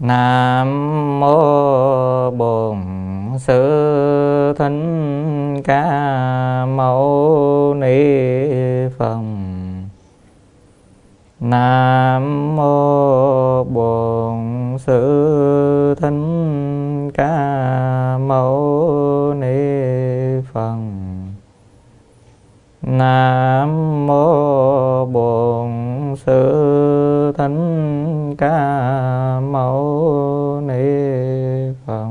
Nam mô Bổn Sư Thích Ca Mâu Ni Phật. Nam mô Bổn Sư Thích Ca Mâu Ni Phật. Nam mô Bổn Sư Thích Ca Mâu Ni Phật.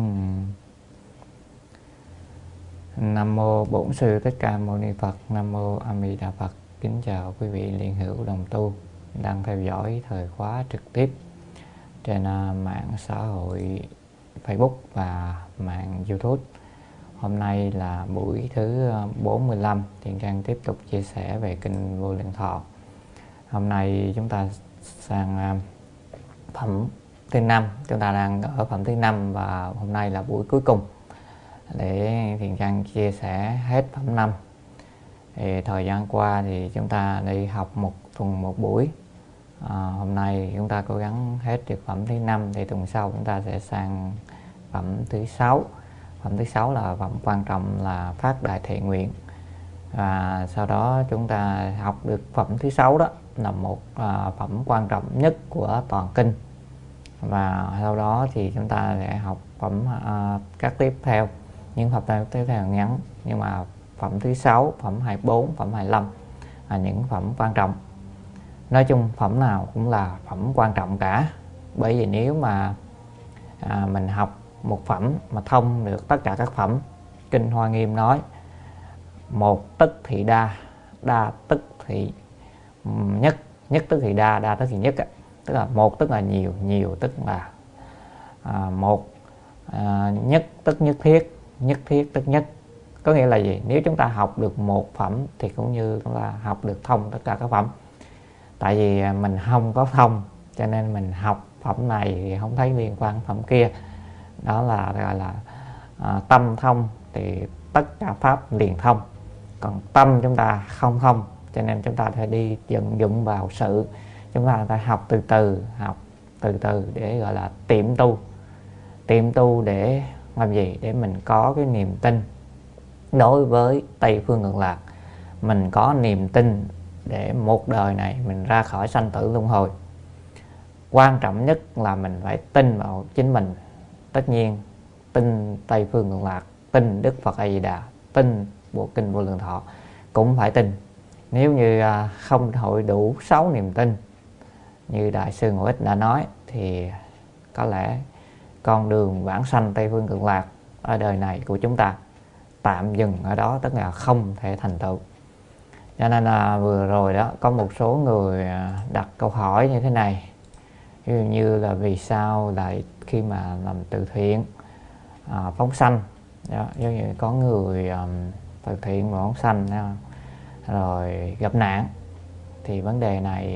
Nam mô Bổn Sư Thích Ca Mâu Ni Phật. Nam mô A Di Đà Phật. Kính chào quý vị liên hữu đồng tu đang theo dõi thời khóa trực tiếp trên mạng xã hội Facebook và mạng YouTube. Hôm nay là buổi thứ 45, Thiện Trang tiếp tục chia sẻ về kinh Vô Lượng Thọ. Hôm nay chúng ta sang phẩm thứ 5, chúng ta đang ở phẩm thứ 5 và hôm nay là buổi cuối cùng để Thiện Trang chia sẻ hết phẩm 5. Thì thời gian qua thì chúng ta đi học một tuần một buổi. Hôm nay chúng ta cố gắng hết được phẩm thứ 5 thì tuần sau chúng ta sẽ sang phẩm thứ 6. Phẩm thứ 6 là phẩm quan trọng là phát đại thệ nguyện. Và sau đó chúng ta học được phẩm thứ 6 đó là một phẩm quan trọng nhất của toàn kinh. Và sau đó thì chúng ta sẽ học phẩm các tiếp theo, những phẩm tiếp theo ngắn, nhưng mà phẩm thứ 6, phẩm 24, phẩm 25 là những phẩm quan trọng. Nói chung phẩm nào cũng là phẩm quan trọng cả. Bởi vì nếu mà mình học một phẩm mà thông được tất cả các phẩm, Kinh Hoa Nghiêm nói một tức thị đa, đa tức thị nhất, nhất tức thị đa, đa tức thị nhất. Tức là một tức là nhiều, nhiều tức là một, nhất tức nhất thiết, nhất thiết tức nhất. Có nghĩa là gì? Nếu chúng ta học được một phẩm thì cũng như là học được thông tất cả các phẩm. Tại vì mình không có thông cho nên mình học phẩm này thì không thấy liên quan phẩm kia. Đó là gọi là tâm thông thì tất cả pháp liền thông. Còn tâm chúng ta không thông cho nên chúng ta phải đi vận dụng vào sự. Chúng ta phải học từ từ, học từ từ để gọi là tiệm tu. Tiệm tu để làm gì? Để mình có cái niềm tin đối với Tây Phương Cực Lạc. Mình có niềm tin để một đời này mình ra khỏi sanh tử luân hồi. Quan trọng nhất là mình phải tin vào chính mình. Tất nhiên tin Tây Phương Cực Lạc, tin Đức Phật A Di Đà, tin bộ kinh Vô Lượng Thọ cũng phải tin. Nếu như không hội đủ 6 niềm tin như Đại sư Ngũ Ích đã nói thì có lẽ con đường vãng sanh Tây Phương Cực Lạc ở đời này của chúng ta tạm dừng ở đó, tức là không thể thành tựu. Cho nên là vừa rồi đó có một số người đặt câu hỏi như thế này, ví dụ như là vì sao lại khi mà làm từ thiện phóng sanh đó, giống như có người từ thiện và phóng sanh đó, rồi gặp nạn thì vấn đề này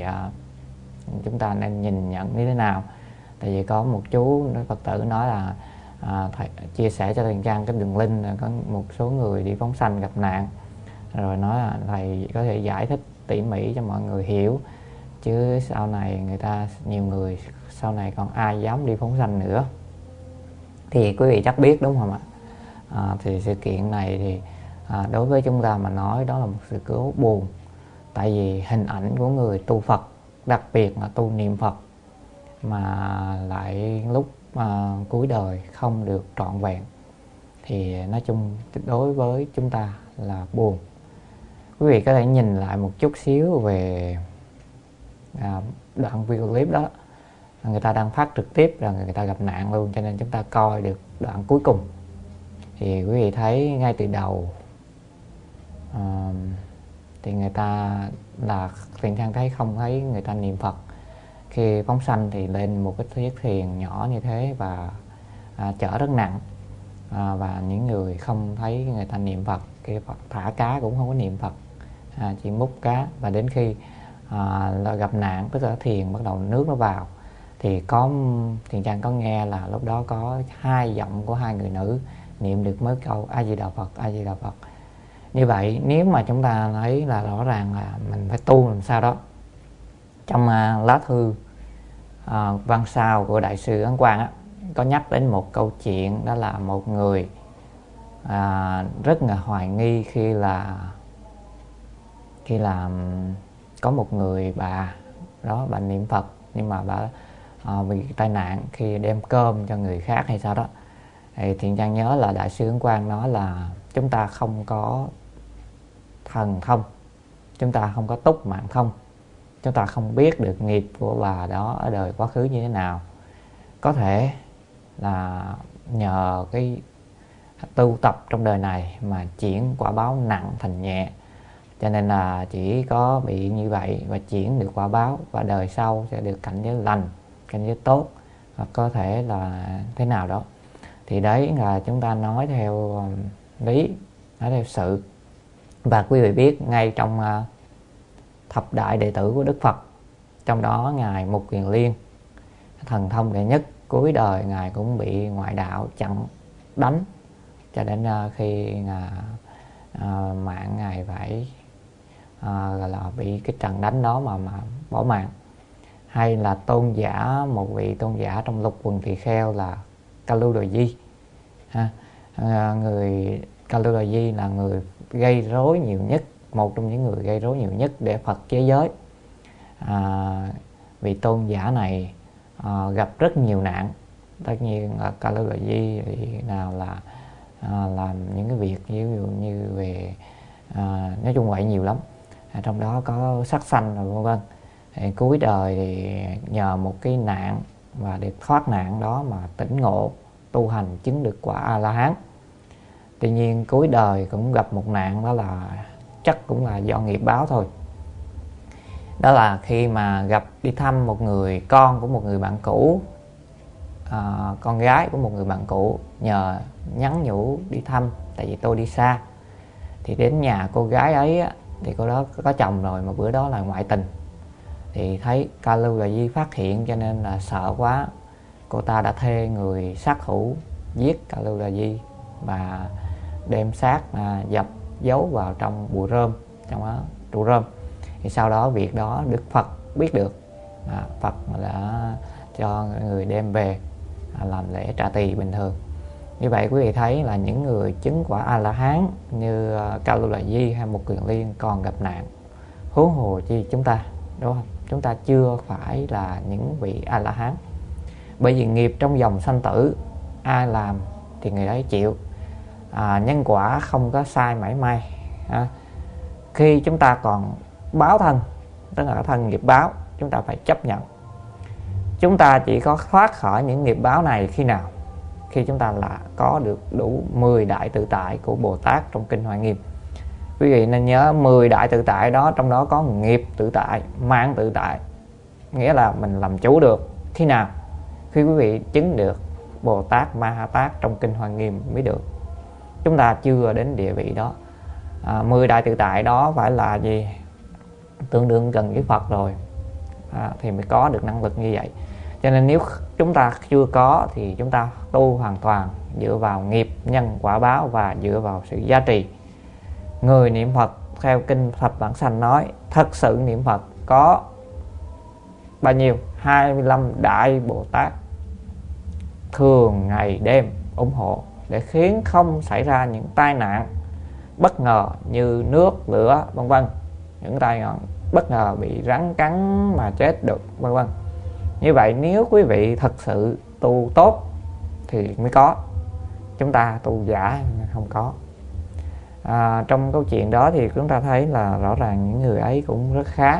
chúng ta nên nhìn nhận như thế nào. Tại vì có một chú Phật tử nói là thầy chia sẻ cho Thiện Trang cái đường link là có một số người đi phóng sanh gặp nạn, rồi nói là thầy có thể giải thích tỉ mỉ cho mọi người hiểu, chứ sau này người ta, nhiều người sau này còn ai dám đi phóng sanh nữa. Thì quý vị chắc biết đúng không ạ? Thì sự kiện này thì đối với chúng ta mà nói đó là một sự cố buồn. Tại vì hình ảnh của người tu Phật, đặc biệt là tu niệm Phật, mà lại lúc cuối đời không được trọn vẹn thì nói chung đối với chúng ta là buồn. Quý vị có thể nhìn lại một chút xíu về đoạn video clip đó. Người ta đang phát trực tiếp là người ta gặp nạn luôn, cho nên chúng ta coi được đoạn cuối cùng. Thì quý vị thấy ngay từ đầu thì người ta là Thiện Trang thấy không thấy người ta niệm Phật. Khi phóng sanh thì lên một cái chiếc thuyền nhỏ như thế và chở rất nặng, và những người không thấy người ta niệm Phật, cái Phật thả cá cũng không có niệm Phật, chỉ múc cá. Và đến khi gặp nạn, tức là thuyền bắt đầu nước nó vào thì có Thiện Trang có nghe là lúc đó có 2 giọng của 2 người nữ niệm được mấy câu A Di Đà Phật, A Di Đà Phật. Như vậy nếu mà chúng ta thấy là rõ ràng là mình phải tu làm sao đó. Trong lá thư văn sao của Đại sư Ấn Quang á, có nhắc đến một câu chuyện, đó là một người rất là hoài nghi khi là có một người bà đó, bà niệm Phật nhưng mà bà bị tai nạn khi đem cơm cho người khác hay sao đó. Thì Thiện Trang nhớ là Đại sư Ấn Quang nói là chúng ta không có thần thông, chúng ta không có túc mạng thông, chúng ta không biết được nghiệp của bà đó ở đời quá khứ như thế nào. Có thể là nhờ cái tu tập trong đời này mà chuyển quả báo nặng thành nhẹ, cho nên là chỉ có bị như vậy và chuyển được quả báo, và đời sau sẽ được cảnh giới lành, cảnh giới tốt, hoặc có thể là thế nào đó. Thì đấy là chúng ta nói theo lý, nói theo sự. Và quý vị biết ngay trong thập đại đệ tử của Đức Phật, trong đó Ngài Mục Kiền Liên, thần thông đệ nhất, cuối đời Ngài cũng bị ngoại đạo chặn đánh, cho đến khi mạng Ngài phải gọi là bị cái trận đánh đó mà bỏ mạng. Hay là tôn giả, một vị tôn giả trong Lục Quần Tỳ Kheo là Kaluđà Di. Người Kaluđà Di là người gây rối nhiều nhất, một trong những người gây rối nhiều nhất để Phật chế giới. Vị tôn giả này gặp rất nhiều nạn. Tất nhiên là Kaluđà Di thì nào là làm những cái việc ví dụ như về nói chung vậy nhiều lắm, trong đó có sát sanh rồi vân vân. Cuối đời thì nhờ một cái nạn và được thoát nạn đó mà tỉnh ngộ, tu hành chứng được quả A-la-hán. Tuy nhiên cuối đời cũng gặp một nạn, đó là chắc cũng là do nghiệp báo thôi. Đó là khi mà đi thăm một người con của một người bạn cũ, con gái của một người bạn cũ, nhờ nhắn nhủ đi thăm tại vì tôi đi xa. Thì đến nhà cô gái ấy thì cô đó có chồng rồi mà bữa đó là ngoại tình. Thì thấy Kaluđà Di phát hiện cho nên là sợ quá, cô ta đã thuê người sát thủ giết Kaluđà Di và đem xác dập giấu vào trong bụi rơm, trong đó trụ rơm. Thì sau đó việc đó Đức Phật biết được, Phật đã cho người đem về làm lễ trả tỳ bình thường. Như vậy quý vị thấy là những người chứng quả A-la-hán như Kaluđà Di hay Mục Kiền Liên còn gặp nạn, huống hồ chi chúng ta, đúng không? Chúng ta chưa phải là những vị A-la-hán. Bởi vì nghiệp trong dòng sanh tử, ai làm thì người đấy chịu. Nhân quả không có sai mảy may. Khi chúng ta còn báo thân, tức là thân nghiệp báo, chúng ta phải chấp nhận. Chúng ta chỉ có thoát khỏi những nghiệp báo này khi nào? Khi chúng ta là có được đủ 10 đại tự tại của Bồ Tát trong Kinh Hoa Nghiêm. Quý vị nên nhớ 10 đại tự tại đó, trong đó có nghiệp tự tại, mạng tự tại, nghĩa là mình làm chủ được. Khi nào? Khi quý vị chứng được Bồ Tát Ma Ha Tát trong Kinh Hoa Nghiêm mới được. Chúng ta chưa đến địa vị đó. 10 đại tự tại đó phải là gì? Tương đương gần với Phật rồi, thì mới có được năng lực như vậy. Cho nên nếu chúng ta chưa có thì chúng ta tu hoàn toàn dựa vào nghiệp nhân quả báo và dựa vào sự gia trì. Người niệm Phật theo Kinh Thập Bản Sanh nói, thật sự niệm Phật có bao nhiêu? 25 đại Bồ Tát thường ngày đêm ủng hộ để khiến không xảy ra những tai nạn bất ngờ như nước, lửa, vân vân. Những tai nạn bất ngờ bị rắn cắn mà chết được, vân vân. Như vậy nếu quý vị thật sự tu tốt thì mới có. Chúng ta tu giả không có. Trong câu chuyện đó thì chúng ta thấy là rõ ràng những người ấy cũng rất khá.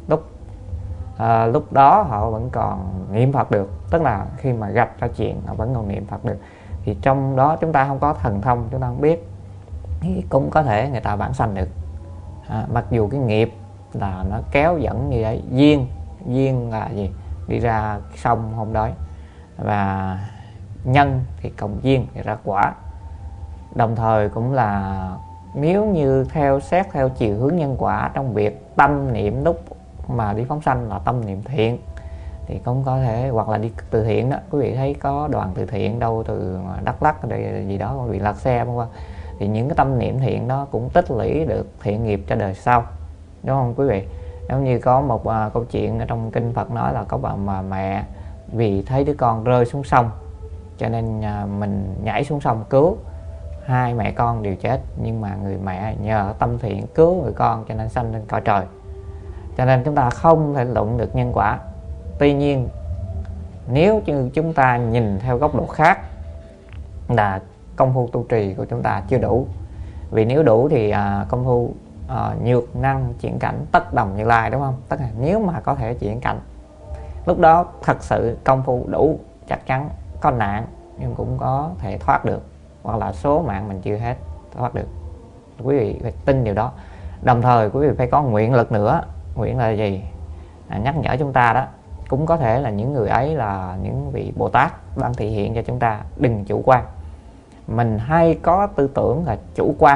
Lúc đó họ vẫn còn niệm Phật được, tức là khi mà gặp ra chuyện họ vẫn còn niệm Phật được. Thì trong đó chúng ta không có thần thông, chúng ta không biết, thì cũng có thể người ta vãng sanh được. Mặc dù cái nghiệp là nó kéo dẫn như vậy. Duyên là gì? Đi ra sông hôm đó. Và nhân thì cộng duyên thì ra quả. Đồng thời cũng là nếu như xét theo chiều hướng nhân quả, trong việc tâm niệm lúc mà đi phóng sanh là tâm niệm thiện thì cũng có thể, hoặc là đi từ thiện đó. Quý vị thấy có đoàn từ thiện đâu từ Đắk Lắk gì đó, quý vị lật xe vân vân, thì những cái tâm niệm thiện đó cũng tích lũy được thiện nghiệp cho đời sau, đúng không quý vị? Giống như có một câu chuyện ở trong kinh Phật nói là có bà mà mẹ vì thấy đứa con rơi xuống sông cho nên mình nhảy xuống sông cứu, hai mẹ con đều chết, nhưng mà người mẹ nhờ tâm thiện cứu người con cho nên sanh lên cõi trời. Cho nên chúng ta không thể luận được nhân quả. Tuy nhiên nếu như chúng ta nhìn theo góc độ khác là công phu tu trì của chúng ta chưa đủ. Vì nếu đủ thì công phu nhược năng chuyển cảnh tất đồng Như Lai, đúng không? Tất là nếu mà có thể chuyển cảnh, lúc đó thật sự công phu đủ, chắc chắn có nạn nhưng cũng có thể thoát được, hoặc là số mạng mình chưa hết thoát được. Quý vị phải tin điều đó. Đồng thời quý vị phải có nguyện lực nữa. Nguyện là gì? Nhắc nhở chúng ta đó, cũng có thể là những người ấy là những vị Bồ Tát đang thị hiện cho chúng ta đừng chủ quan. Mình hay có tư tưởng là chủ quan.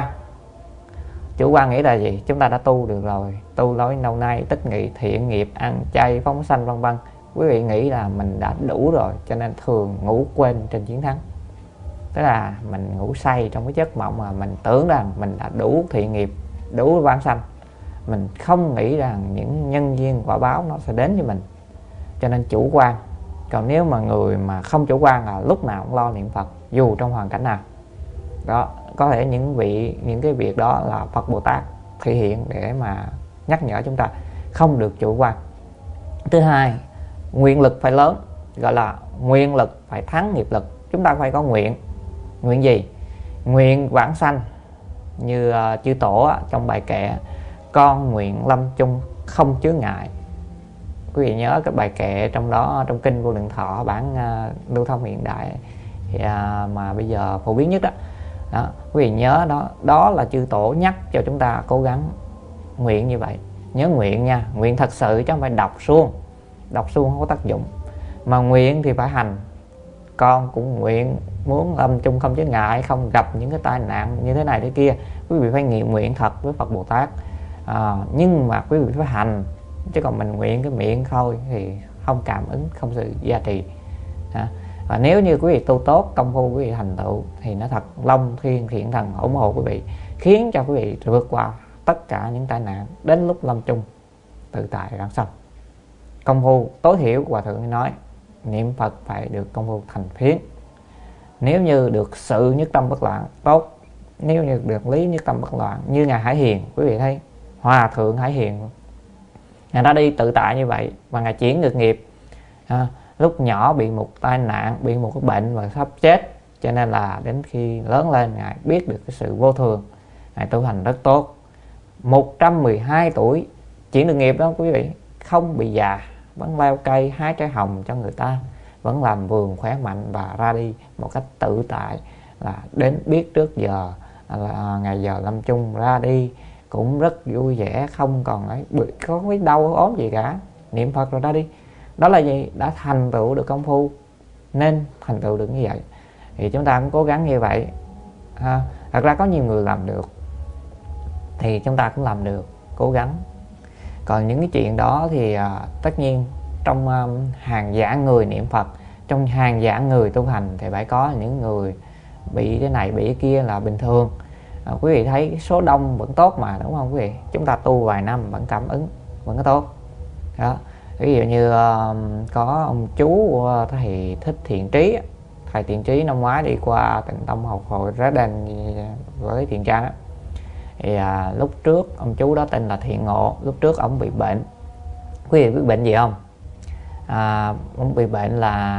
Chủ quan nghĩ là gì? Chúng ta đã tu được rồi, tu lối lâu nay, tích nghị, thiện nghiệp, ăn chay, phóng sanh vân vân. Quý vị nghĩ là mình đã đủ rồi, cho nên thường ngủ quên trên chiến thắng. Tức là mình ngủ say trong cái giấc mộng mà mình tưởng rằng mình đã đủ thiện nghiệp, đủ vãng sanh. Mình không nghĩ rằng những nhân duyên quả báo nó sẽ đến với mình, cho nên chủ quan. Còn nếu mà người mà không chủ quan là lúc nào cũng lo niệm Phật dù trong hoàn cảnh nào đó, có thể những cái việc đó là Phật Bồ Tát thể hiện để mà nhắc nhở chúng ta không được chủ quan. Thứ hai, nguyện lực phải lớn, gọi là nguyện lực phải thắng nghiệp lực. Chúng ta phải có nguyện. Nguyện gì? Nguyện vãng sanh. Như chư tổ trong bài kệ con nguyện lâm chung không chướng ngại. Quý vị nhớ cái bài kệ trong đó, trong kinh Vô Lượng Thọ bản lưu thông hiện đại mà bây giờ phổ biến nhất đó. Quý vị nhớ đó, đó là chư tổ nhắc cho chúng ta cố gắng nguyện như vậy. Nhớ nguyện nha, nguyện thật sự chứ không phải đọc suông. Đọc suông không có tác dụng, mà nguyện thì phải hành. Con cũng nguyện muốn lâm chung không chướng ngại, không gặp những cái tai nạn như thế này thế kia. Quý vị phải nguyện thật với Phật Bồ Tát. Nhưng mà quý vị phải hành, chứ còn mình nguyện cái miệng thôi thì không cảm ứng, không sự gia trì. Và nếu như quý vị tu tốt, công phu quý vị thành tựu thì nó thật long thiên thiện thần ủng hộ quý vị, khiến cho quý vị vượt qua tất cả những tai nạn, đến lúc lâm chung tự tại vãng sanh. Công phu tối thiểu Hòa Thượng nói niệm Phật phải được công phu thành phiến. Nếu như được sự nhất tâm bất loạn tốt, nếu như được lý nhất tâm bất loạn như Ngài Hải Hiền, quý vị thấy Hòa Thượng Hải Hiền Ngài đã đi tự tại như vậy và Ngài chuyển ngược nghiệp. Lúc nhỏ bị một tai nạn, bị một cái bệnh và sắp chết, cho nên là đến khi lớn lên Ngài biết được cái sự vô thường, Ngài tu hành rất tốt. 112 tuổi chuyển được nghiệp đó quý vị, không bị già, vẫn leo cây hái trái hồng cho người ta, vẫn làm vườn khỏe mạnh và ra đi một cách tự tại, là đến biết trước giờ là ngày giờ lâm chung ra đi cũng rất vui vẻ, không còn có cái đau ốm gì cả, niệm Phật rồi ra đi. Đó là gì? Đã thành tựu được công phu, nên thành tựu được như vậy. Thì chúng ta cũng cố gắng như vậy. Thật ra có nhiều người làm được thì chúng ta cũng làm được, cố gắng. Còn những cái chuyện đó thì tất nhiên trong hàng vạn người niệm Phật, trong hàng vạn người tu hành thì phải có những người bị cái này bị cái kia là bình thường. Quý vị thấy số đông vẫn tốt mà, đúng không quý vị? Chúng ta tu vài năm vẫn cảm ứng, vẫn có tốt đó. Ví dụ như có ông chú thầy Thích Thiện Trí, thầy Thiện Trí năm ngoái đi qua Tịnh Tông học hội Rá Đen với Thiện Trang đó. Thì lúc trước ông chú đó tên là Thiện Ngộ, lúc trước ông bị bệnh. Quý vị biết bệnh gì không? Ông bị bệnh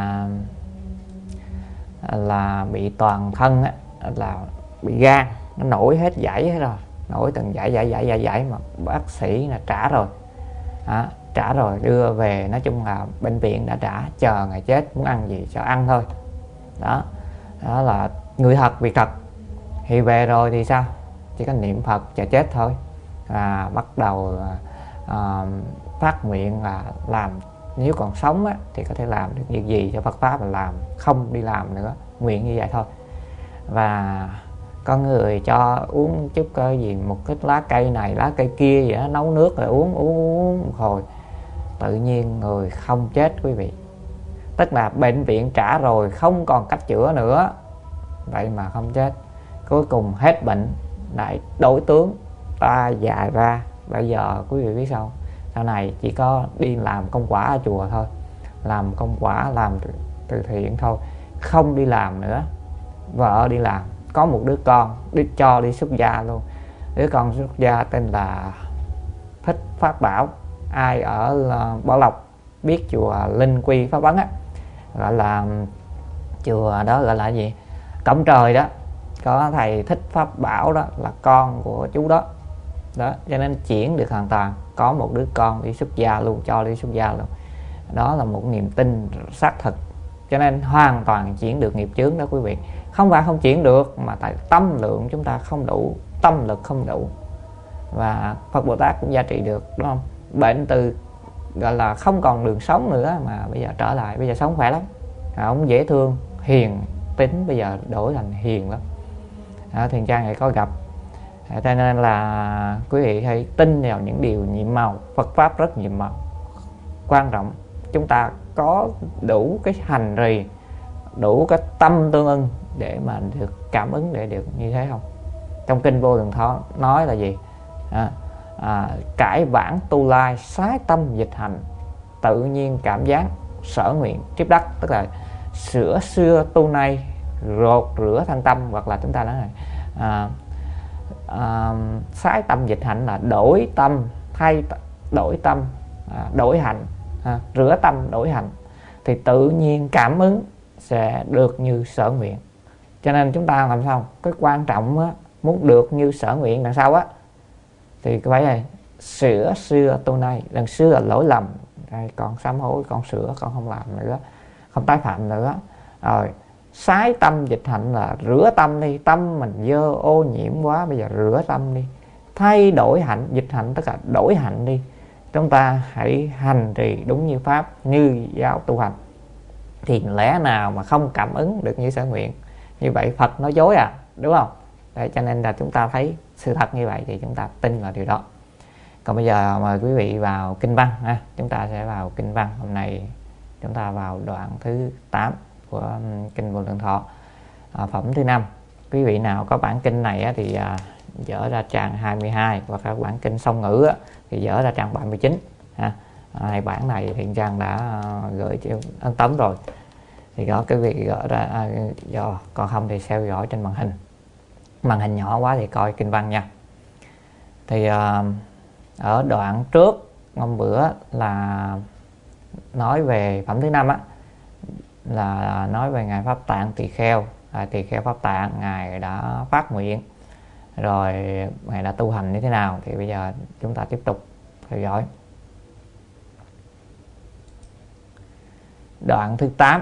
là bị toàn thân á, là bị gan nó nổi hết dãy hết rồi, nổi từng dãy mà bác sĩ là trả rồi đưa về. Nói chung là bệnh viện đã trả, chờ ngày chết muốn ăn gì cho ăn thôi. Đó là người thật việc thật. Thì về rồi thì sao? Chỉ có niệm Phật chờ chết thôi. Bắt đầu phát nguyện là làm, nếu còn sống á, thì có thể làm được việc gì cho Phật pháp là làm, không đi làm nữa, nguyện như vậy thôi. Và có người cho uống chút cái gì, một cái lá cây này lá cây kia vậy đó, nấu nước rồi uống một hồi, tự nhiên người không chết quý vị. Tức là bệnh viện trả rồi, không còn cách chữa nữa, vậy mà không chết. Cuối cùng hết bệnh lại đổi tướng, ta già ra. Bây giờ quý vị biết sao? sau này chỉ có đi làm công quả ở chùa thôi, làm công quả, làm từ thiện thôi, không đi làm nữa. Vợ đi làm, có một đứa con đi xuất gia luôn. Đứa con xuất gia tên là Thích Pháp Bảo. Ai ở Bảo Lộc biết chùa Linh Quy Pháp Ấn á, gọi là chùa đó gọi là gì, Cổng Trời đó, có thầy Thích Pháp Bảo đó là con của chú đó. Đó, cho nên chuyển được hoàn toàn, có một đứa con đi xuất gia luôn, cho đi xuất gia luôn. Đó là một niềm tin xác thực, cho nên hoàn toàn chuyển được nghiệp chướng đó quý vị. Không phải không chuyển được, mà tại tâm lượng chúng ta không đủ, tâm lực không đủ. Và Phật Bồ Tát cũng gia trị được, đúng không? Bệnh từ gọi là không còn đường sống nữa mà bây giờ trở lại, bây giờ sống khỏe lắm. Ông dễ thương, hiền tính, bây giờ đổi thành hiền lắm. Thiền Trang này có gặp. Cho nên là quý vị hãy tin vào những điều nhiệm màu. Phật Pháp rất nhiệm màu. Quan trọng chúng ta có đủ cái hành trì, đủ cái tâm tương ưng để mà được cảm ứng, để được như thế không? Trong kinh Vô Lượng Thọ nói là gì? Cải bản tu lai, sái tâm dịch hành, tự nhiên cảm giác, sở nguyện triếp đắc. Tức là sửa xưa tu nay, rột rửa thân tâm. Hoặc là chúng ta nói này, sái tâm dịch hạnh là đổi tâm, đổi tâm, đổi hạnh, rửa tâm đổi hạnh, thì tự nhiên cảm ứng sẽ được như sở nguyện. Cho nên chúng ta làm sao? Cái quan trọng á, muốn được như sở nguyện đằng sau á, thì cái này sửa xưa tu nay. Lần xưa là lỗi lầm, con sám hối, con sửa, con không làm nữa, không tái phạm nữa. Rồi sái tâm dịch hạnh là rửa tâm đi, tâm mình dơ ô nhiễm quá, bây giờ rửa tâm đi. Thay đổi hạnh, dịch hạnh tất cả đổi hạnh đi. Chúng ta hãy hành trì đúng như Pháp, như giáo tu hành, thì lẽ nào mà không cảm ứng được như sở nguyện? Như vậy Phật nói dối à, đúng không? Đấy, cho nên là chúng ta thấy sự thật như vậy thì chúng ta tin vào điều đó. Còn bây giờ mời quý vị vào kinh văn ha. Chúng ta sẽ vào kinh văn. Hôm nay chúng ta vào đoạn thứ 8 của kinh Vô Lượng Thọ, phẩm thứ 5. Quý vị nào có bản kinh này thì dở ra trang 22, hoặc các bản kinh song ngữ thì dở ra trang 39 ha. Hai bản này Thiện Trang đã gửi cho ấn tấm rồi, thì có quý vị gỡ ra, còn không thì theo dõi trên màn hình nhỏ quá thì coi kinh văn nha. Thì ở đoạn trước hôm bữa là nói về phẩm thứ 5 á, là nói về ngài Pháp Tạng Tỳ Kheo. Tỳ Kheo Pháp Tạng ngài đã phát nguyện rồi, ngài đã tu hành như thế nào, thì bây giờ chúng ta tiếp tục theo dõi. Đoạn thứ 8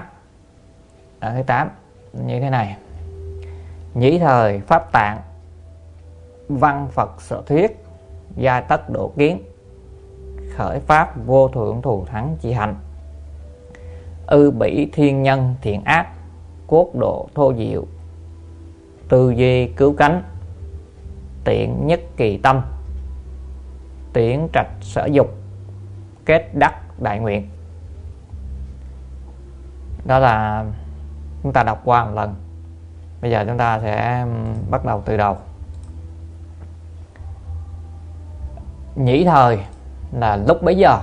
như thế này: nhĩ thời Pháp Tạng, văn Phật sở thuyết, giai tất độ kiến, khởi pháp vô thượng thù thắng chỉ hành, ư bỉ thiên nhân thiện ác, cốt độ thô diệu, tư duy cứu cánh, tiện nhất kỳ tâm, tiễn trạch sở dục, kết đắc đại nguyện. Đó là chúng ta đọc qua một lần. Bây giờ chúng ta sẽ bắt đầu từ đầu. Nhĩ thời là lúc bấy giờ,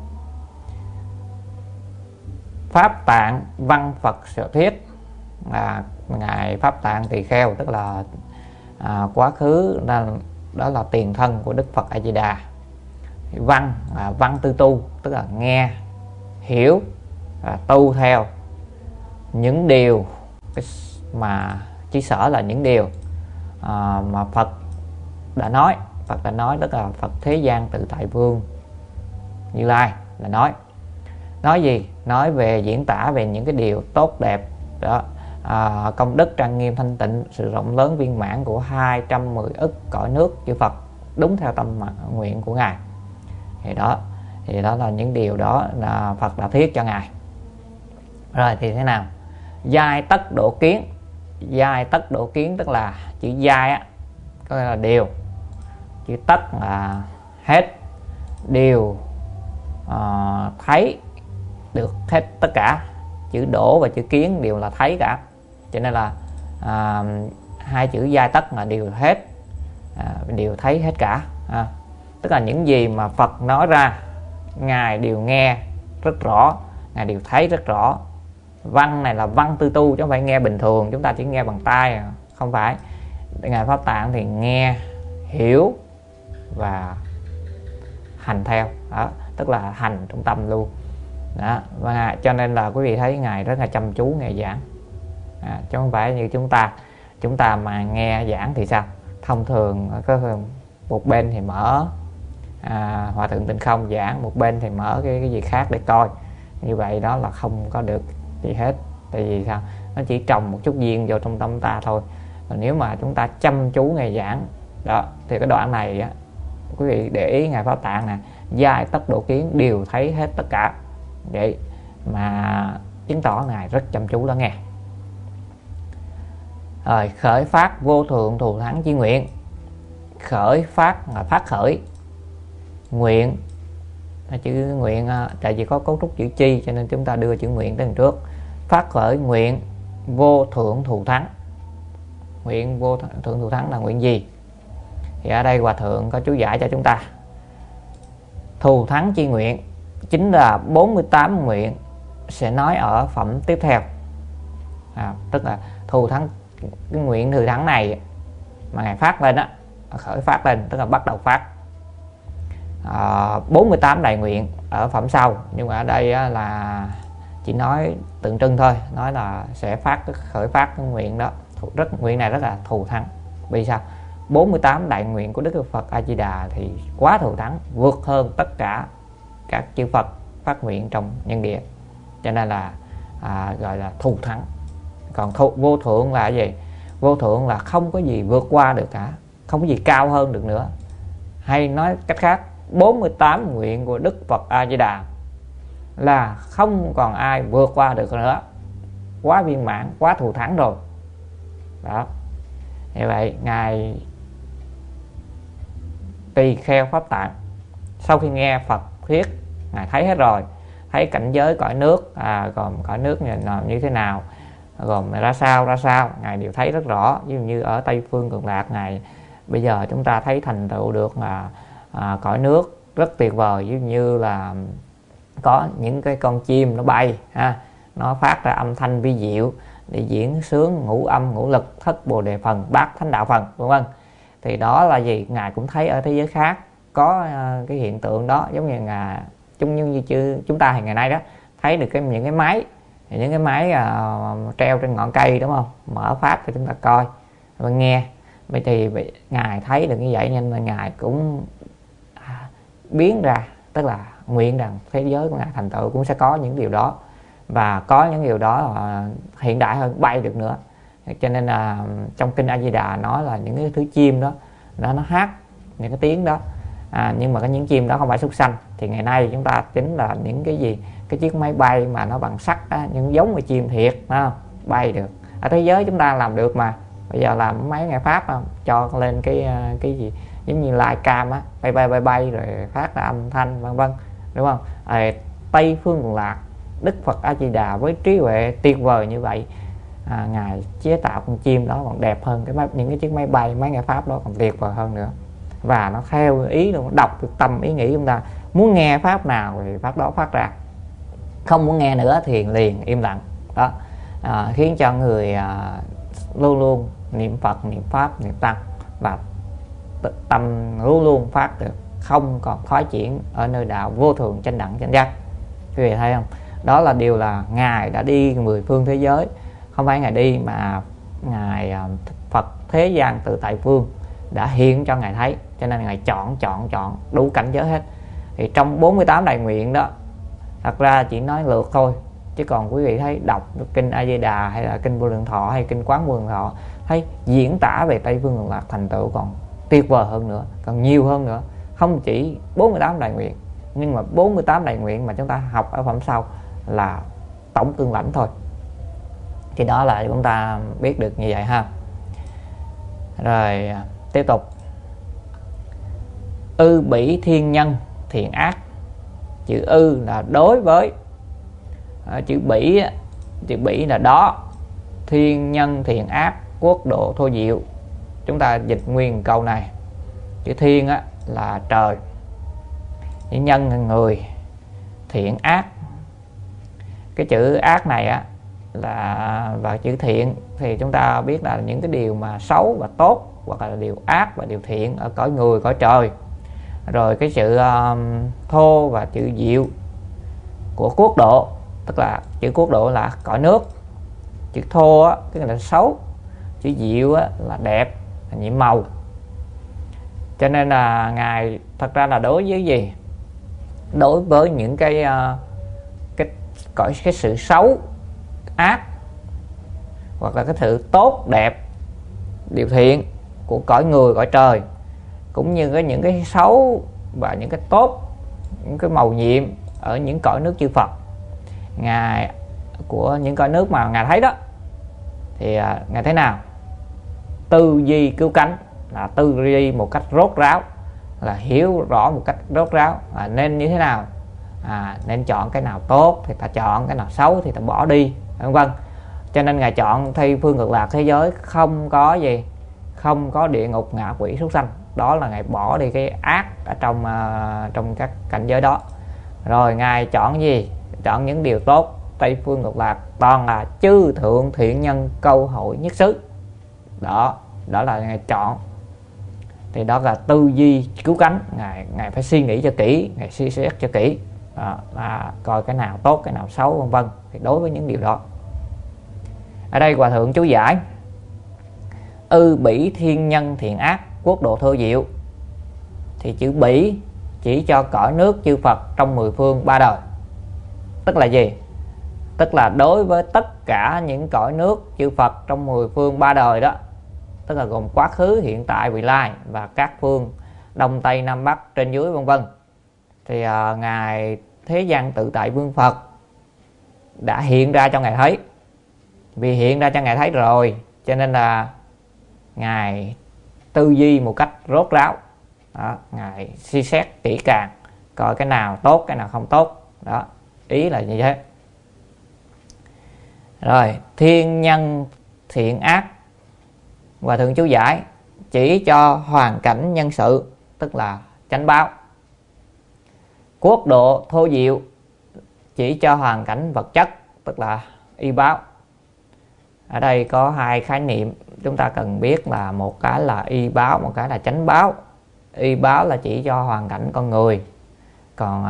Pháp Tạng văn Phật sở thuyết, ngài Pháp Tạng Tỳ Kheo, tức là quá khứ đó là tiền thân của Đức Phật A Di Đà. Văn văn tư tu, tức là nghe hiểu tu theo những điều mà chỉ sở là những điều mà Phật đã nói. Phật đã nói, tức là Phật Thế Gian Tự Tại Vương Như Lai là nói gì? Nói về, diễn tả về những cái điều tốt đẹp đó, công đức trang nghiêm thanh tịnh, sự rộng lớn viên mãn của 210 ức cõi nước chư Phật, đúng theo tâm nguyện của ngài. Thì đó là những điều đó là Phật đã thuyết cho ngài. Rồi thì thế nào? Giai tất độ kiến. Giai tất độ kiến tức là chữ giai á, có nghĩa là điều. Chữ tất là hết, điều thấy được hết tất cả. Chữ đổ và chữ kiến đều là thấy cả. Cho nên là hai chữ giai tất là đều hết, đều thấy hết cả. Tức là những gì mà Phật nói ra Ngài đều nghe rất rõ, Ngài đều thấy rất rõ. Văn này là văn tư tu chứ không phải nghe bình thường chúng ta chỉ nghe bằng tai, không phải. Ngài Pháp Tạng thì nghe, hiểu và hành theo đó, tức là hành trong tâm luôn đó. Và cho nên là quý vị thấy Ngài rất là chăm chú nghe giảng chứ không phải như chúng ta mà nghe giảng thì sao, thông thường có một bên thì mở Hòa Thượng Tịnh Không giảng, một bên thì mở cái gì khác để coi. Như vậy đó là không có được gì hết. Tại vì sao? Nó chỉ trồng một chút duyên vô trong tâm ta thôi. Còn nếu mà chúng ta chăm chú nghe giảng đó thì cái đoạn này á, quý vị để ý Ngài Pháp Tạng nè, giai tất độ kiến đều thấy hết tất cả, vậy mà chứng tỏ Ngài rất chăm chú lắng nghe. Rồi khởi phát vô thượng thù thắng chi nguyện. Khởi phát là phát khởi, nguyện chữ nguyện tại vì có cấu trúc chữ chi cho nên chúng ta đưa chữ nguyện tới trước. Phát khởi nguyện vô thượng thù thắng. Nguyện vô thượng thù thắng là nguyện gì? Thì ở đây Hòa Thượng có chú giải cho chúng ta. Thù thắng chi nguyện chính là 48 nguyện sẽ nói ở phẩm tiếp theo. Tức là thù thắng, cái nguyện thù thắng này mà Ngài phát lên á, khởi phát lên tức là bắt đầu phát 48 đại nguyện ở phẩm sau, nhưng mà ở đây á, là chỉ nói tượng trưng thôi, nói là sẽ khởi phát cái nguyện đó. Nguyện này rất là thù thắng. Vì sao? 48 đại nguyện của Đức Phật A Di Đà thì quá thù thắng, vượt hơn tất cả các chư Phật phát nguyện trong nhân địa, cho nên là gọi là thù thắng. Còn vô thượng là gì? Vô thượng là không có gì vượt qua được cả, không có gì cao hơn được nữa. Hay nói cách khác, 48 nguyện của Đức Phật A Di Đà là không còn ai vượt qua được nữa, quá viên mãn, quá thù thắng rồi đó. Như vậy Ngài Tỳ Kheo Pháp Tạng sau khi nghe Phật thuyết, Ngài thấy hết rồi, thấy cảnh giới cõi nước, gồm cõi nước như thế nào, gồm ra sao Ngài đều thấy rất rõ. Ví dụ như ở Tây Phương Cực Lạc, Ngài bây giờ chúng ta thấy thành tựu được cõi nước rất tuyệt vời. Ví dụ như là có những cái con chim nó bay nó phát ra âm thanh vi diệu để diễn sướng ngũ âm ngũ lực thất bồ đề phần bát thánh đạo phần, vân vân. Thì đó là gì? Ngài cũng thấy ở thế giới khác có cái hiện tượng đó, giống như chúng ta ngày nay đó thấy được những cái máy treo trên ngọn cây, đúng không? Mở phát cho chúng ta coi và nghe. Vậy thì Ngài thấy được như vậy nên là Ngài cũng biến ra, tức là nguyện rằng thế giới của Ngài thành tựu cũng sẽ có những điều đó, và có những điều đó hiện đại hơn, bay được nữa. Cho nên là trong kinh A Di Đà nói là những cái thứ chim đó nó hát những cái tiếng đó, nhưng mà những chim đó không phải súc sanh. Thì ngày nay chúng ta chính là những cái gì, cái chiếc máy bay mà nó bằng sắt đó, những giống như chim thiệt bay được. Ở thế giới chúng ta làm được mà. Bây giờ làm máy Ngài Pháp cho lên cái gì giống như live cam bay rồi phát ra âm thanh vân vân, đúng không? Tây Phương Cực Lạc, Đức Phật A Di Đà với trí huệ tuyệt vời như vậy, Ngài chế tạo con chim đó còn đẹp hơn những cái chiếc máy bay, máy Ngài Pháp đó còn tuyệt vời hơn nữa. Và nó theo ý luôn, đọc được tâm ý nghĩ chúng ta. Muốn nghe pháp nào thì pháp đó phát ra, không muốn nghe nữa thì liền im lặng đó. Khiến cho người luôn luôn niệm Phật, niệm Pháp, niệm Tăng, và tâm luôn luôn phát được, không còn thoái chuyển ở nơi đạo vô thường chánh đẳng chánh giác. Quý vị thấy không? Đó là điều là Ngài đã đi 10 phương thế giới. Không phải Ngài đi mà Ngài Phật thế gian tự tại phương đã hiện cho Ngài thấy, cho nên Ngài chọn đủ cảnh giới hết. Thì trong 48 đại nguyện đó, thật ra chỉ nói lượt thôi, chứ còn quý vị thấy đọc kinh A Di Đà hay là kinh Vô Lượng Thọ hay kinh Quán Vô Lượng Thọ, thấy diễn tả về Tây Phương Cực Lạc thành tựu còn tuyệt vời hơn nữa, còn nhiều hơn nữa. Không chỉ 48 đại nguyện, nhưng mà 48 đại nguyện mà chúng ta học ở phẩm sau là tổng cương lãnh thôi. Thì đó là chúng ta biết được như vậy ha. Rồi tiếp tục. Ư bỉ thiên nhân thiện ác. Chữ ư là đối với, chữ bỉ là đó, thiên nhân thiện ác quốc độ thô diệu. Chúng ta dịch nguyên câu này. Chữ thiên là trời, chữ nhân là người, thiện ác. Cái chữ ác này á là và chữ thiện thì chúng ta biết là những cái điều mà xấu và tốt, hoặc là điều ác và điều thiện ở cõi người, cõi trời. Rồi cái chữ thô và chữ diệu của quốc độ, tức là chữ quốc độ là cõi nước. Chữ thô á tức là xấu, chữ diệu á là đẹp, là nhiệm màu. Cho nên là Ngài thật ra là đối với gì? Đối với những cái sự xấu, ác, hoặc là cái sự tốt, đẹp, điều thiện của cõi người, cõi trời, cũng như những cái xấu và những cái tốt, những cái màu nhiệm ở những cõi nước chư Phật, Ngài của những cõi nước mà Ngài thấy đó, thì Ngài thế nào? Tư duy cứu cánh, là tư duy một cách rốt ráo, là hiểu rõ một cách rốt ráo nên như thế nào, nên chọn cái nào tốt thì ta chọn, cái nào xấu thì ta bỏ đi, vân vân. Cho nên Ngài chọn Tây phương cực lạc thế giới không có gì, không có địa ngục, ngạ quỷ, súc sanh. Đó là Ngài bỏ đi cái ác ở trong các cảnh giới đó. Rồi Ngài chọn gì? Chọn những điều tốt. Tây phương cực lạc toàn là chư thượng thiện nhân câu hội nhất xứ. Đó là Ngài chọn. Thì đó là tư duy cứu cánh. Ngài phải suy nghĩ cho kỹ, Ngài suy xét cho kỹ, là coi cái nào tốt, cái nào xấu, vân vân. Thì đối với những điều đó, ở đây Hòa thượng chú giải: ư bỉ thiên nhân thiện ác, quốc độ thô diệu. Thì chữ bỉ chỉ cho cõi nước chư Phật trong 10 phương 3 đời. Tức là gì? Tức là đối với tất cả những cõi nước chư Phật trong 10 phương 3 đời đó, tức là gồm quá khứ, hiện tại, vị lai và các phương đông tây nam bắc trên dưới, vân vân. Thì Ngài Thế Gian Tự Tại Vương Phật đã hiện ra cho Ngài thấy. Vì hiện ra cho Ngài thấy rồi, cho nên là Ngài tư duy một cách rốt ráo. Đó, Ngài suy xét kỹ càng, coi cái nào tốt, cái nào không tốt. Đó, ý là như thế. Rồi, thiên nhân thiện ác, Hòa thượng chú giải chỉ cho hoàn cảnh nhân sự, tức là chánh báo. Quốc độ thô diệu chỉ cho hoàn cảnh vật chất, tức là y báo. Ở đây có hai khái niệm chúng ta cần biết, là một cái là y báo, một cái là chánh báo. Y báo là chỉ cho hoàn cảnh con người, còn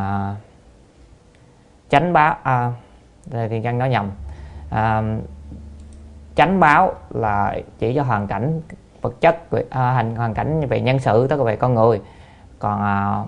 chánh báo thì Văn nói nhầm. Chánh báo là chỉ cho hoàn cảnh vật chất, hoàn cảnh về nhân sự, tức là về con người. Còn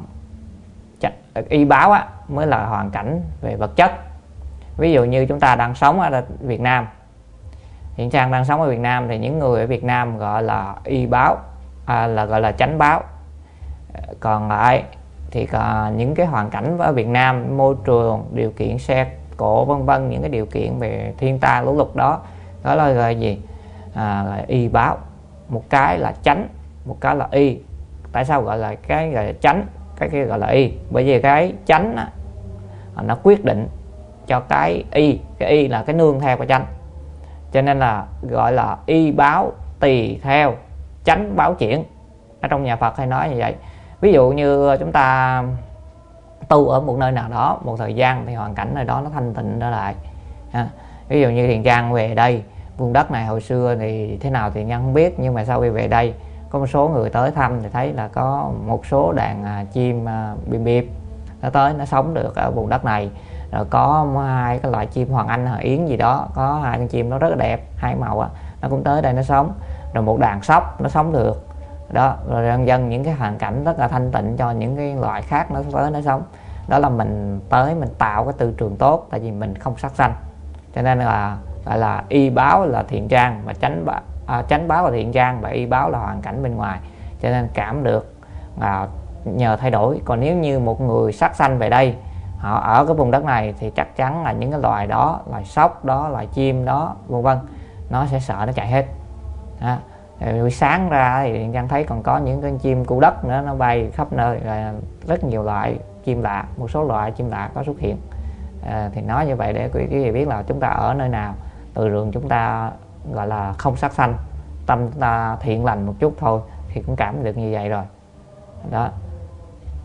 y báo mới là hoàn cảnh về vật chất. Ví dụ như chúng ta đang sống ở Việt Nam, hiện Trang đang sống ở Việt Nam, thì những người ở Việt Nam gọi là y báo, là gọi là chánh báo. Còn lại thì những cái hoàn cảnh ở Việt Nam, môi trường, điều kiện xe cộ, vân vân, những cái điều kiện về thiên tai lũ lụt đó là gọi gì? Là y báo. Một cái là chánh, một cái là y. Tại sao gọi là cái gọi là chánh, cái kia gọi là y? Bởi vì cái chánh nó quyết định cho cái y. Cái y là cái nương theo cái chánh, cho nên là gọi là y báo tùy theo chánh báo chuyển. Ở trong nhà Phật hay nói như vậy. Ví dụ như chúng ta tu ở một nơi nào đó một thời gian, thì hoàn cảnh nơi đó nó thanh tịnh trở lại. Ví dụ như Thiền Trang về đây, vùng đất này hồi xưa thì thế nào thì Nhân không biết, nhưng mà sau khi về đây có một số người tới thăm thì thấy là có một số đàn chim bìm bịp nó tới, nó sống được ở vùng đất này. Rồi có hai cái loại chim Hoàng Anh, Hoàng Yến gì đó, có hai con chim nó rất là đẹp, hai màu nó cũng tới đây nó sống. Rồi một đàn sóc nó sống được đó. Rồi dần dần những cái hoàn cảnh rất là thanh tịnh cho những cái loại khác nó tới nó sống. Đó là mình tới mình tạo cái tư trường tốt, tại vì mình không sát sanh. Cho nên là gọi là y báo là thiện trang, và chánh báo là thiện trang, và y báo là hoàn cảnh bên ngoài. Cho nên cảm được nhờ thay đổi. Còn nếu như một người sát sanh về đây, họ ở cái vùng đất này, thì chắc chắn là những cái loài đó, loài sóc đó, loài chim đó, vân vân, nó sẽ sợ nó chạy hết. Buổi sáng ra thì Giang thấy còn có những con chim cu đất nữa, nó bay khắp nơi, rất nhiều loại chim lạ, một số loại chim lạ có xuất hiện. Thì nói như vậy để quý vị biết là chúng ta ở nơi nào, từ rừng chúng ta gọi là không sát sanh, tâm chúng ta thiện lành một chút thôi thì cũng cảm được như vậy rồi đó.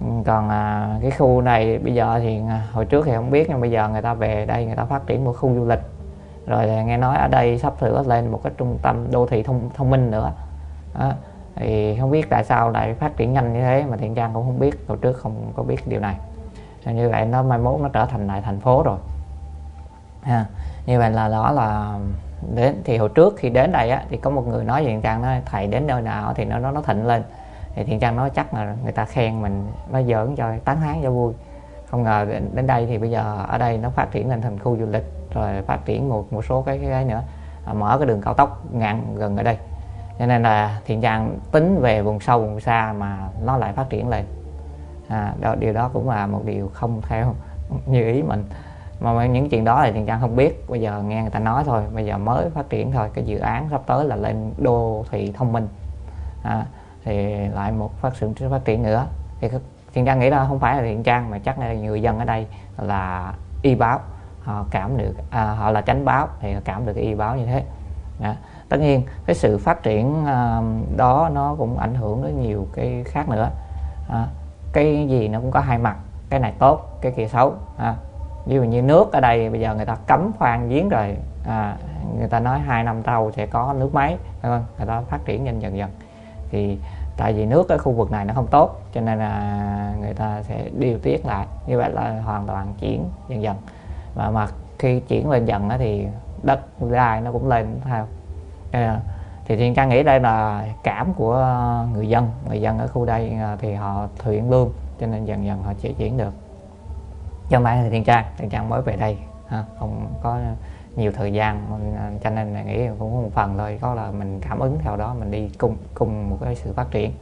Còn cái khu này bây giờ thì hồi trước thì không biết, nhưng bây giờ người ta về đây người ta phát triển một khu du lịch, rồi nghe nói ở đây sắp sửa lên một cái trung tâm đô thị thông minh nữa đó. Thì không biết tại sao lại phát triển nhanh như thế, mà Thiện Trang cũng không biết, hồi trước không có biết điều này. Như vậy nó mai mốt nó trở thành lại thành phố rồi như vậy là đó là đến. Thì hồi trước khi đến đây á, thì có một người nói với Thiện Trang, nói thầy đến nơi nào thì nó thịnh lên. Thì Thiện Trang nói chắc là người ta khen mình, nó giỡn cho tán thán cho vui. Không ngờ đến đây thì bây giờ ở đây nó phát triển lên thành khu du lịch, rồi phát triển một số cái nữa, mở cái đường cao tốc gần ở đây. Cho nên là Thiện Trang tính về vùng sâu vùng xa mà nó lại phát triển lên. Điều đó cũng là một điều không theo như ý mình, mà những chuyện đó thì Thiện Trang không biết, bây giờ nghe người ta nói thôi, bây giờ mới phát triển thôi. Cái dự án sắp tới là lên đô thị thông minh thì lại một phát triển nữa. Thì Thiện Trang nghĩ là không phải là Thiện Trang, mà chắc là người dân ở đây là y báo, họ cảm được họ là chánh báo thì cảm được cái y báo như thế. Tất nhiên cái sự phát triển đó nó cũng ảnh hưởng đến nhiều cái khác nữa. Cái gì nó cũng có hai mặt, cái này tốt cái kia xấu. Ví dụ như nước ở đây bây giờ người ta cấm khoan giếng rồi, người ta nói 2 năm sau sẽ có nước máy, người ta phát triển dần dần. Thì tại vì nước ở khu vực này nó không tốt, cho nên là người ta sẽ điều tiết lại, như vậy là hoàn toàn chuyển dần dần. Mà khi chuyển lên dần thì đất đai nó cũng lên theo. Thì Thiện Trang nghĩ đây là cảm của người dân ở khu đây, thì họ thiện lương, cho nên dần dần họ sẽ chuyển được. Cho nên thì Thiện Trang mới về đây, không có nhiều thời gian, cho nên là nghĩ cũng có một phần thôi, có là mình cảm ứng theo đó, mình đi cùng một cái sự phát triển.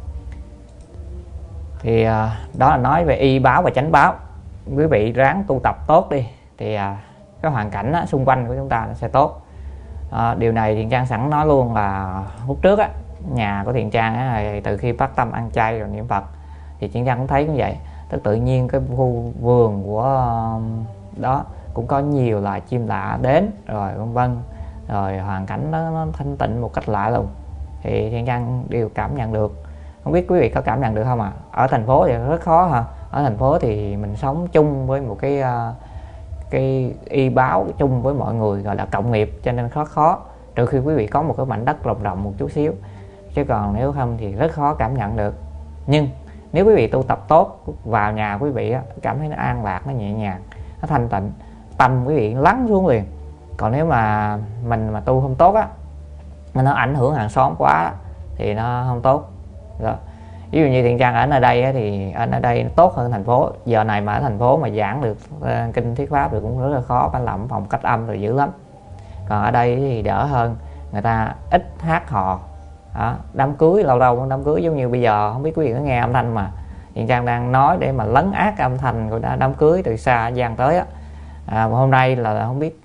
Thì đó là nói về y báo và chánh báo. Quý vị ráng tu tập tốt đi, thì cái hoàn cảnh xung quanh của chúng ta nó sẽ tốt. Điều này Thiện Trang sẵn nói luôn là lúc trước nhà của Thiện Trang từ khi phát tâm ăn chay rồi niệm Phật, thì Thiện Trang cũng thấy cũng vậy. Tự nhiên cái khu vườn của đó cũng có nhiều loài chim lạ đến rồi vân vân, rồi hoàn cảnh nó thanh tịnh một cách lạ lùng, thì Thiện Trang đều cảm nhận được. Không biết quý vị có cảm nhận được không Ở thành phố thì rất khó ở thành phố thì mình sống chung với một cái y báo chung với mọi người, gọi là cộng nghiệp, cho nên khó trừ khi quý vị có một cái mảnh đất rộng một chút xíu, chứ còn nếu không thì rất khó cảm nhận được. Nhưng nếu quý vị tu tập tốt, vào nhà quý vị cảm thấy nó an lạc, nó nhẹ nhàng, nó thanh tịnh, tâm quý vị lắng xuống liền. Còn nếu mà mình mà tu không tốt nó ảnh hưởng hàng xóm quá thì nó không tốt rồi. Ví dụ như Thiện Trang ở nơi đây thì ở nơi đây nó tốt hơn thành phố. Giờ này mà ở thành phố mà giảng được kinh thuyết pháp thì cũng rất là khó, phải làm phòng cách âm rồi dữ lắm. Còn ở đây thì đỡ hơn, người ta ít hát hò. Đám cưới lâu lâu đám cưới, giống như bây giờ không biết quý vị có nghe âm thanh mà Thiện Trang đang nói để mà lấn át âm thanh của đám cưới từ xa Giang tới hôm nay là không biết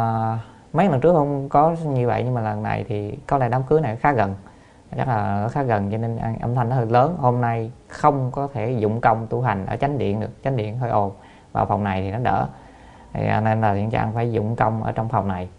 mấy lần trước không có như vậy, nhưng mà lần này thì có lẽ đám cưới này khá gần, chắc là khá gần, cho nên âm thanh nó hơi lớn. Hôm nay không có thể dụng công tu hành ở chánh điện được, chánh điện hơi ồn, vào phòng này thì nó đỡ, thì nên là Thiện Trang phải dụng công ở trong phòng này.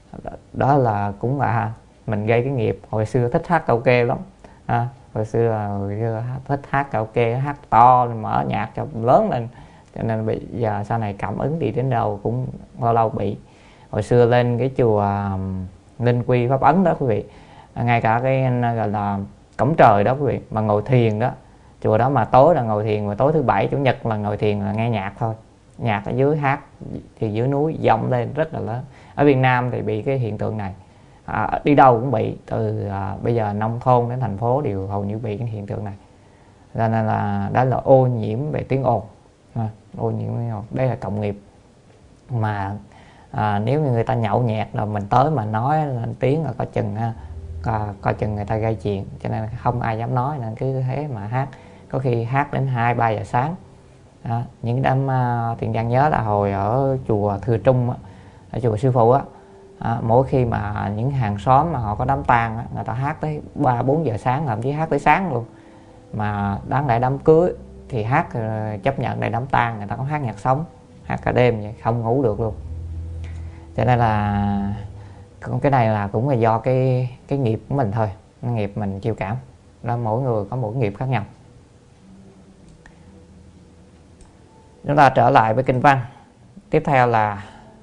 Đó là cũng là mình gây cái nghiệp. Hồi xưa thích hát karaoke lắm, hồi xưa thích hát karaoke, hát to, mở nhạc cho lớn lên, cho nên bây giờ sau này cảm ứng đi đến đâu cũng lâu bị. Hồi xưa lên cái chùa Linh Quy Pháp Ấn đó quý vị, ngay cả cái gọi là cổng trời đó quý vị, mà ngồi thiền đó, chùa đó mà tối là ngồi thiền, mà tối thứ bảy chủ nhật là ngồi thiền, là nghe nhạc thôi. Nhạc ở dưới hát thì dưới núi vọng lên rất là lớn. Ở Việt Nam thì bị cái hiện tượng này, đi đâu cũng bị, từ bây giờ nông thôn đến thành phố đều hầu như bị cái hiện tượng này. Cho nên là đó là ô nhiễm về tiếng ồn, ô nhiễm tiếng ồn. Đây là cộng nghiệp mà nếu như người ta nhậu nhẹt là mình tới mà nói lên tiếng là coi chừng người ta gây chuyện, cho nên không ai dám nói, nên cứ thế mà hát, có khi hát đến 2-3 giờ sáng. Những đám Thiện Trang nhớ là hồi ở chùa Thừa Trung ở chùa Sư Phụ mỗi khi mà những hàng xóm mà họ có đám tang người ta hát tới 3-4 giờ sáng, thậm chí hát tới sáng luôn. Mà đáng lẽ đám cưới thì hát chấp nhận, đây đám tang người ta có hát nhạc sống, hát cả đêm vậy, không ngủ được luôn. Cho nên là cái này là cũng là do cái nghiệp của mình thôi, nghiệp mình chiêu cảm đó, mỗi người có một nghiệp khác nhau. Chúng ta trở lại với kinh văn. Tiếp theo là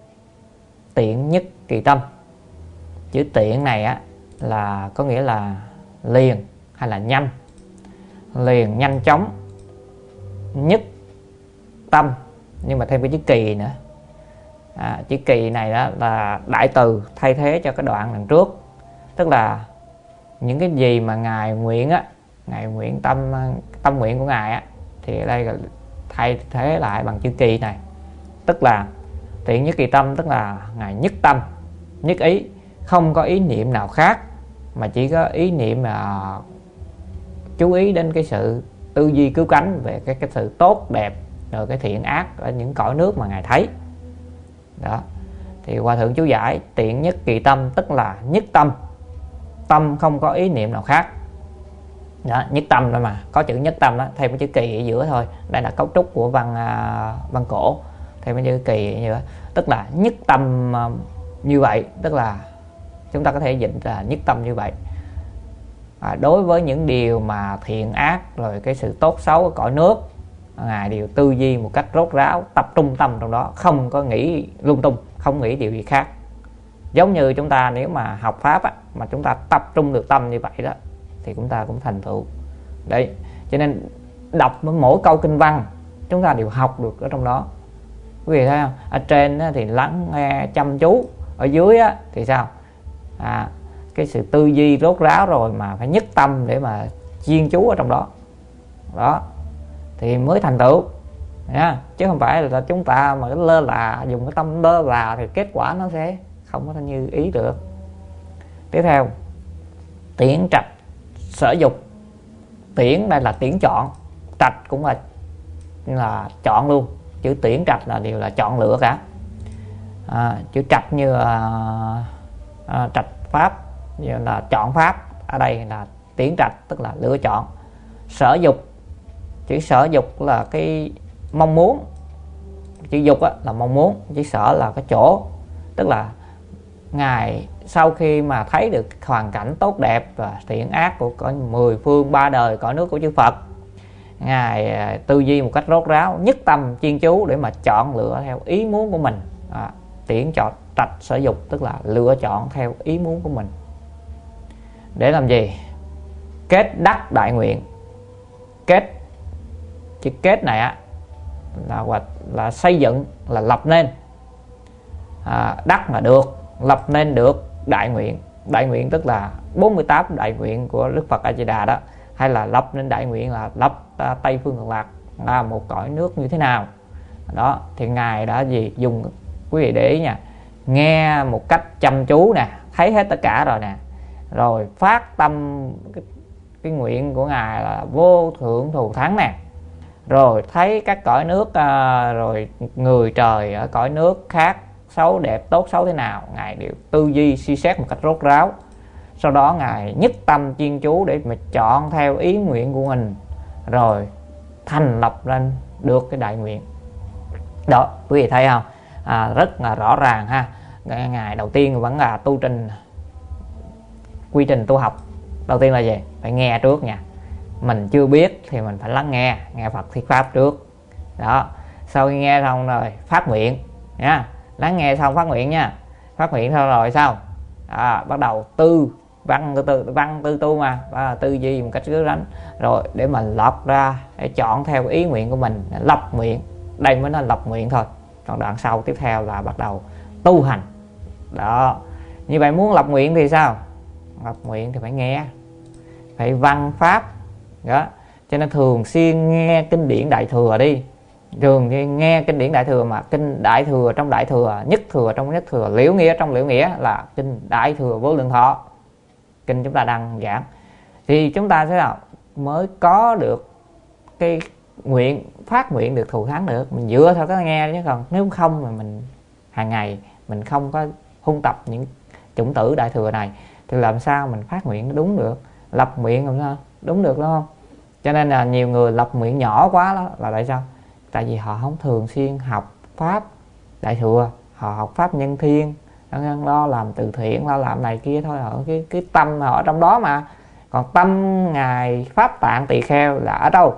tiện nhất kỳ tâm. Chữ tiện này á là có nghĩa là liền hay là nhanh, liền nhanh chóng. Nhất tâm, nhưng mà thêm cái chữ kỳ nữa. Chữ kỳ này đó là đại từ thay thế cho cái đoạn đằng trước, tức là những cái gì mà ngài nguyện á, ngài nguyện tâm nguyện của ngài á, thì ở đây thay thế lại bằng chữ kỳ này, tức là tiện nhất kỳ tâm, tức là ngài nhất tâm nhất ý, không có ý niệm nào khác, mà chỉ có ý niệm là chú ý đến cái sự tư duy cứu cánh về cái sự tốt đẹp, rồi cái thiện ác ở những cõi nước mà ngài thấy đó. Thì Hòa thượng chú giải tiện nhất kỳ tâm tức là nhất tâm, tâm không có ý niệm nào khác đó, nhất tâm đó, mà có chữ nhất tâm đó thêm cái chữ kỳ ở giữa thôi. Đây là cấu trúc của văn cổ, thêm cái chữ kỳ như đó, tức là nhất tâm như vậy, tức là chúng ta có thể dịch là nhất tâm như vậy. Đối với những điều mà thiện ác rồi cái sự tốt xấu ở cõi nước, ngài đều tư duy một cách rốt ráo, tập trung tâm trong đó, không có nghĩ lung tung, không nghĩ điều gì khác. Giống như chúng ta nếu mà học pháp á, mà chúng ta tập trung được tâm như vậy đó thì chúng ta cũng thành tựu đấy. Cho nên đọc mỗi câu kinh văn chúng ta đều học được ở trong đó. Quý vị thấy không? Ở trên thì lắng nghe chăm chú, ở dưới thì sao? Cái sự tư duy rốt ráo rồi mà phải nhất tâm để mà chuyên chú ở trong đó đó thì mới thành tựu nha. Chứ không phải là chúng ta mà lơ là, dùng cái tâm lơ là thì kết quả nó sẽ không có như ý được. Tiếp theo tiễn trạch sở dục. Tiễn đây là tiễn chọn, trạch cũng là chọn luôn. Chữ tiễn trạch là đều là chọn lựa cả. Chữ trạch như trạch pháp, như là chọn pháp, ở đây là tiễn trạch tức là lựa chọn. Sở dục, chữ sở dục là cái mong muốn, chữ dục là mong muốn, chữ sở là cái chỗ, tức là ngài sau khi mà thấy được hoàn cảnh tốt đẹp và thiện ác của cõi mười phương ba đời cõi nước của chư Phật, ngài tư duy một cách rốt ráo, nhất tâm chuyên chú để mà chọn lựa theo ý muốn của mình. Tiễn chọn trạch sở dục tức là lựa chọn theo ý muốn của mình. Để làm gì? Kết đắc đại nguyện. Kết, chữ kết này là xây dựng, là lập nên. Đắc là được, lập nên được đại nguyện. Đại nguyện tức là 48 đại nguyện của Đức Phật A Di Đà đó, hay là lập nên đại nguyện là lập Tây Phương Cực Lạc là một cõi nước như thế nào đó. Thì ngài đã dùng, quý vị để ý nha, nghe một cách chăm chú nè, thấy hết tất cả rồi nè, rồi phát tâm cái nguyện của ngài là vô thượng thù thắng nè, rồi thấy các cõi nước, rồi người trời ở cõi nước khác xấu đẹp tốt xấu thế nào, ngài đều tư duy suy xét một cách rốt ráo. Sau đó ngài nhất tâm chuyên chú để mà chọn theo ý nguyện của mình, rồi thành lập lên được cái đại nguyện đó. Quý vị thấy không? Rất là rõ ràng ha. Ngài đầu tiên vẫn là tu trình, quy trình tu học đầu tiên là gì? Phải nghe trước nha. Mình chưa biết thì mình phải lắng nghe Phật thuyết pháp trước đó. Sau khi nghe xong rồi phát nguyện nha, lắng nghe xong phát nguyện nha. Phát nguyện xong rồi sao? Bắt đầu tư văn tư tu mà, tư duy một cách cứ rắn rồi để mà lọc ra, để chọn theo ý nguyện của mình, lập nguyện. Đây mới là lập nguyện thôi. Còn đoạn sau tiếp theo là bắt đầu tu hành đó. Như vậy muốn lập nguyện thì sao? Lập nguyện thì phải nghe, phải văn pháp đó. Cho nên thường xuyên nghe kinh điển Đại Thừa đi. Thường thì nghe kinh điển Đại Thừa, mà kinh Đại Thừa trong Đại Thừa, Nhất Thừa trong Nhất Thừa, Liễu Nghĩa trong Liễu Nghĩa là kinh Đại Thừa Vô Lượng Thọ, kinh chúng ta đang giảng. Thì chúng ta sẽ nào mới có được cái nguyện, phát nguyện được thù thắng được. Mình dựa theo cái nghe, chứ còn nếu không mà mình hàng ngày mình không có huân tập những chủng tử Đại Thừa này thì làm sao mình phát nguyện nó đúng được, lập nguyện làm sao đúng được, đúng không? Cho nên là nhiều người lập nguyện nhỏ quá đó là tại sao? Tại vì họ không thường xuyên học pháp Đại Thừa, họ học pháp nhân thiên, lo làm từ thiện, lo làm này kia thôi. Họ cái tâm họ ở trong đó mà. Còn tâm ngài Pháp Tạng Tỳ Kheo là ở đâu?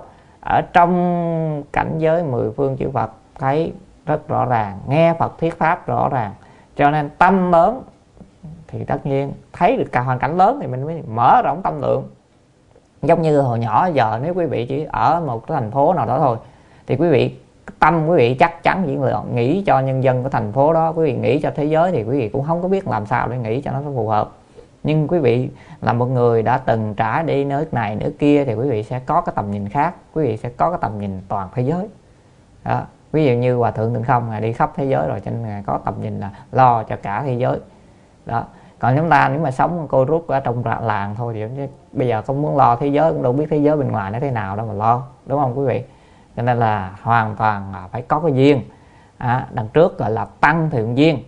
ở trong cảnh giới mười phương chư Phật thấy rất rõ ràng, nghe Phật thuyết pháp rõ ràng, cho nên tâm lớn thì tất nhiên thấy được cả hoàn cảnh lớn thì mình mới mở rộng tâm lượng. Giống như hồi nhỏ giờ nếu quý vị chỉ ở một cái thành phố nào đó thôi thì quý vị tâm quý vị chắc chắn chỉ nghĩ cho nhân dân của thành phố đó, quý vị nghĩ cho thế giới thì quý vị cũng không có biết làm sao để nghĩ cho nó phù hợp. Nhưng quý vị là một người đã từng trải đi nước này nước kia thì quý vị sẽ có cái tầm nhìn khác, quý vị sẽ có cái tầm nhìn toàn thế giới đó. Ví dụ như Hòa Thượng Tịnh Không Ngài đi khắp thế giới rồi cho nên Ngài có tầm nhìn là lo cho cả thế giới đó. Còn chúng ta nếu mà sống cô rút ở trong làng thôi thì bây giờ không muốn lo thế giới, cũng đâu biết thế giới bên ngoài nó thế nào đâu mà lo, đúng không quý vị? Cho nên là hoàn toàn là phải có cái duyên. Đằng trước gọi là tăng thượng duyên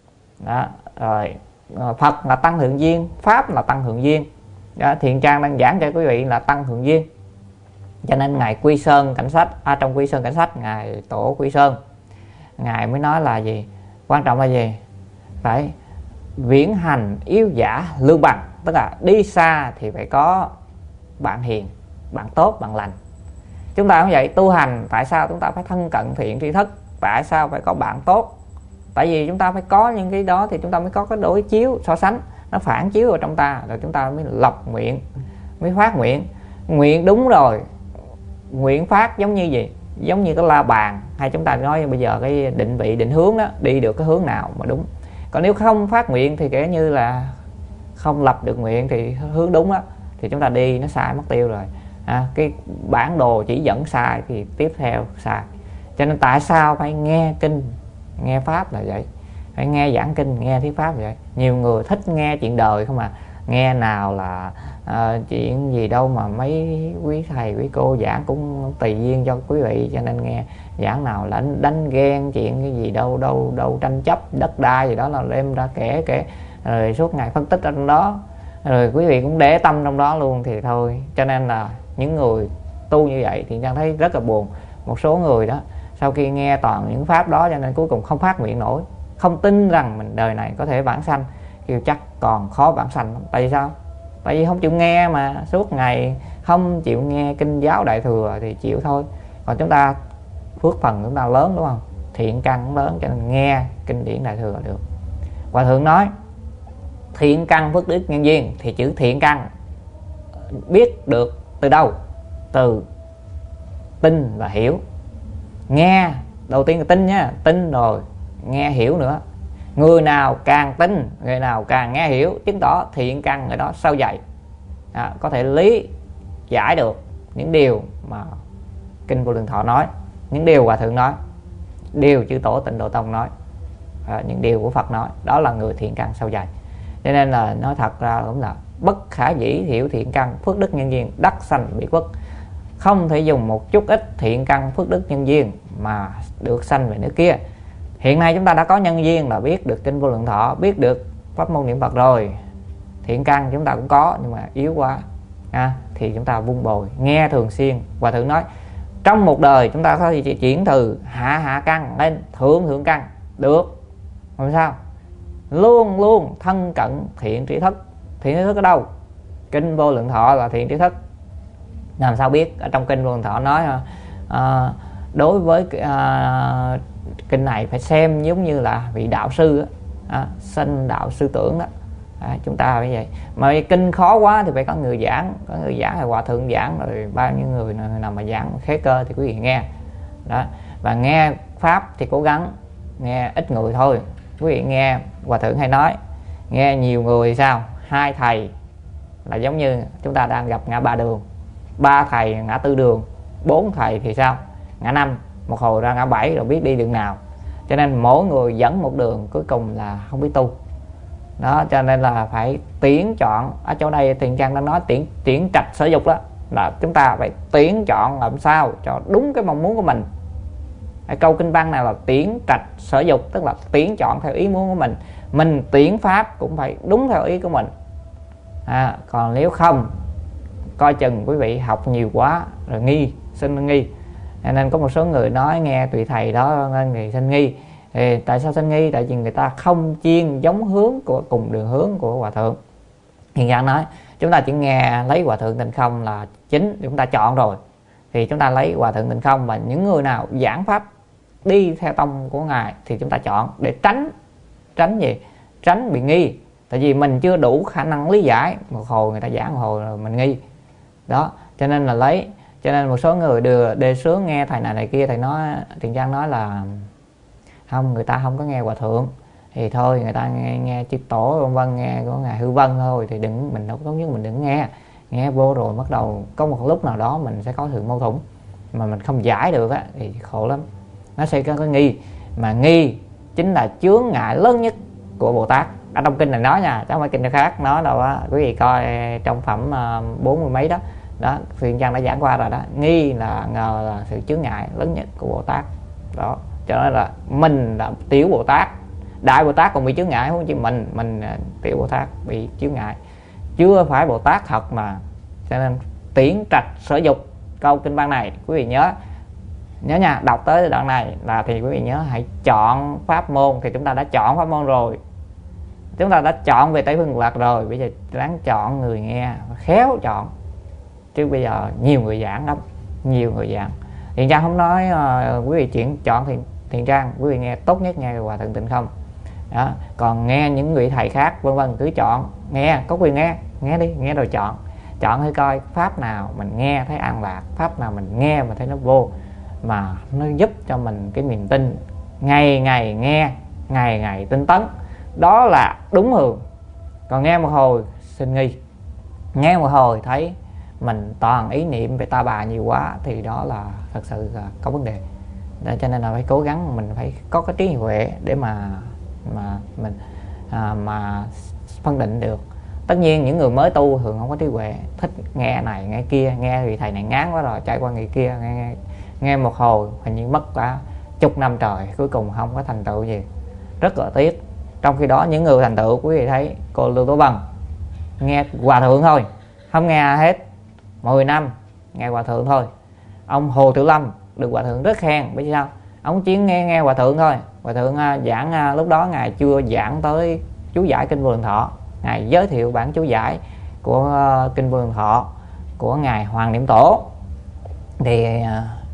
đó. Rồi Phật là tăng thượng duyên, Pháp là tăng thượng duyên đó. Thiện Trang đang giảng cho quý vị là tăng thượng duyên. Cho nên Ngài Quy Sơn Cảnh Sách, trong Quy Sơn Cảnh Sách, Ngài Tổ Quy Sơn Ngài mới nói là gì? Quan trọng là gì? Phải viễn hành yếu giả lương bằng. Tức là đi xa thì phải có bạn hiền, bạn tốt, bạn lành. Chúng ta cũng vậy, tu hành tại sao chúng ta phải thân cận thiện tri thức? Tại sao phải có bạn tốt? Tại vì chúng ta phải có những cái đó thì chúng ta mới có cái đối chiếu so sánh, nó phản chiếu vào trong ta, rồi chúng ta mới lọc nguyện, mới phát nguyện. Nguyện đúng rồi, nguyện phát giống như gì? Giống như cái la bàn, hay chúng ta nói bây giờ cái định vị, định hướng đó, đi được cái hướng nào mà đúng. Còn nếu không phát nguyện thì kể như là không lập được nguyện thì hướng đúng đó, thì chúng ta đi nó sai mất tiêu rồi. Cái bản đồ chỉ dẫn sai thì tiếp theo sai. Cho nên tại sao phải nghe kinh, nghe pháp là vậy, phải nghe giảng kinh, nghe thuyết pháp vậy. Nhiều người thích nghe chuyện đời không à, nghe nào là chuyện gì đâu mà mấy quý thầy quý cô giảng cũng tùy duyên cho quý vị, cho nên nghe giảng nào là đánh ghen chuyện cái gì đâu tranh chấp đất đai gì đó là đem ra kể rồi suốt ngày phân tích trong đó, rồi quý vị cũng để tâm trong đó luôn thì thôi. Cho nên là những người tu như vậy thì Trang thấy rất là buồn. Một số người đó sau khi nghe toàn những pháp đó cho nên cuối cùng không phát nguyện nổi, không tin rằng mình đời này có thể vãng sanh, kêu chắc còn khó vãng sanh. Tại vì sao? Tại vì không chịu nghe mà, suốt ngày không chịu nghe kinh giáo đại thừa thì chịu thôi. Còn chúng ta phước phần chúng ta lớn, đúng không? Thiện căn cũng lớn, cho nên nghe kinh điển đại thừa được. Hòa Thượng nói thiện căn phước đức nhân duyên, thì chữ thiện căn biết được từ đâu? Từ tin và hiểu. Nghe đầu tiên là tin nha, tin rồi nghe hiểu nữa. Người nào càng tin, người nào càng nghe hiểu, chứng tỏ thiện căn người đó sâu dày, có thể lý giải được những điều mà kinh Vô Lượng Thọ nói, những điều Hòa Thượng nói, điều chư Tổ Tịnh Độ Tông nói, những điều của Phật nói. Đó là người thiện căn sâu dày. Cho nên là nói thật ra cũng là bất khả dĩ hiểu thiện căn phước đức nhân duyên đắc sanh biệt quốc. Không thể dùng một chút ít thiện căn phước đức nhân duyên mà được sanh về nước kia. Hiện nay chúng ta đã có nhân duyên là biết được kinh Vô Lượng Thọ, biết được pháp môn niệm Phật rồi. Thiện căn chúng ta cũng có nhưng mà yếu quá, thì chúng ta vun bồi, nghe thường xuyên. Hòa Thượng nói trong một đời chúng ta có thể chuyển từ hạ căn lên thượng căn được. Làm sao? Luôn luôn thân cận thiện tri thức. Thiện tri thức ở đâu? Kinh Vô Lượng Thọ là thiện tri thức. Làm sao biết? Ở trong kinh Vô Lượng Thọ nói đối với kinh này phải xem giống như là vị đạo sư sanh đạo sư tưởng đó. Chúng ta phải vậy. Mà kinh khó quá thì phải có người giảng, có người giảng hay Hòa Thượng giảng, rồi bao nhiêu người nào mà giảng khế cơ thì quý vị nghe đó. Và nghe pháp thì cố gắng nghe ít người thôi. Quý vị nghe Hòa Thượng hay nói, nghe nhiều người thì sao? Hai thầy là giống như chúng ta đang gặp ngã ba đường, ba thầy ngã tư đường, bốn thầy thì sao? Ngã năm, một hồi ra ngã bảy rồi biết đi đường nào. Cho nên mỗi người dẫn một đường, cuối cùng là không biết tu đó. Cho nên là phải tuyển chọn. Ở chỗ đây Thiện Trang đang nói tuyển trạch sở dục đó, là chúng ta phải tuyển chọn làm sao cho đúng cái mong muốn của mình. Cái câu kinh văn này là tuyển trạch sở dục, tức là tuyển chọn theo ý muốn của mình. Mình tuyển pháp cũng phải đúng theo ý của mình. Còn nếu không, coi chừng quý vị học nhiều quá rồi sinh nghi. Nên có một số người nói nghe tùy thầy đó nên người sinh nghi. Thì tại sao sinh nghi? Tại vì người ta không chuyên giống hướng của cùng đường hướng của Hòa Thượng. Hiện Giang nói chúng ta chỉ nghe lấy Hòa Thượng Tịnh Không là chính, chúng ta chọn rồi. thì chúng ta lấy Hòa Thượng Tịnh Không. Và những người nào giảng pháp đi theo tông của Ngài thì chúng ta chọn, để tránh gì? Tránh bị nghi. Tại vì mình chưa đủ khả năng lý giải, một hồi người ta giảng một hồi rồi mình nghi đó. Cho nên là cho nên một số người đề xướng nghe thầy này thầy kia. Thầy nói, Thiện Trang nói là không, người ta không có nghe Hòa Thượng thì thôi, người ta nghe chư tổ vân vân, nghe của Ngài Hư Vân thôi, thì mình đâu tốt nhất mình đừng nghe vô rồi bắt đầu có một lúc nào đó mình sẽ có sự mâu thuẫn mà mình không giải được á, thì khổ lắm. Nó sẽ có cái nghi, mà nghi chính là chướng ngại lớn nhất của Bồ Tát. Ở trong kinh này nói nha, chứ không phải kinh khác nói đâu á. Quý vị coi trong phẩm 40 mấy đó Thiện Trang đã giảng qua rồi đó. Nghi là ngờ là sự chướng ngại lớn nhất của Bồ Tát đó. Cho nên là mình là tiểu Bồ Tát, đại Bồ Tát còn bị chướng ngại, không chỉ mình tiểu Bồ Tát bị chướng ngại, chưa phải Bồ Tát thật mà. Cho nên tiễn trạch sở dục, câu kinh văn này quý vị nhớ nha. Đọc tới đoạn này là thì quý vị nhớ hãy chọn pháp môn. Thì chúng ta đã chọn pháp môn rồi, chúng ta đã chọn về Tây Phương Cực Lạc rồi, bây giờ ráng chọn người nghe, khéo chọn. Chứ bây giờ nhiều người giảng lắm, nhiều người giảng. Thiện Trang không nói quý vị chuyện chọn Thiện Trang, quý vị nghe tốt nhất nghe Hòa Thượng Tịnh Không đó. Còn nghe những vị thầy khác vân vân cứ chọn, nghe có quyền nghe đi, nghe rồi chọn thử coi pháp nào mình nghe thấy an lạc, pháp nào mình nghe mà thấy nó vô, mà nó giúp cho mình cái niềm tin, ngày ngày nghe, ngày ngày tinh tấn, đó là đúng hướng. Còn nghe một hồi sinh nghi, nghe một hồi thấy mình toàn ý niệm về ta bà nhiều quá, thì đó là thật sự là có vấn đề. Cho nên là phải cố gắng, mình phải có cái trí huệ để mà mình mà phân định được. Tất nhiên những người mới tu thường không có trí huệ, thích nghe này nghe kia, nghe thì thầy này ngán quá rồi chạy qua người kia, nghe một hồi hình như mất cả chục năm trời, cuối cùng không có thành tựu gì, rất là tiếc. Trong khi đó những người thành tựu, quý vị thấy cô Lưu Tố Bằng nghe Hòa Thượng thôi, không nghe hết, 10 năm nghe Hòa Thượng thôi. Ông Hồ Tiểu Lâm được Hòa Thượng rất khen, bởi vì sao? Ông chỉ nghe Hòa Thượng thôi. Hòa Thượng giảng lúc đó Ngài chưa giảng tới chú giải Kinh Vô Lượng Thọ, Ngài giới thiệu bản chú giải của Kinh Vô Lượng Thọ của Ngài Hoàng Niệm Tổ. Thì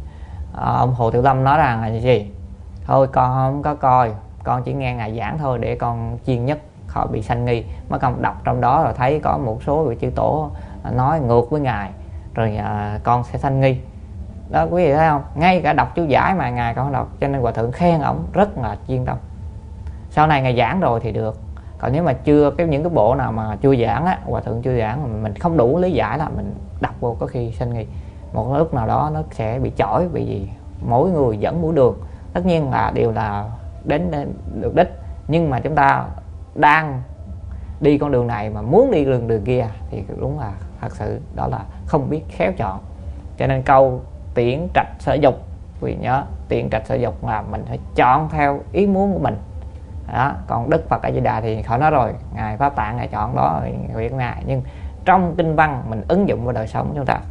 ông Hồ Tiểu Lâm nói rằng là gì? Thôi con không có coi, con chỉ nghe Ngài giảng thôi để con chuyên nhất khỏi bị sanh nghi. Mấy con đọc trong đó rồi thấy có một số vị chư tổ nói ngược với Ngài, rồi con sẽ sanh nghi. Đó quý vị thấy không? Ngay cả đọc chú giải mà Ngài còn đọc, cho nên Hòa Thượng khen ổng rất là chuyên tâm. Sau này Ngài giảng rồi thì được. Còn nếu mà chưa những cái bộ nào mà chưa giảng á, Hòa Thượng chưa giảng mà mình không đủ lý giải là mình đọc vô có khi sanh nghi. Một lúc nào đó nó sẽ bị chỏi, bị gì? Mỗi người dẫn mỗi đường. Tất nhiên là đều là đến được đích, nhưng mà chúng ta đang đi con đường này mà muốn đi đường kia thì đúng là thật sự đó là không biết khéo chọn. Cho nên câu tiễn trạch sở dục, quý vị nhớ tiễn trạch sở dục là mình phải chọn theo ý muốn của mình đó. Còn Đức Phật A Di Đà thì khỏi nói rồi, Ngài Pháp Tạng Ngài chọn đó việc của Ngài, nhưng trong kinh văn mình ứng dụng vào đời sống chúng ta.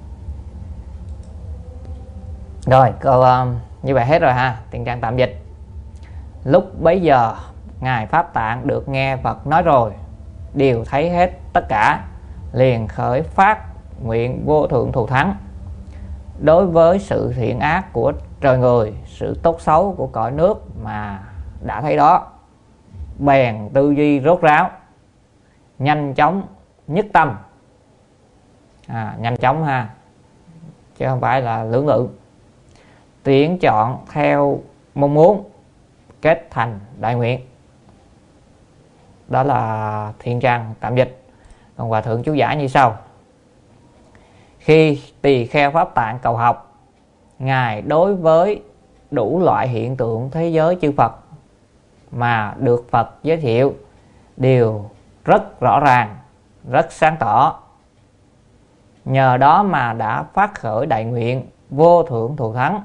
Rồi câu như vậy hết rồi ha. Thiện Trang tạm dịch. Lúc bấy giờ Ngài Pháp Tạng được nghe Phật nói rồi, đều thấy hết tất cả, liền khởi phát nguyện vô thượng thù thắng. Đối với sự thiện ác của trời người, sự tốt xấu của cõi nước mà đã thấy đó, bèn tư duy rốt ráo, nhanh chóng nhất tâm. Nhanh chóng ha, chứ không phải là lưỡng lự. Tuyển chọn theo mong muốn, kết thành đại nguyện. Đó là Thiện Trang tạm dịch. Còn Hòa Thượng chú giải như sau. Khi Tỳ Kheo Pháp Tạng cầu học, Ngài đối với đủ loại hiện tượng thế giới chư Phật mà được Phật giới thiệu đều rất rõ ràng, rất sáng tỏ. Nhờ đó mà đã phát khởi đại nguyện vô thượng thù thắng.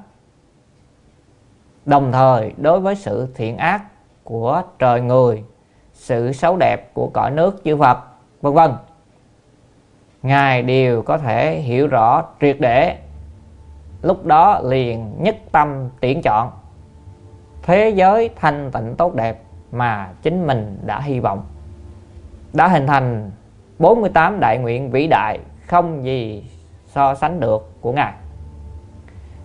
Đồng thời đối với sự thiện ác của trời người, sự xấu đẹp của cõi nước chư Phật, vân vân, Ngài đều có thể hiểu rõ triệt để. Lúc đó liền nhất tâm tuyển chọn thế giới thanh tịnh tốt đẹp mà chính mình đã hy vọng, đã hình thành 48 đại nguyện vĩ đại không gì so sánh được của Ngài.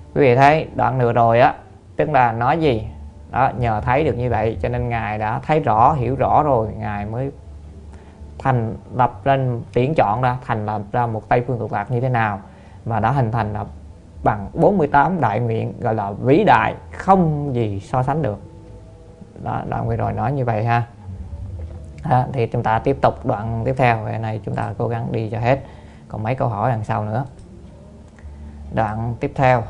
Quý vị thấy đoạn vừa rồi á, tức là nói gì đó, nhờ thấy được như vậy cho nên Ngài đã thấy rõ, hiểu rõ rồi, Ngài mới thành lập lên, tuyển chọn ra, thành lập ra một Tây Phương Cực Lạc như thế nào, và đã hình thành là bằng 48 đại nguyện gọi là vĩ đại, không gì so sánh được. Đó, đoạn vừa rồi nói như vậy ha. Thì chúng ta tiếp tục đoạn tiếp theo. Cái này chúng ta cố gắng đi cho hết, còn mấy câu hỏi đằng sau nữa. Đoạn tiếp theo,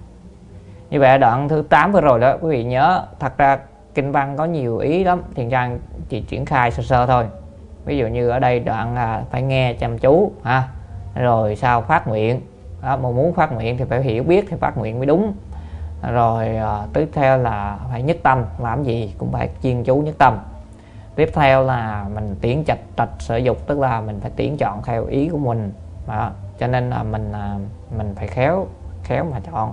như vậy đoạn thứ 8 vừa rồi đó, quý vị nhớ thật ra kinh văn có nhiều ý lắm, Thiện Trang chỉ triển khai sơ sơ thôi. Ví dụ như ở đây đoạn là phải nghe chăm chú ha, rồi sau phát nguyện đó, mà muốn phát nguyện thì phải hiểu biết thì phát nguyện mới đúng. Rồi tiếp theo là phải nhất tâm, làm gì cũng phải chuyên chú nhất tâm. Tiếp theo là mình tuyển trạch sở dục, tức là mình phải tuyển chọn theo ý của mình đó. Cho nên là mình phải khéo mà chọn.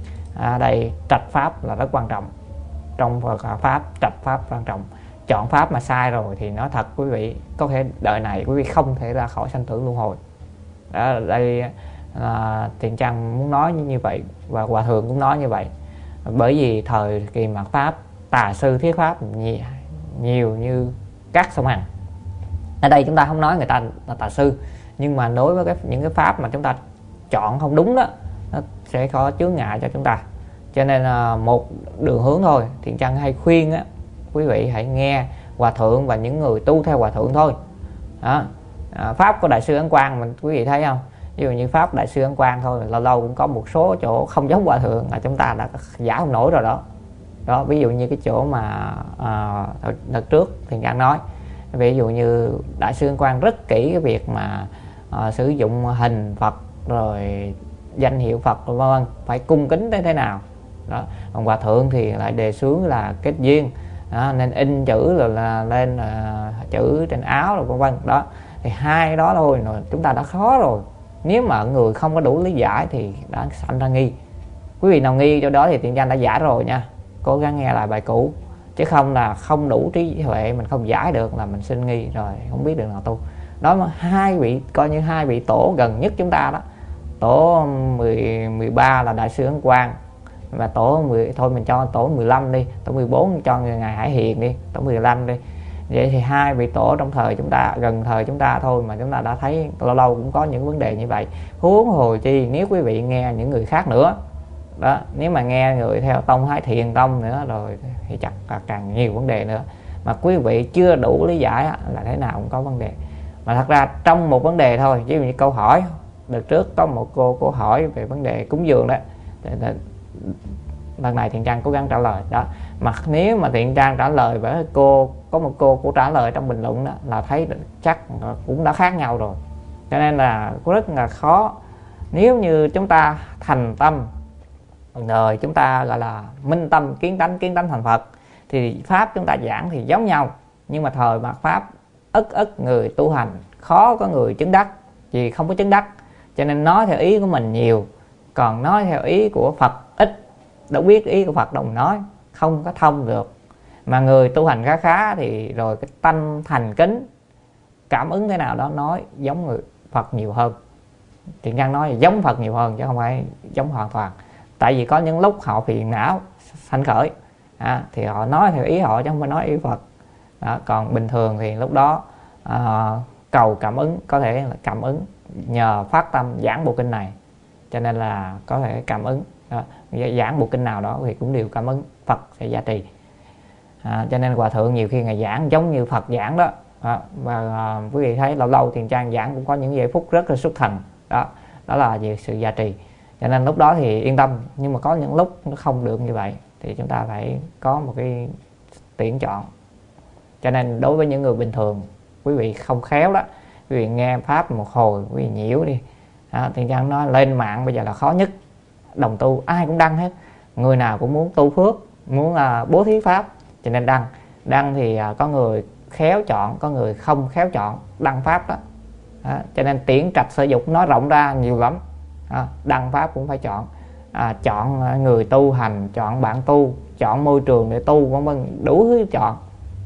Đây trạch pháp là rất quan trọng, trong pháp trạch pháp quan trọng. Chọn pháp mà sai rồi thì nói thật quý vị, có thể đời này quý vị không thể ra khỏi sanh tử luân hồi. Đó, đây Thiện Trang muốn nói như vậy, và Hòa Thượng cũng nói như vậy. Bởi vì thời kỳ mạt pháp, tà sư thuyết pháp nhiều như các sông Hằng. Ở đây chúng ta không nói người ta là tà sư, nhưng mà đối với những cái pháp mà chúng ta chọn không đúng đó, nó sẽ có chướng ngại cho chúng ta. Cho nên là một đường hướng thôi. Thiện Trang hay khuyên á, quý vị hãy nghe Hòa Thượng và những người tu theo Hòa Thượng thôi đó. Pháp của Đại sư Ấn Quang mình quý vị thấy không, ví dụ như pháp Đại sư Ấn Quang thôi, lâu lâu cũng có một số chỗ không giống Hòa Thượng là chúng ta đã giả không nổi rồi đó. Ví dụ như cái chỗ mà đợt trước Thiện Trang nói, ví dụ như Đại sư Ấn Quang rất kỹ cái việc mà sử dụng hình Phật rồi danh hiệu Phật vân vân, phải cung kính tới thế nào đó. Còn Hòa Thượng thì lại đề xướng là kết duyên đó, nên in chữ rồi là lên chữ trên áo rồi vân vân đó. Thì hai đó thôi rồi chúng ta đã khó rồi. Nếu mà người không có đủ lý giải thì đã sanh ra nghi. Quý vị nào nghi chỗ đó thì Thiện Trang đã giải rồi nha, cố gắng nghe lại bài cũ, chứ không là không đủ trí huệ mình không giải được là mình sinh nghi rồi không biết được nào tu. Đó mà hai vị coi như hai vị tổ gần nhất chúng ta đó, tổ 13 là Đại sư Ấn Quang, và tổ 10 thôi mình cho tổ 15 đi, tổ 14 cho ngài Hải Hiền đi, tổ 15 đi. Vậy thì hai vị tổ trong thời chúng ta, gần thời chúng ta thôi mà chúng ta đã thấy lâu lâu cũng có những vấn đề như vậy. Huống hồ chi nếu quý vị nghe những người khác nữa đó, nếu mà nghe người theo tông Thái Thiền tông nữa rồi thì chắc là càng nhiều vấn đề nữa. Mà quý vị chưa đủ lý giải là thế nào cũng có vấn đề. Mà thật ra trong một vấn đề thôi, ví dụ như câu hỏi đợt trước có một cô hỏi về vấn đề cúng dường đó, lần này Thiện Trang cố gắng trả lời đó. Mà nếu mà Thiện Trang trả lời với cô, có một cô trả lời trong bình luận đó là thấy chắc cũng đã khác nhau rồi. Cho nên là rất là khó. Nếu như chúng ta thành tâm rồi chúng ta gọi là minh tâm kiến tánh thành Phật thì pháp chúng ta giảng thì giống nhau. Nhưng mà thời mạt pháp ức người tu hành, khó có người chứng đắc, vì không có chứng đắc cho nên nói theo ý của mình nhiều, còn nói theo ý của Phật ít. Đâu biết ý của Phật đâu mà nói, không có thông được. Mà người tu hành khá thì rồi cái tâm thành kính, cảm ứng thế nào đó nói giống người Phật nhiều hơn. Thiện Trang nói là giống Phật nhiều hơn chứ không phải giống hoàn toàn. Tại vì có những lúc họ phiền não sanh khởi thì họ nói theo ý họ chứ không phải nói ý Phật đó. Còn bình thường thì lúc đó cầu cảm ứng, có thể là cảm ứng nhờ phát tâm giảng bộ kinh này, cho nên là có thể cảm ứng đó. Giảng bộ kinh nào đó thì cũng đều cảm ứng Phật sẽ gia trì. Cho nên Hòa Thượng nhiều khi ngài giảng giống như Phật giảng đó. Và quý vị thấy lâu lâu Thiện Trang giảng cũng có những giây phút rất là xuất thần đó. Đó là về sự gia trì. Cho nên lúc đó thì yên tâm. Nhưng mà có những lúc nó không được như vậy thì chúng ta phải có một cái tuyển chọn. Cho nên đối với những người bình thường, quý vị không khéo đó, quý vị nghe pháp một hồi quý vị nhiễu đi. Thiện Trang nói lên mạng bây giờ là khó nhất. Đồng tu ai cũng đăng hết, người nào cũng muốn tu phước, muốn bố thí pháp, cho nên đăng thì có người khéo chọn, có người không khéo chọn đăng pháp đó. Cho nên tuyển trạch sở dục nói rộng ra nhiều lắm. Đăng pháp cũng phải chọn, chọn người tu hành, chọn bạn tu, chọn môi trường để tu, vân vân, đủ thứ chọn.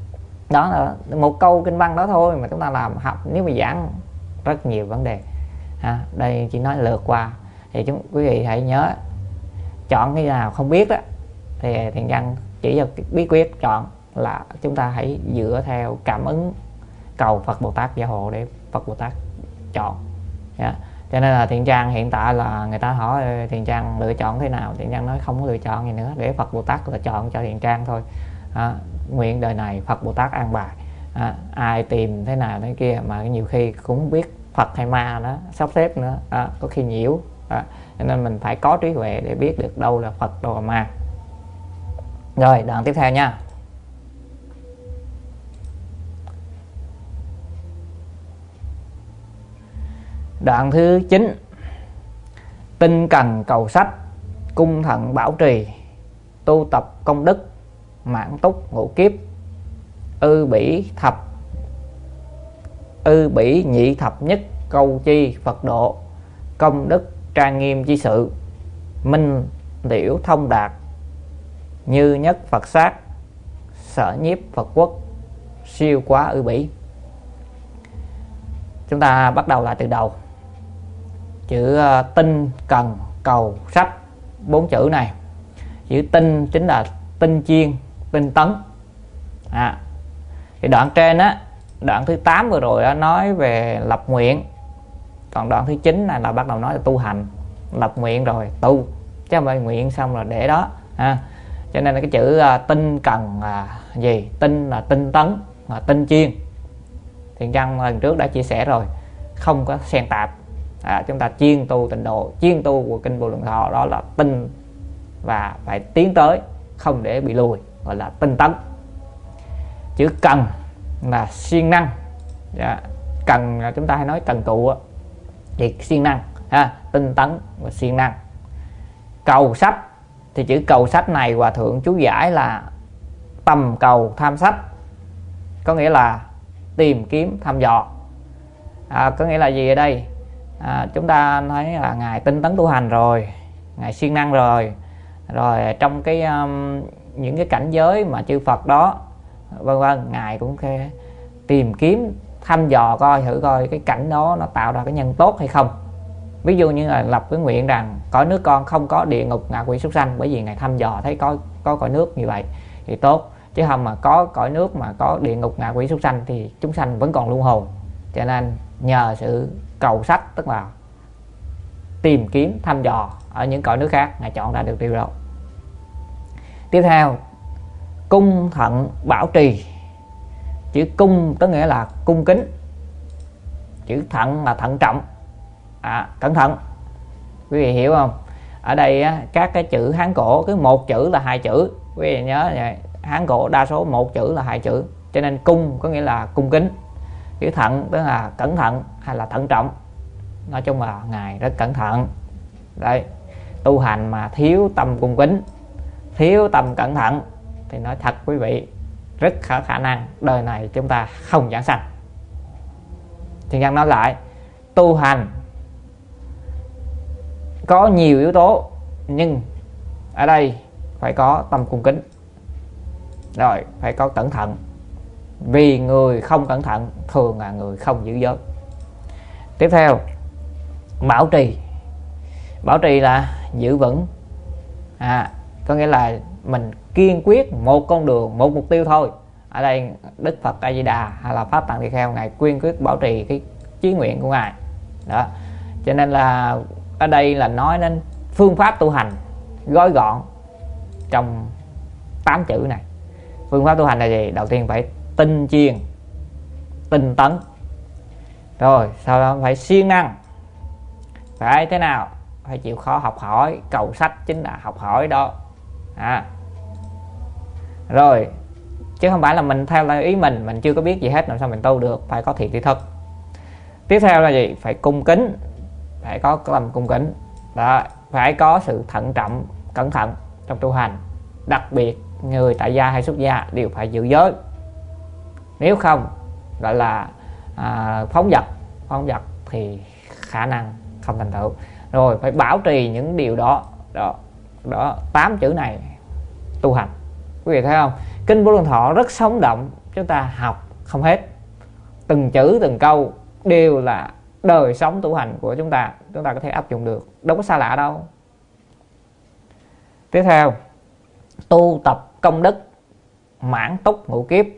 Đó là một câu kinh văn đó thôi mà chúng ta làm học, nếu mà giảng rất nhiều vấn đề. Đây chỉ nói lượt qua thì quý vị hãy nhớ chọn cái nào không biết đó thì Thiện Nhân chỉ cho bí quyết chọn là chúng ta hãy dựa theo cảm ứng cầu Phật Bồ Tát gia hộ để Phật Bồ Tát chọn. Cho nên là Thiện Nhân hiện tại là người ta hỏi Thiện Nhân lựa chọn thế nào, Thiện Nhân nói không có lựa chọn gì nữa, để Phật Bồ Tát là chọn cho Thiện Nhân thôi. Nguyện đời này Phật Bồ Tát an bài, ai tìm thế nào thế kia, mà nhiều khi cũng không biết Phật hay ma đó sắp xếp nữa, có khi nhiễu. Cho nên mình phải có trí huệ để biết được đâu là Phật, đâu là ma. Rồi đoạn tiếp theo nha. Đoạn thứ 9. Tinh cần cầu sách, cung thận bảo trì, tu tập công đức, mãn túc ngũ kiếp, ư bỉ nhị thập nhất câu chi Phật độ, công đức trang nghiêm chi sự, minh liễu thông đạt, như nhất Phật sát, sở nhiếp Phật quốc, siêu quá ư bỉ. Chúng ta bắt đầu lại từ đầu. Chữ tinh cần cầu sách, 4 chữ này. Chữ tinh chính là tinh chiên, tinh tấn. Thì đoạn trên á, đoạn thứ 8 vừa rồi đã nói về lập nguyện, còn đoạn thứ 9 này là bắt đầu nói là tu hành. Lập nguyện rồi tu, chứ không phải nguyện xong rồi để đó. Cho nên là cái chữ tinh cần là gì? Tinh là tinh tấn, là tinh chiên. Thiện Nhân lần trước đã chia sẻ rồi, không có xen tạp. Chúng ta chuyên tu tịnh độ, chuyên tu của kinh Vô Lượng Thọ, đó là tinh và phải tiến tới, không để bị lùi, gọi là tinh tấn. Chữ cần là siêng năng. Cần chúng ta hay nói cần cù thì siêng năng, tinh tấn và siêng năng. Cầu sách thì chữ cầu sách này Hòa Thượng chú giải là tầm cầu tham sách, có nghĩa là tìm kiếm thăm dò. Có nghĩa là gì ở đây? Chúng ta thấy là ngài tinh tấn tu hành rồi, ngài siêng năng rồi trong cái những cái cảnh giới mà chư Phật đó vân vân, ngài cũng tìm kiếm thăm dò coi thử coi cái cảnh đó nó tạo ra cái nhân tốt hay không. Ví dụ như là lập cái nguyện rằng cõi nước con không có địa ngục ngạ quỷ súc sanh, bởi vì ngài thăm dò thấy có cõi nước như vậy thì tốt, chứ không mà có cõi nước mà có địa ngục ngạ quỷ súc sanh thì chúng sanh vẫn còn luân hồi. Cho nên nhờ sự cầu sách, tức là tìm kiếm thăm dò ở những cõi nước khác, ngài chọn ra được điều đó. Tiếp theo, cung thận bảo trì. Chữ cung tức nghĩa là cung kính, chữ thận là thận trọng, cẩn thận. Quý vị hiểu không? Ở đây các cái chữ Hán cổ, cứ một chữ là 2 chữ, quý vị nhớ vậy. Hán cổ đa số một chữ là 2 chữ, cho nên cung có nghĩa là cung kính, chữ thận tức là cẩn thận hay là thận trọng. Nói chung là ngài rất cẩn thận. Đây, tu hành mà thiếu tâm cung kính, thiếu tâm cẩn thận thì nói thật quý vị, rất khả năng đời này chúng ta không giảng sanh. Thiện Nhân nói lại, tu hành có nhiều yếu tố, nhưng ở đây phải có tâm cung kính, rồi phải có cẩn thận, vì người không cẩn thận thường là người không giữ giới. Tiếp theo, bảo trì. Bảo trì là giữ vững, có nghĩa là mình kiên quyết một con đường, một mục tiêu thôi. Ở đây Đức Phật A Di Đà hay là Pháp Tạng Tỳ Kheo, ngài kiên quyết bảo trì cái chí nguyện của ngài đó. Cho nên là ở đây là nói đến phương pháp tu hành gói gọn trong 8 chữ này. Phương pháp tu hành là gì? Đầu tiên phải tinh chiên, tinh tấn, rồi sau đó phải siêng năng. Phải thế nào? Phải chịu khó học hỏi. Cầu sách chính là học hỏi đó. Rồi, chứ không phải là mình theo ý mình chưa có biết gì hết làm sao mình tu được. Phải có thiện tri thức. Tiếp theo là gì? Phải cung kính, phải có tâm cung kính đó. Phải có sự thận trọng, cẩn thận trong tu hành. Đặc biệt người tại gia hay xuất gia đều phải giữ giới, nếu không gọi là phóng dật thì khả năng không thành tựu. Rồi phải bảo trì những điều đó. 8 chữ này tu hành. Quý vị thấy không? Kinh Vô Lượng Thọ rất sống động, chúng ta học không hết, từng chữ từng câu đều là đời sống tu hành của chúng ta có thể áp dụng được, đâu có xa lạ đâu. Tiếp theo, tu tập công đức mãn túc ngũ kiếp.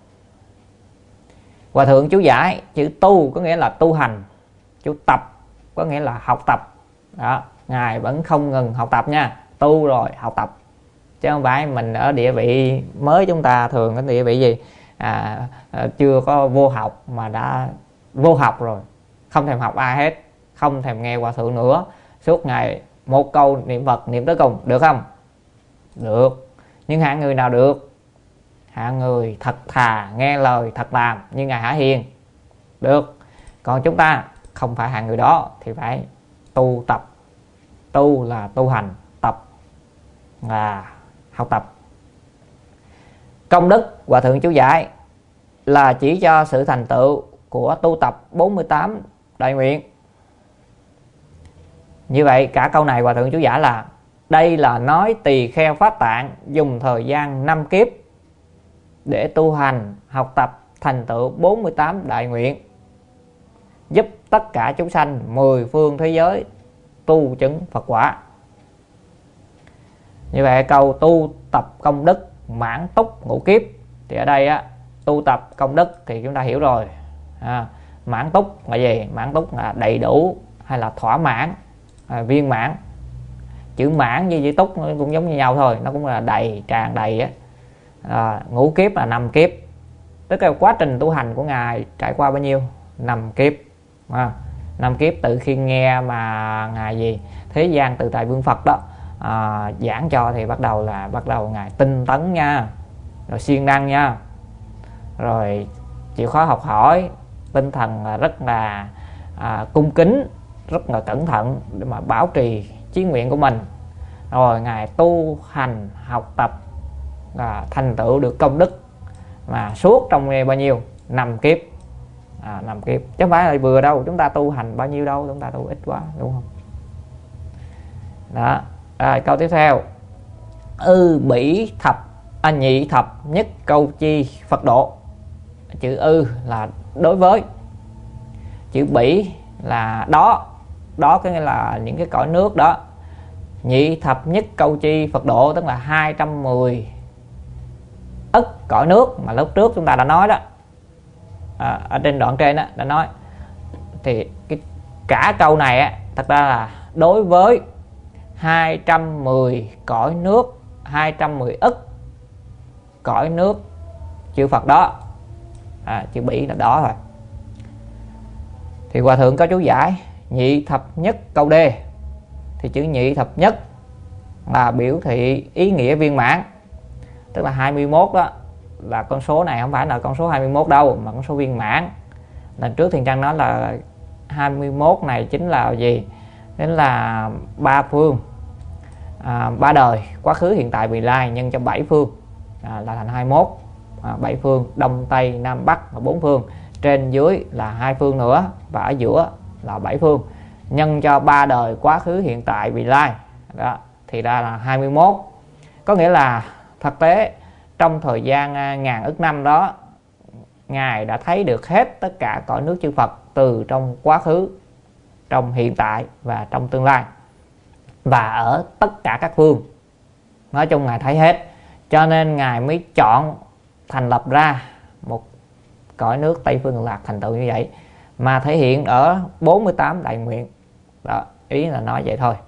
Hòa thượng chú giải chữ tu có nghĩa là tu hành, chữ tập có nghĩa là học tập. Đó, ngài vẫn không ngừng học tập nha, tu rồi học tập, chứ không phải mình ở địa vị mới. Chúng ta thường cái địa vị gì chưa có vô học mà đã vô học rồi, không thèm học ai hết, không thèm nghe hòa thượng nữa, suốt ngày một câu niệm Phật niệm tới cùng, được không? Được. Nhưng hạng người nào được? Hạng người thật thà, nghe lời, thật làm như ngài Hạ Hiền, được. Còn chúng ta không phải hạng người đó thì phải tu tập. Tu là tu hành, tập là học tập. Công đức, hòa thượng chú giải là chỉ cho sự thành tựu của tu tập 48 đại nguyện. Như vậy cả câu này hòa thượng chú giải là đây là nói tỳ kheo Pháp Tạng dùng thời gian 5 kiếp để tu hành, học tập, thành tựu 48 đại nguyện, giúp tất cả chúng sanh 10 phương thế giới tu chứng Phật quả. Như vậy câu tu tập công đức mãn túc ngũ kiếp thì ở đây tu tập công đức thì chúng ta hiểu rồi. Mãn túc là gì? Mãn túc là đầy đủ hay là thỏa mãn, viên mãn. Chữ mãn với chữ túc cũng giống như nhau thôi, nó cũng là đầy, tràn đầy ngũ kiếp là 5 kiếp, tức là quá trình tu hành của ngài trải qua bao nhiêu? 5 kiếp. 5 kiếp từ khi nghe mà ngài Thế gian Từ Tại Vương Phật đó giảng cho thì bắt đầu ngài tinh tấn nha, rồi siêng năng nha, rồi chịu khó học hỏi, tinh thần rất là cung kính, rất là cẩn thận để mà bảo trì chí nguyện của mình. Rồi ngài tu hành học tập thành tựu được công đức mà suốt trong bao nhiêu? 5 kiếp. 5 kiếp chứ không phải là vừa đâu, chúng ta tu hành bao nhiêu đâu, chúng ta tu ít quá, đúng không? Đó. Rồi câu tiếp theo, bỉ thập nhị thập nhất câu chi Phật độ. Chữ là đối với, chữ bỉ là đó có nghĩa là những cái cõi nước đó. Nhị thập nhất câu chi Phật độ tức là 210 ức cõi nước mà lúc trước chúng ta đã nói đó, ở trên đoạn trên đó đã nói. Thì cả câu này thật ra là đối với 210 cõi nước, 210 ức cõi nước chư Phật đó. Chữ bỉ là đó rồi. Thì hòa thượng có chú giải nhị thập nhất câu D. Thì chữ nhị thập nhất là biểu thị ý nghĩa viên mãn, tức là 21 đó là con số này không phải là con số 21 đâu, mà con số viên mãn. Lần trước Thiền Trang nói là 21 này chính là gì? Chính là 3 phương, 3 đời, quá khứ hiện tại vị lai nhân cho 7 phương là thành 21. 7 phương, Đông Tây Nam Bắc là 4 phương, trên dưới là 2 phương nữa, và ở giữa là 7 phương, nhân cho 3 đời quá khứ hiện tại vị lai đó, thì ra là 21. Có nghĩa là thực tế trong thời gian ngàn ức năm đó, ngài đã thấy được hết tất cả cõi nước chư Phật từ trong quá khứ, trong hiện tại và trong tương lai, và ở tất cả các phương. Nói chung ngài thấy hết, cho nên ngài mới chọn thành lập ra một cõi nước Tây Phương Cực Lạc thành tựu như vậy, mà thể hiện ở 48 đại nguyện đó, ý là nói vậy thôi.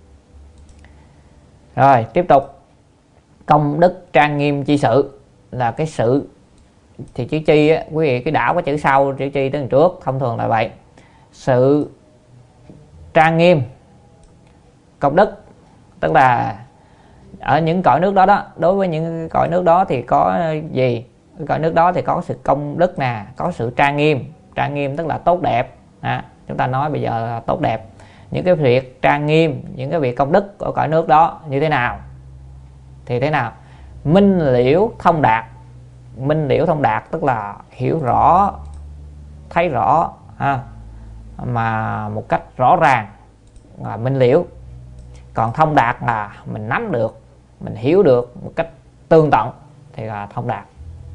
Rồi tiếp tục, công đức trang nghiêm chi sự là cái sự. Thì chữ chi quý vị cái đảo có chữ sau chữ chi tới trước, thông thường là vậy. Sự trang nghiêm công đức tức là ở những cõi nước đó đối với những cõi nước đó thì có gì? Cõi nước đó thì có sự công đức nè, có sự trang nghiêm tức là tốt đẹp. Chúng ta nói bây giờ là tốt đẹp. Những cái việc trang nghiêm, những cái việc công đức của cõi nước đó như thế nào? Thì thế nào? Minh liễu thông đạt. Minh liễu thông đạt tức là hiểu rõ, thấy rõ mà một cách rõ ràng là minh liễu. Còn thông đạt là mình nắm được, mình hiểu được một cách tương tận thì là thông đạt.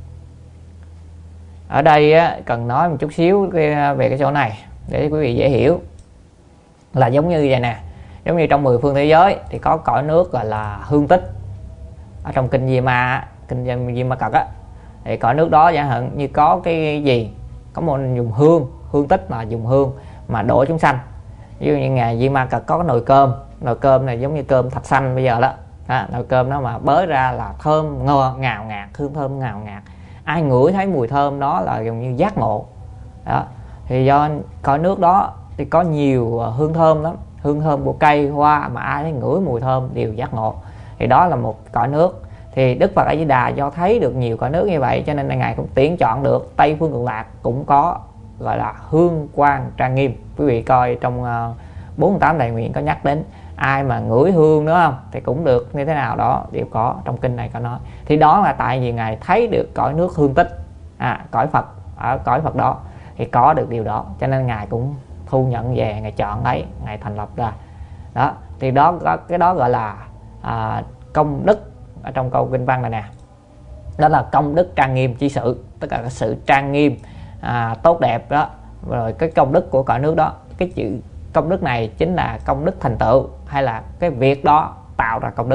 Ở đây cần nói một chút xíu về cái chỗ này để quý vị dễ hiểu. Là giống như vậy nè, Giống như trong 10 phương thế giới thì có cõi nước gọi là hương tích. Ở trong kinh Di Ma Cật á, thì cõi nước đó chẳng hạn như có cái gì, có một dùng hương tích là dùng hương mà đổ chúng sanh. Ví dụ như ngày Di Ma Cật có cái nồi cơm này giống như cơm thạch xanh bây giờ đó, nồi cơm đó mà bới ra là thơm ngào ngạt, hương thơm ngào ngạt, ai ngửi thấy mùi thơm đó là giống như giác ngộ đó. Thì do cõi nước đó thì có nhiều hương thơm lắm, hương thơm của cây hoa mà ai thấy ngửi mùi thơm đều giác ngộ, thì đó là một cõi nước. Thì Đức Phật A Di Đà do thấy được nhiều cõi nước như vậy cho nên là ngài cũng tuyển chọn được Tây Phương Cực Lạc cũng có gọi là hương quang trang nghiêm. Quý vị coi trong 48 đại nguyện có nhắc đến ai mà ngửi hương nữa không thì cũng được như thế nào đó, đều có trong kinh này có nói. Thì đó là tại vì ngài thấy được cõi nước hương tích, cõi Phật, ở cõi Phật đó thì có được điều đó, cho nên ngài cũng thu nhận về, ngài chọn đấy, ngài thành lập ra đó. Thì đó, cái đó gọi là công đức. Ở trong câu kinh văn này nè, đó là công đức trang nghiêm chi sự, tất cả cái sự trang nghiêm tốt đẹp đó, rồi cái công đức của cõi nước đó. Cái chữ công đức này chính là công đức thành tựu, hay là cái việc đó tạo ra công đức.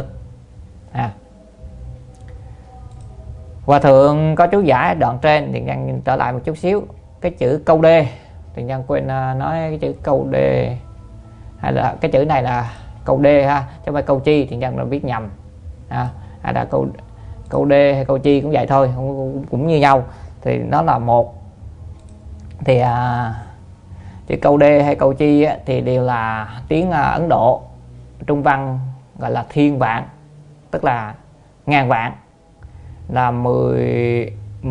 Hòa thượng có chú giải đoạn trên thì nhân trở lại một chút xíu, cái chữ câu đê thì nhân quên nói cái chữ câu đê, hay là cái chữ này là câu đê ha, chứ không phải câu chi, thì nhân đã viết nhầm hay là câu đê hay câu chi cũng vậy thôi, cũng như nhau, thì nó là một. Thì chữ câu đê hay câu chi á, thì đều là tiếng Ấn Độ, trung văn gọi là thiên vạn, tức là ngàn vạn, là 10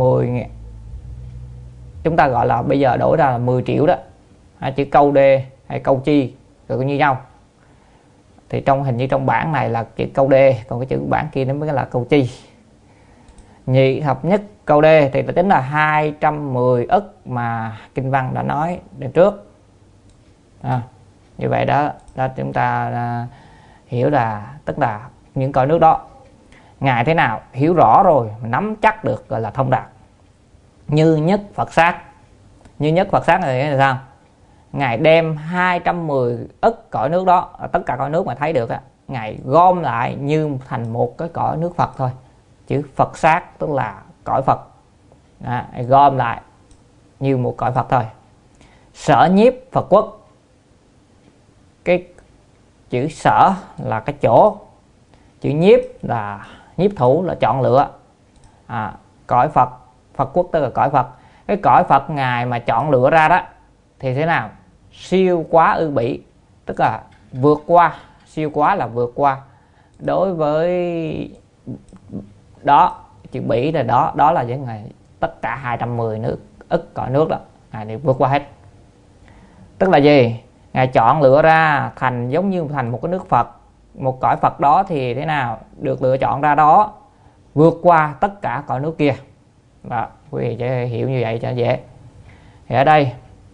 chúng ta gọi là bây giờ đổi ra là 10 triệu đó. Chữ câu đê hay câu chi cũng như nhau. Thì hình như trong bản này là chữ câu đê, còn cái chữ bản kia nó mới là câu chi. Nhị thập nhất câu đê thì tính là 210 ức mà kinh văn đã nói đằng trước. Như vậy đó chúng ta hiểu là tức là những cõi nước đó ngài thế nào hiểu rõ rồi, nắm chắc được, gọi là thông đạt. Như nhất Phật sát. Như nhất Phật sát này là sao? Ngài đem 210 ức cõi nước đó, tất cả cõi nước mà thấy được á, ngài gom lại như thành một cái cõi nước Phật thôi. Chữ Phật sát tức là cõi Phật, gom lại như một cõi Phật thôi. Sở nhiếp Phật quốc. Cái chữ sở là cái chỗ, chữ nhiếp là nhiếp thủ, là chọn lựa. Cõi Phật, Phật quốc tức là cõi Phật. Cái cõi Phật ngài mà chọn lựa ra đó thì thế nào? Siêu quá ư bỉ, tức là vượt qua. Siêu quá là vượt qua. Đối với đó, chữ bỉ là đó là những ngày tất cả 210 ức cõi nước đó, ngài đều vượt qua hết. Tức là gì? Ngài chọn lựa ra thành giống như thành một cái nước Phật, một cõi Phật đó thì thế nào? Được lựa chọn ra đó vượt qua tất cả cõi nước kia. Đó, quý vị sẽ hiểu như vậy cho dễ. Thì ở đây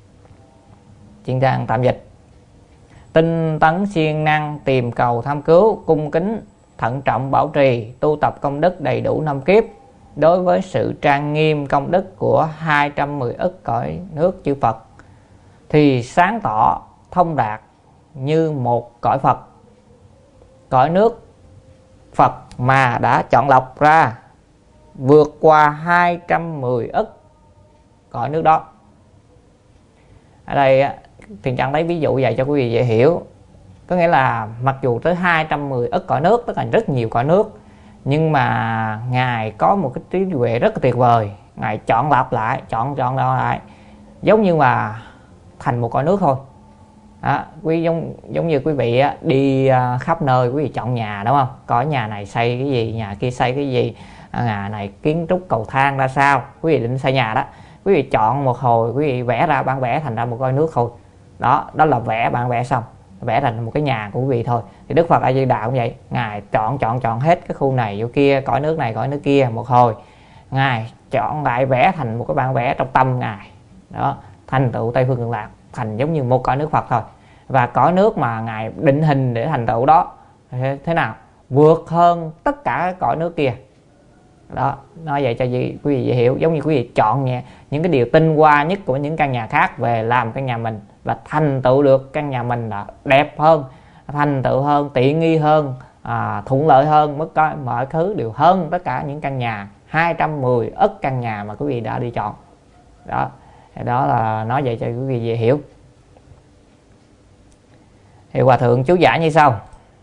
chuyên trang tạm dịch: tinh tấn siêng năng tìm cầu tham cứu, cung kính thận trọng bảo trì, tu tập công đức đầy đủ 5 kiếp. Đối với sự trang nghiêm công đức của 210 ức cõi nước chư Phật thì sáng tỏ thông đạt như một cõi Phật. Cõi nước Phật mà đã chọn lọc ra vượt qua 210 ức cõi nước đó. Ở đây Thiền Trang lấy ví dụ vậy cho quý vị dễ hiểu. Có nghĩa là mặc dù tới 210 ức cõi nước, tức là rất nhiều cõi nước, nhưng mà ngài có một cái trí huệ rất là tuyệt vời. Ngài chọn lọc lại, chọn lại giống như mà thành một cõi nước thôi. Giống như quý vị đi khắp nơi, quý vị chọn nhà đúng không? Có nhà này xây cái gì, nhà kia xây cái gì, nhà này kiến trúc cầu thang ra sao, quý vị định xây nhà đó, quý vị chọn một hồi, quý vị vẽ ra bản vẽ thành ra một cõi nước thôi. Đó là vẽ bản vẽ xong, vẽ thành một cái nhà của quý vị thôi. Thì Đức Phật A Di Đà cũng vậy, ngài chọn hết cái khu này vô kia, cõi nước này cõi nước kia một hồi, ngài chọn lại vẽ thành một cái bản vẽ trong tâm ngài đó, thành tựu Tây Phương Cực Lạc, thành giống như một cõi nước Phật thôi. Và cõi nước mà ngài định hình để thành tựu đó thế nào? Vượt hơn tất cả các cõi nước kia. Đó, nói vậy cho quý vị dễ hiểu. Giống như quý vị chọn những cái điều tinh hoa nhất của những căn nhà khác về làm căn nhà mình, và thành tựu được căn nhà mình là đẹp hơn, thành tựu hơn, tiện nghi hơn, thuận lợi hơn, mọi thứ đều hơn tất cả những căn nhà 210 ức căn nhà mà quý vị đã đi chọn. Đó là nói vậy cho quý vị dễ hiểu. Thì Hòa thượng chú giải như sau: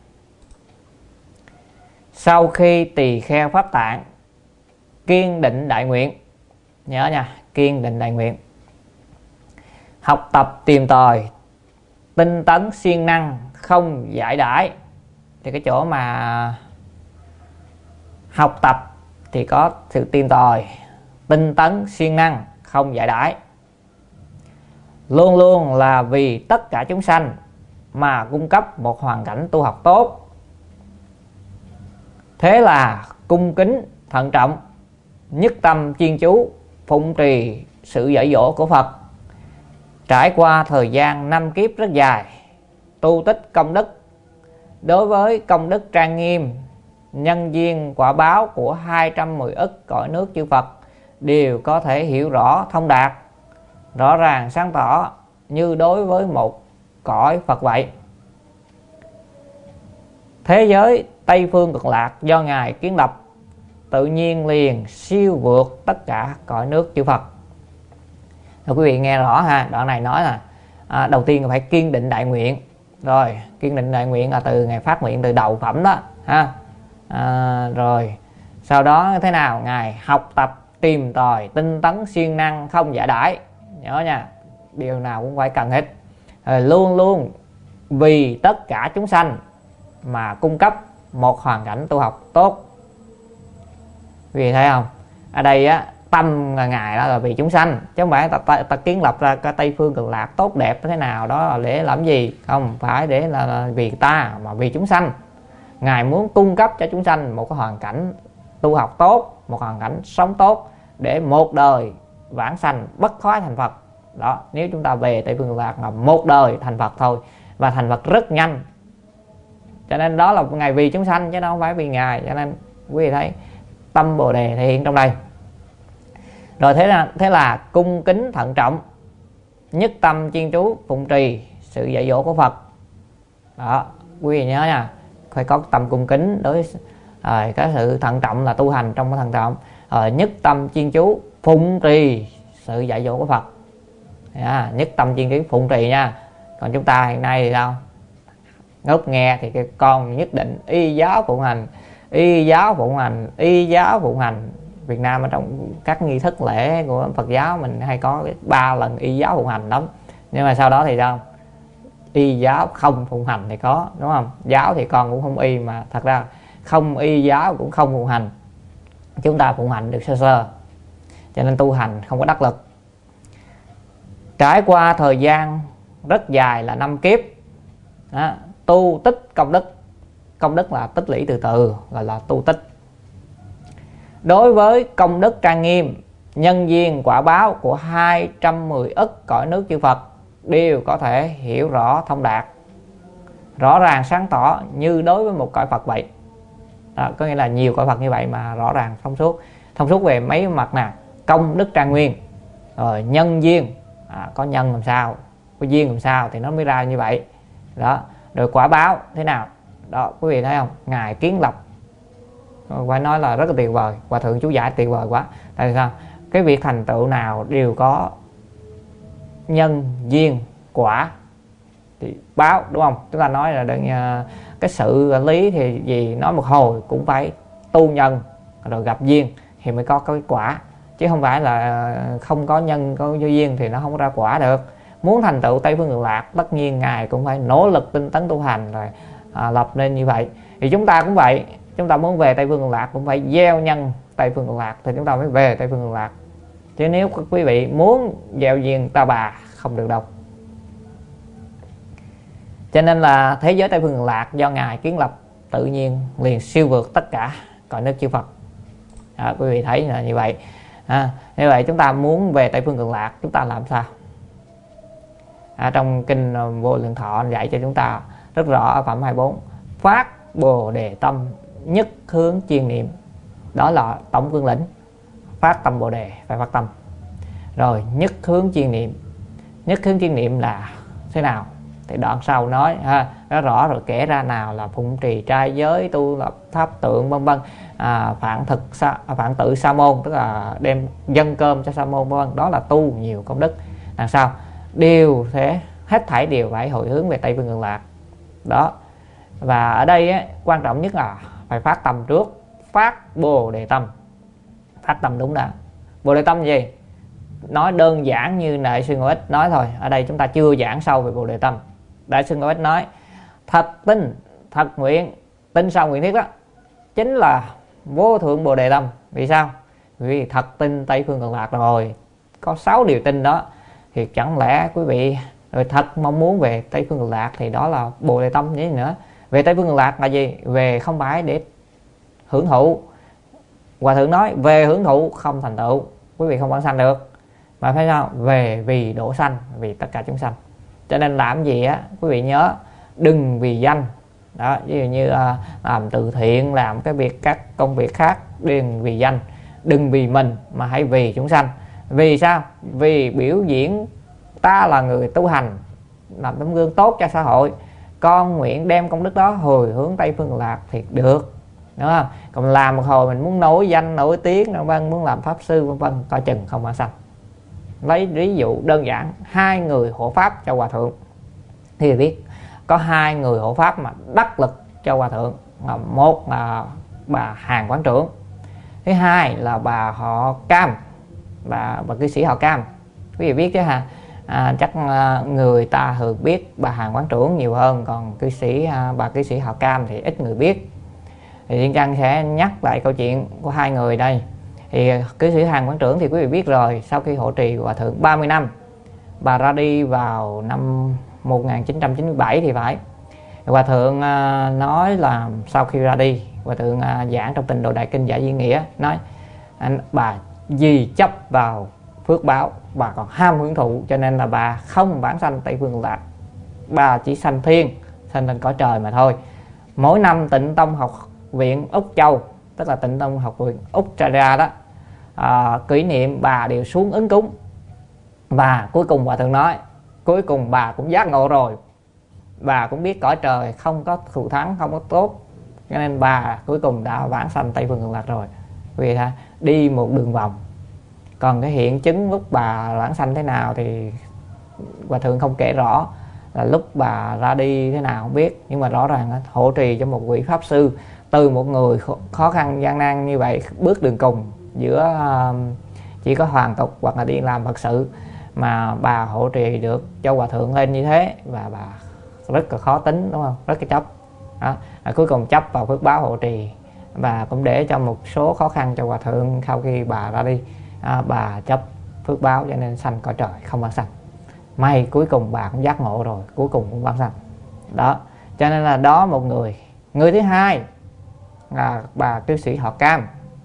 sau khi tỳ kheo pháp tạng kiên định đại nguyện, nhớ nha, kiên định đại nguyện, học tập tìm tòi, tinh tấn siêng năng, không giải đãi. Thì cái chỗ mà học tập thì có sự tìm tòi, tinh tấn siêng năng, không giải đãi, luôn luôn là vì tất cả chúng sanh mà cung cấp một hoàn cảnh tu học tốt. Thế là cung kính thận trọng, nhất tâm chuyên chú, phụng trì sự dạy dỗ của Phật. Trải qua thời gian 5 kiếp rất dài, tu tích công đức. Đối với công đức trang nghiêm, nhân duyên quả báo của 210 ức cõi nước chư Phật đều có thể hiểu rõ thông đạt, rõ ràng sáng tỏ như đối với một cõi Phật vậy. Thế giới Tây Phương Cực Lạc do Ngài kiến lập tự nhiên liền siêu vượt tất cả cõi nước chư Phật. Quý vị nghe rõ ha, đoạn này nói là đầu tiên phải kiên định đại nguyện. Rồi kiên định đại nguyện là từ Ngài phát nguyện từ đầu phẩm đó ha. Rồi sau đó thế nào? Ngài học tập tìm tòi, tinh tấn siêng năng, không giải đãi. Nhớ nha, điều nào cũng phải cần hết. Rồi luôn luôn vì tất cả chúng sanh mà cung cấp một hoàn cảnh tu học tốt. Quý vị thấy không? Ở đây á, tâm là Ngài đó là vì chúng sanh, chứ không phải ta kiến lập ra cái Tây Phương Cực Lạc tốt đẹp thế nào đó là để làm gì. Không phải để là vì ta, mà vì chúng sanh. Ngài muốn cung cấp cho chúng sanh một cái hoàn cảnh tu học tốt, một hoàn cảnh sống tốt, để một đời vãng sanh bất thoái thành Phật. Đó, nếu chúng ta về Tây Phương Cực Lạc là một đời thành Phật thôi, và thành Phật rất nhanh. Cho nên đó là Ngài vì chúng sanh chứ không phải vì Ngài. Cho nên quý vị thấy tâm Bồ Đề thể hiện trong đây. Rồi thế là cung kính thận trọng, nhất tâm chuyên chú, phụng trì sự dạy dỗ của Phật. Đó, quý vị nhớ nha, phải có tâm cung kính đối cái sự thận trọng là tu hành trong cái thận trọng. Nhất tâm chuyên chú, phụng trì sự dạy dỗ của Phật. Nhất tâm chuyên chú, phụng trì nha. Còn chúng ta hiện nay thì sao? Ngốc nghe thì cái con nhất định y giáo phụng hành, y giáo phụng hành, y giáo phụng hành. Việt Nam ở trong các nghi thức lễ của Phật giáo mình hay có 3 lần y giáo phụng hành lắm. Nhưng mà sau đó thì sao? Y giáo không phụng hành thì có, đúng không? Giáo thì con cũng không y, mà thật ra không y giáo cũng không phụng hành. Chúng ta phụng hành được sơ sơ, cho nên tu hành không có đắc lực. Trải qua thời gian rất dài là 5 kiếp đó, tu tích công đức. Công đức là tích lũy từ từ, gọi là tu tích. Đối với công đức trang nghiêm, nhân duyên quả báo của 210 ức cõi nước chư Phật đều có thể hiểu rõ thông đạt, rõ ràng sáng tỏ như đối với một cõi Phật vậy. Đó, có nghĩa là nhiều cõi Phật như vậy mà rõ ràng thông suốt về mấy mặt nè: công đức trang nguyên, rồi nhân duyên, có nhân làm sao, có duyên làm sao thì nó mới ra như vậy đó. Rồi quả báo thế nào đó, quý vị thấy không? Ngài kiến lập, phải nói là rất là tuyệt vời. Hòa thượng chú giải tuyệt vời quá. Tại vì sao? Cái việc thành tựu nào đều có nhân duyên quả thì báo, đúng không? Chúng ta nói là cái sự lý thì gì, nói một hồi cũng phải tu nhân rồi gặp duyên thì mới có cái quả, chứ không phải là không có nhân có duyên thì nó không ra quả được. Muốn thành tựu Tây Phương Cực Lạc tất nhiên Ngài cũng phải nỗ lực tinh tấn tu hành rồi lập nên như vậy. Thì chúng ta cũng vậy, chúng ta muốn về Tây Phương Cực Lạc cũng phải gieo nhân Tây Phương Cực Lạc thì chúng ta mới về Tây Phương Cực Lạc. Chứ nếu quý vị muốn gieo duyên ta bà không được đâu. Cho nên là thế giới Tây Phương Cực Lạc do Ngài kiến lập tự nhiên liền siêu vượt tất cả cõi nước chư Phật. Quý vị thấy là như vậy. Như vậy chúng ta muốn về Tây Phương Cực Lạc chúng ta làm sao? Trong kinh Vô Lượng Thọ dạy cho chúng ta rất rõ ở phẩm 24: phát Bồ Đề tâm, nhất hướng chuyên niệm. Đó là tổng cương lĩnh. Phát tâm Bồ Đề, phải phát tâm. Rồi nhất hướng chuyên niệm. Nhất hướng chuyên niệm là thế nào? thì đoạn sau nói nó rõ rồi, kể ra nào là phụng trì trai giới, tu lập tháp tượng vân vân, phạn tự sa môn, tức là đem dâng cơm cho sa môn vân vân, đó là tu nhiều công đức. Đằng sau đều sẽ hết thảy đều phải hồi hướng về Tây Phương Cực Lạc đó. Và ở đây á, quan trọng nhất là phải phát tâm trước, phát Bồ Đề tâm. Phát tâm đúng đã. Bồ Đề tâm gì? Nói đơn giản như Đại sư Ngô Ích nói thôi, ở đây chúng ta chưa giảng sâu về Bồ Đề tâm. Đại sư Ngô Ích nói thật tin, thật nguyện, tin sau nguyện thiết đó chính là vô thượng Bồ Đề tâm. Vì sao? Vì thật tin Tây Phương Cực Lạc rồi, có 6 điều tin đó, thì chẳng lẽ quý vị rồi thật mong muốn về Tây Phương Cực Lạc thì đó là Bồ Đề tâm gì nữa. Về Tây Phương Cực Lạc là gì? Về không phải để hưởng thụ. Hòa thượng nói về hưởng thụ không thành tựu, quý vị không vãng sanh được, mà phải sao? Về vì độ sanh, vì tất cả chúng sanh. Cho nên làm gì á, quý vị nhớ đừng vì danh đó, ví dụ như làm từ thiện, làm cái việc, các công việc khác, đừng vì danh, đừng vì mình, mà hãy vì chúng sanh. Vì sao? Vì biểu diễn ta là người tu hành, làm tấm gương tốt cho xã hội, con nguyện đem công đức đó hồi hướng Tây Phương Cực Lạc thì được, đúng không? Còn làm một hồi mình muốn nổi danh nổi tiếng vân vân, muốn làm pháp sư vân vân, coi chừng không vãng sanh. Lấy ví dụ đơn giản, 2 người hộ pháp cho hòa thượng thì biết có 2 người hộ pháp mà đắc lực cho hòa thượng. Một là bà Hàn Quán Trưởng, thứ hai là bà họ Cam, bà cư sĩ họ Cam. Quý vị biết chứ ha? Chắc người ta thường biết bà Hàn Quán Trưởng nhiều hơn, còn bà cư sĩ họ Cam thì ít người biết. Thì Thiên Trăng sẽ nhắc lại câu chuyện của 2 người đây. Thì cư sĩ Hàn Quán Trưởng thì quý vị biết rồi, sau khi hộ trì hòa thượng 30 năm, bà ra đi vào năm 1997 thì phải. Hòa thượng nói là sau khi ra đi, hòa thượng giảng trong Tịnh Độ Đại Kinh Giải Di Nghĩa, nói bà vì chấp vào phước báo, bà còn ham hưởng thụ, cho nên là bà không vãng sanh Tây Phương Cực Lạc, bà chỉ sanh thiên, sanh lên cõi trời mà thôi. Mỗi năm Tịnh Tông Học viện Úc Châu, tức là Tịnh Tông Học viện Úc Trà đó, kỷ niệm bà đều xuống ứng cúng. Và cuối cùng hòa thượng nói, cuối cùng bà cũng giác ngộ rồi, bà cũng biết cõi trời không có thù thắng, không có tốt, cho nên bà cuối cùng đã vãng sanh Tây Phương Cực Lạc rồi. Vì thế đi một đường vòng. Còn cái hiện chứng lúc bà vãng sanh thế nào thì hòa thượng không kể rõ, là lúc bà ra đi thế nào không biết, nhưng mà rõ ràng hộ trì cho một vị pháp sư, từ một người khó khăn gian nan như vậy, bước đường cùng giữa chỉ có hoàn tục hoặc là đi làm Phật sự, mà bà hộ trì được cho hòa thượng lên như thế, và bà rất là khó tính, đúng không? Rất là chấp đó. Cuối cùng chấp vào phước báo hộ trì, và cũng để cho một số khó khăn cho hòa thượng sau khi bà ra đi. Bà chấp phước báo cho nên sanh cõi trời không vãng sanh. May cuối cùng bà cũng giác ngộ rồi, cuối cùng cũng vãng sanh đó. Cho nên là đó một người. Người thứ hai là bà cư sĩ họ Cam.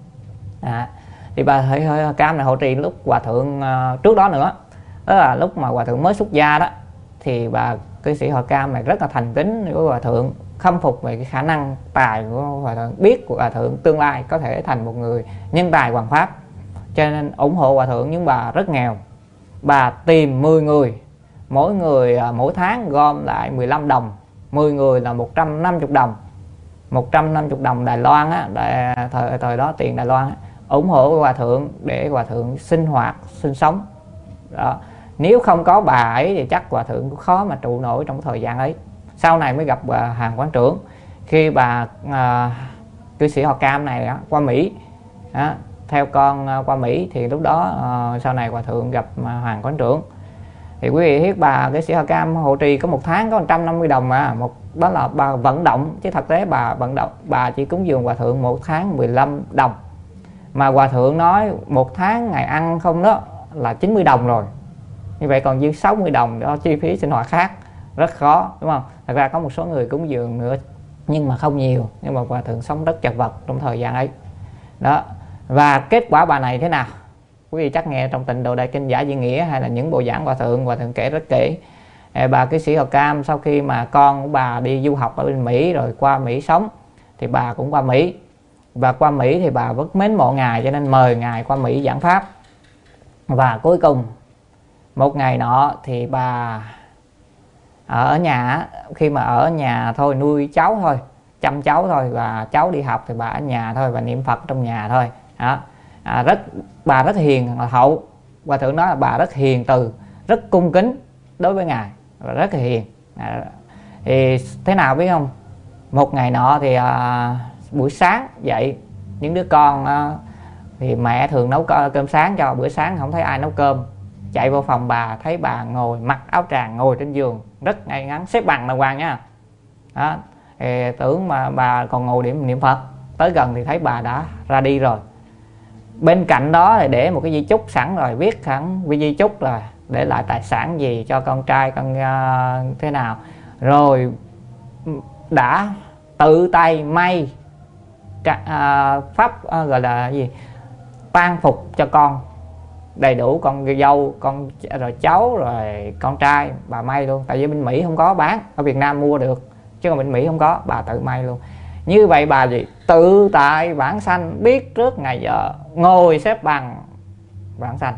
Thì bà họ Cam này hộ trì lúc hòa thượng trước đó nữa, đó là lúc mà hòa thượng mới xuất gia đó, thì bà cư sĩ họ Cam này rất là thành kính của hòa thượng, khâm phục về cái khả năng tài của hòa thượng, biết của hòa thượng tương lai có thể thành một người nhân tài hoàng pháp, cho nên ủng hộ hòa thượng. Nhưng bà rất nghèo, bà tìm 10 người, mỗi người mỗi tháng gom lại 15 đồng, 10 người là 150 đồng, 150 đồng Đài Loan á, thời đó tiền Đài Loan á, ủng hộ hòa thượng để hòa thượng sinh hoạt, sinh sống đó. Nếu không có bà ấy thì chắc hòa thượng cũng khó mà trụ nổi trong thời gian ấy. Sau này mới gặp bà Hàn Quán Trưởng, khi bà cư sĩ họ Cam này đó, qua Mỹ đó, theo con qua Mỹ, thì lúc đó sau này hòa thượng gặp Hàn Quán Trưởng. Thì quý vị biết bà cư sĩ họ Cam hộ trì có một tháng có 150 đồng mà, đó là bà vận động, chứ thực tế bà vận động, bà chỉ cúng dường hòa thượng một tháng 15 đồng. Mà hòa thượng nói một tháng ngày ăn không đó là 90 đồng rồi, như vậy còn dư 60 đồng cho chi phí sinh hoạt khác, rất khó, đúng không? Thật ra có một số người cúng dường nữa nhưng mà không nhiều, nhưng mà hòa thượng sống rất chật vật trong thời gian ấy đó. Và kết quả bà này thế nào quý vị chắc nghe trong Tịnh Độ Đại Kinh Giải Di Nghĩa, hay là những bộ giảng hòa thượng kể rất kỹ. Bà cư sĩ họ Cam sau khi mà con của bà đi du học ở bên Mỹ rồi qua Mỹ sống, thì bà cũng qua Mỹ. Và qua Mỹ thì bà rất mến mộ ngài, cho nên mời ngài qua Mỹ giảng pháp. Và cuối cùng một ngày nọ thì bà Ở nhà, khi mà ở nhà thôi, nuôi cháu thôi, chăm cháu thôi, và cháu đi học thì bà ở nhà thôi và niệm Phật trong nhà thôi đó. Bà rất hiền hậu. Hòa thượng nói là bà rất hiền từ, rất cung kính đối với ngài và rất là hiền. Thì thế nào biết không, một ngày nọ thì buổi sáng dậy, những đứa con thì mẹ thường nấu cơm sáng cho, bữa sáng không thấy ai nấu cơm, chạy vô phòng bà, thấy bà ngồi mặc áo tràng, ngồi trên giường rất ngay ngắn, xếp bằng đàng hoàng nha đó. Thì tưởng mà bà còn ngồi điểm niệm Phật, tới gần thì thấy bà đã ra đi rồi. Bên cạnh đó thì để một cái di chúc sẵn rồi, viết sẵn cái di chúc là để lại tài sản gì cho con trai con thế nào, rồi đã tự tay may pháp gọi là gì, tang phục cho con đầy đủ, con dâu, con rồi cháu, rồi con trai bà may luôn. Tại vì bên Mỹ không có bán, ở Việt Nam mua được chứ còn bên Mỹ không có, bà tự may luôn. Như vậy bà gì, tự tại vãng sanh, biết trước ngày giờ, ngồi xếp bằng vãng sanh.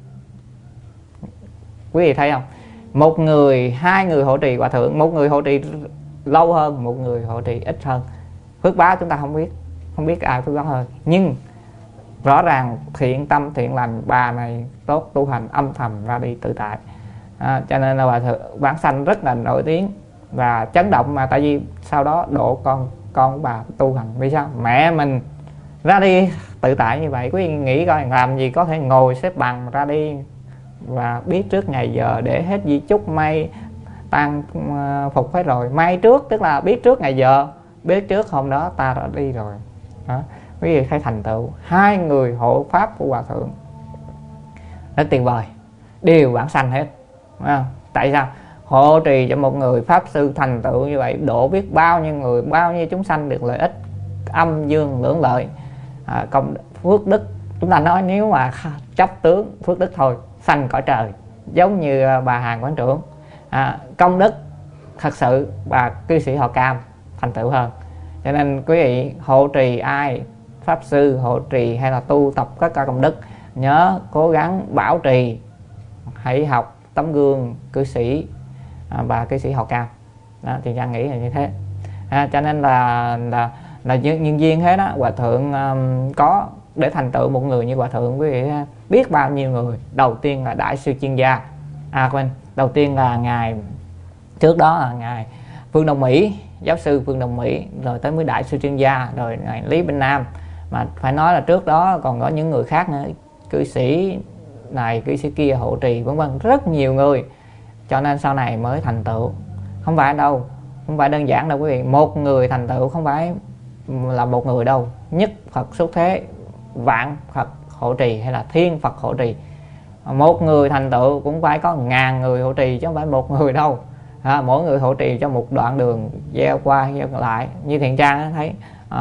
Quý vị thấy không, một người, hai người hộ trì hòa thượng, một người hộ trì lâu hơn, một người hộ trì ít hơn. Phước báo chúng ta không biết ai phước báo hơn, nhưng rõ ràng thiện tâm thiện lành bà này tốt, tu hành âm thầm ra đi tự tại. Cho nên là hòa thượng vãng sanh rất là nổi tiếng và chấn động. Mà tại vì sau đó độ con của bà tu hành, vì sao mẹ mình ra đi tự tại như vậy. Quý vị nghĩ coi, làm gì có thể ngồi xếp bằng ra đi và biết trước ngày giờ, để hết di chúc may tang phục hết rồi, may trước tức là biết trước ngày giờ, biết trước hôm đó ta đã đi rồi đó. Quý vị thấy thành tựu hai người hộ pháp của hòa thượng rất tuyệt vời, đều vãng sanh hết. Tại sao? Hộ trì cho một người pháp sư thành tựu như vậy, độ biết bao nhiêu người, bao nhiêu chúng sanh được lợi ích âm dương lưỡng lợi. Công phước đức, chúng ta nói nếu mà chấp tướng phước đức thôi, sanh cõi trời, giống như bà Hàn Quán Trưởng. Công đức thật sự bà cư sĩ Họ Cam thành tựu hơn. Cho nên quý vị hộ trì ai, pháp sư hộ trì hay là tu tập các công đức, nhớ cố gắng bảo trì, hãy học tấm gương cư sĩ bà cư sĩ Họ Cam đó, thì Trang nghĩ là như thế. Cho nên là nhân viên thế đó, hòa thượng có để thành tựu một người như hòa thượng, quý vị biết bao nhiêu người. Đầu tiên là đại sư chuyên gia, đầu tiên là ngài, trước đó là ngài Phương Đông Mỹ, giáo sư Phương Đông Mỹ, rồi tới mới đại sư chuyên gia, rồi ngài Lý Bình Nam. Mà phải nói là trước đó còn có những người khác nữa, cư sĩ này cư sĩ kia hộ trì vân vân, rất nhiều người. Cho nên sau này mới thành tựu. Không phải đâu, không phải đơn giản đâu quý vị. Một người thành tựu không phải là một người đâu, nhất Phật xuất thế, vạn Phật hộ trì hay là thiên Phật hộ trì. Một người thành tựu cũng phải có ngàn người hộ trì chứ không phải một người đâu. Mỗi người hộ trì cho một đoạn đường gieo qua gieo lại. Như Thiện Trang thấy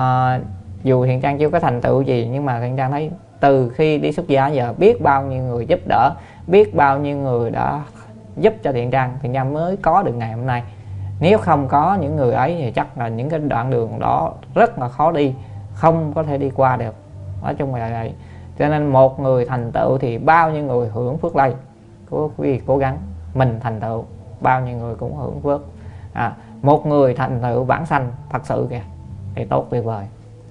dù Thiện Trang chưa có thành tựu gì, nhưng mà Thiện Trang thấy từ khi đi xuất gia giờ biết bao nhiêu người giúp đỡ, biết bao nhiêu người đã giúp cho Thiện Trang mới có được ngày hôm nay. Nếu không có những người ấy thì chắc là những cái đoạn đường đó rất là khó đi, không có thể đi qua được. Nói chung là vậy. Cho nên một người thành tựu thì bao nhiêu người hưởng phước lây. Quý vị cố gắng, mình thành tựu bao nhiêu người cũng hưởng phước. Một người thành tựu vãng sanh thật sự kìa thì tốt tuyệt vời.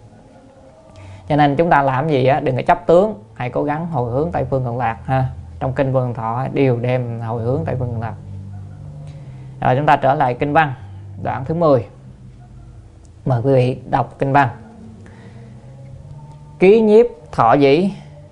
Cho nên chúng ta làm gì á, đừng có chấp tướng, hãy cố gắng hồi hướng Tây Phương Cực Lạc ha. Trong kinh Vân Thọ đều đem hồi hướng Tây Phương Cực Lạc. Rồi chúng ta trở lại kinh văn đoạn thứ 10. Mời quý vị đọc kinh văn. Ký nhiếp thọ dĩ,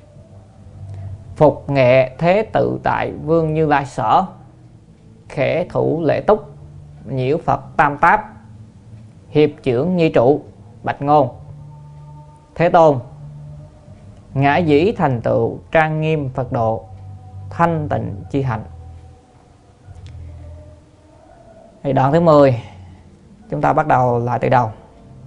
phục nghệ thế tự tại vương Như Lai sở, khẽ thủ lễ túc, nhiễu Phật tam táp, hiệp trưởng nhi trụ, bạch ngôn. Thế Tôn, ngã dĩ thành tựu trang nghiêm Phật độ, thanh tịnh chi hạnh. Thì đoạn thứ 10 chúng ta bắt đầu lại từ đầu.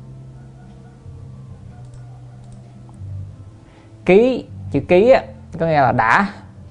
Ký, chữ ký á, có nghĩa là đã.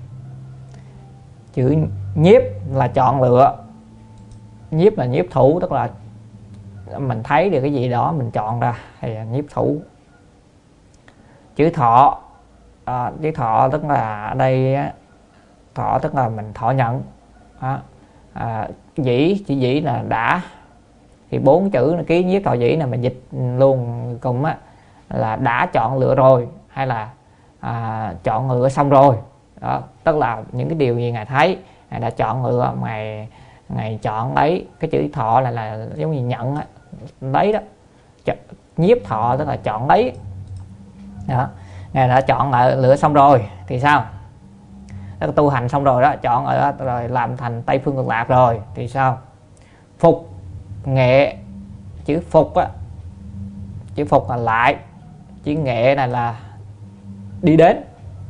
Chữ nhiếp là chọn lựa. Nhiếp là nhiếp thủ, tức là mình thấy được cái gì đó mình chọn ra, hay là nhiếp thủ. Chữ thọ, chữ thọ tức là ở đây thọ tức là mình thọ nhận. Dĩ, chỉ dĩ là đã, thì 4 chữ là ký nhiếp thọ dĩ là mình dịch luôn cùng á, là đã chọn lựa rồi, hay là chọn lựa xong rồi đó. Tức là những cái điều gì Ngài thấy, Ngài đã chọn lựa, Ngài chọn lấy. Cái chữ thọ là giống như nhận á, lấy đó. Nhiếp thọ tức là chọn lấy đó. Ngài đã chọn lựa xong rồi thì sao? Tức là tu hành xong rồi đó, chọn rồi làm thành Tây Phương Cực Lạc rồi thì sao? Phục nghệ, chữ phục á, chữ phục là lại, chữ nghệ này là đi đến.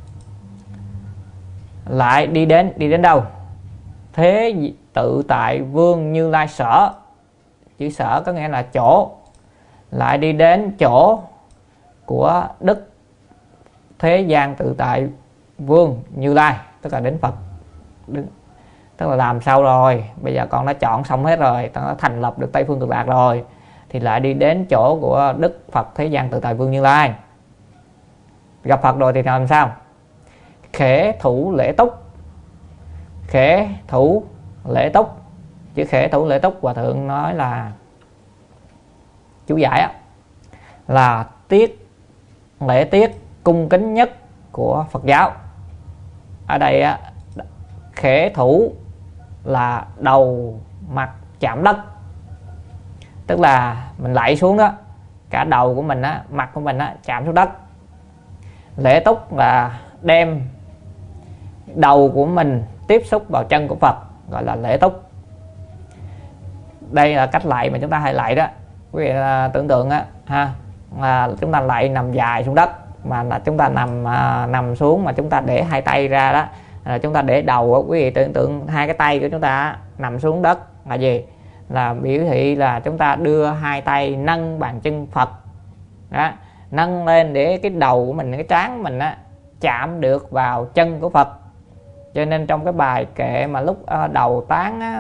Lại đi đến đâu? Thế tự tại Vương Như Lai sở, chữ sở có nghĩa là chỗ. Lại đi đến chỗ của Đức Thế Gian Tự Tại Vương Như Lai, tức là đến Phật. Tức là làm sao rồi, bây giờ con đã chọn xong hết rồi, con đã thành lập được Tây Phương Cực Lạc rồi, thì lại đi đến chỗ của Đức Phật Thế Gian Tự Tại Vương Như Lai. Gặp Phật rồi thì làm sao? Khễ thủ lễ túc. Khễ thủ lễ túc, chữ khễ thủ lễ túc Hòa Thượng nói là chú giải á, là lễ tiết cung kính nhất của Phật giáo. Ở đây á, khễ thủ là đầu mặt chạm đất, tức là mình lạy xuống đó, cả đầu của mình á, mặt của mình á, chạm xuống đất. Lễ túc là đem đầu của mình tiếp xúc vào chân của Phật, gọi là lễ túc. Đây là cách lạy mà chúng ta hay lạy đó. Quý vị tưởng tượng á ha, là chúng ta lạy nằm dài xuống đất, mà là chúng ta nằm xuống mà chúng ta để hai tay ra đó, là chúng ta để đầu á. Quý vị tưởng tượng hai cái tay của chúng ta nằm xuống đất là gì? Là biểu thị là chúng ta đưa hai tay nâng bàn chân Phật đó, nâng lên để cái đầu của mình, cái trán mình á, chạm được vào chân của Phật. Cho nên trong cái bài kệ mà lúc đầu tán á,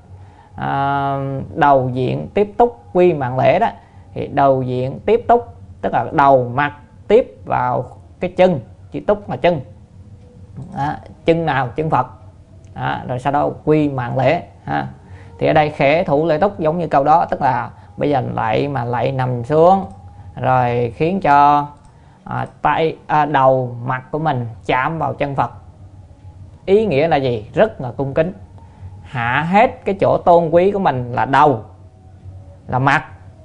đầu diện tiếp túc quy mạng lễ đó, thì đầu diện tiếp túc tức là đầu mặt tiếp vào cái chân, chữ túc là chân đó, chân nào? Chân Phật đó, rồi sau đó quy mạng lễ ha. Thì ở đây khễ thủ lễ túc giống như câu đó, tức là bây giờ lạy mà lạy nằm xuống rồi khiến cho đầu mặt của mình chạm vào chân Phật. Ý nghĩa là gì? Rất là cung kính, hạ hết cái chỗ tôn quý của mình là đầu, là mặt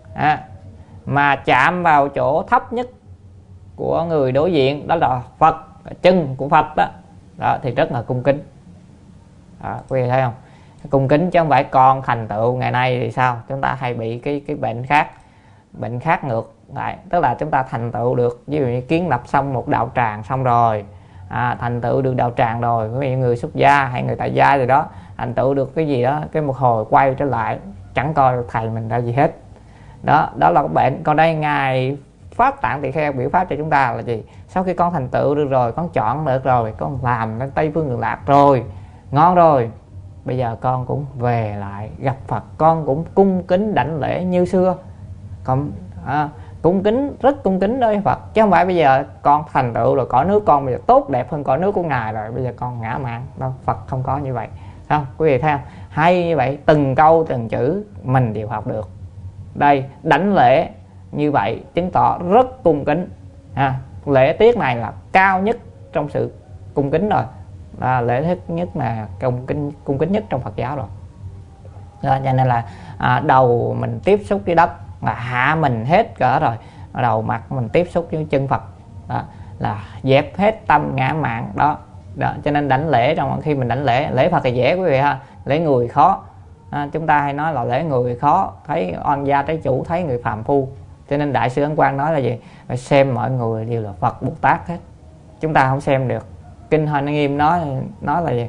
mà chạm vào chỗ thấp nhất của người đối diện, đó là Phật, chân của Phật đó, thì rất là cung kính đó, quý vị thấy không? Cung kính chứ không phải con thành tựu. Ngày nay thì sao? Chúng ta hay bị cái bệnh khác ngược lại, tức là chúng ta thành tựu được, ví dụ như kiến lập xong một đạo tràng xong rồi, thành tựu được đạo tràng rồi, ví dụ người xuất gia hay người tại gia gì đó, thành tựu được cái gì đó, cái một hồi quay trở lại chẳng coi thầy mình ra gì hết đó. Đó là cái bệnh. Còn đây Ngài Pháp Tạng Tỳ Kheo biểu pháp cho chúng ta là gì? Sau khi con thành tựu được rồi, con chọn được rồi, con làm đến Tây Phương Cực Lạc rồi, ngon rồi, bây giờ con cũng về lại gặp Phật, con cũng cung kính đảnh lễ như xưa. Còn cung kính, rất cung kính đối với Phật, chứ không phải bây giờ con thành tựu rồi, cõi nước con bây giờ tốt đẹp hơn cõi nước của Ngài rồi, bây giờ con ngã mạn. Đâu, Phật không có như vậy. Không, quý vị thấy không? Hay như vậy, từng câu từng chữ mình đều học được. Đây, đảnh lễ như vậy chứng tỏ rất cung kính. Lễ tiết này là cao nhất trong sự cung kính rồi. Lễ tiết nhất là cung kính nhất trong Phật giáo rồi. Cho nên là đầu mình tiếp xúc với đất, là hạ mình hết cỡ rồi, đầu mặt mình tiếp xúc với chân Phật đó, là dẹp hết tâm ngã mạn đó. Cho nên đảnh lễ, trong khi mình đảnh lễ Phật thì dễ quý vị ha, lễ người khó. Chúng ta hay nói là lễ người khó, thấy oan gia trái chủ, thấy người phàm phu. Cho nên Đại sư Ấn Quang nói là gì? Phải xem mọi người đều là Phật Bồ Tát hết, chúng ta không xem được. Kinh Hoa Nghiêm nói là gì?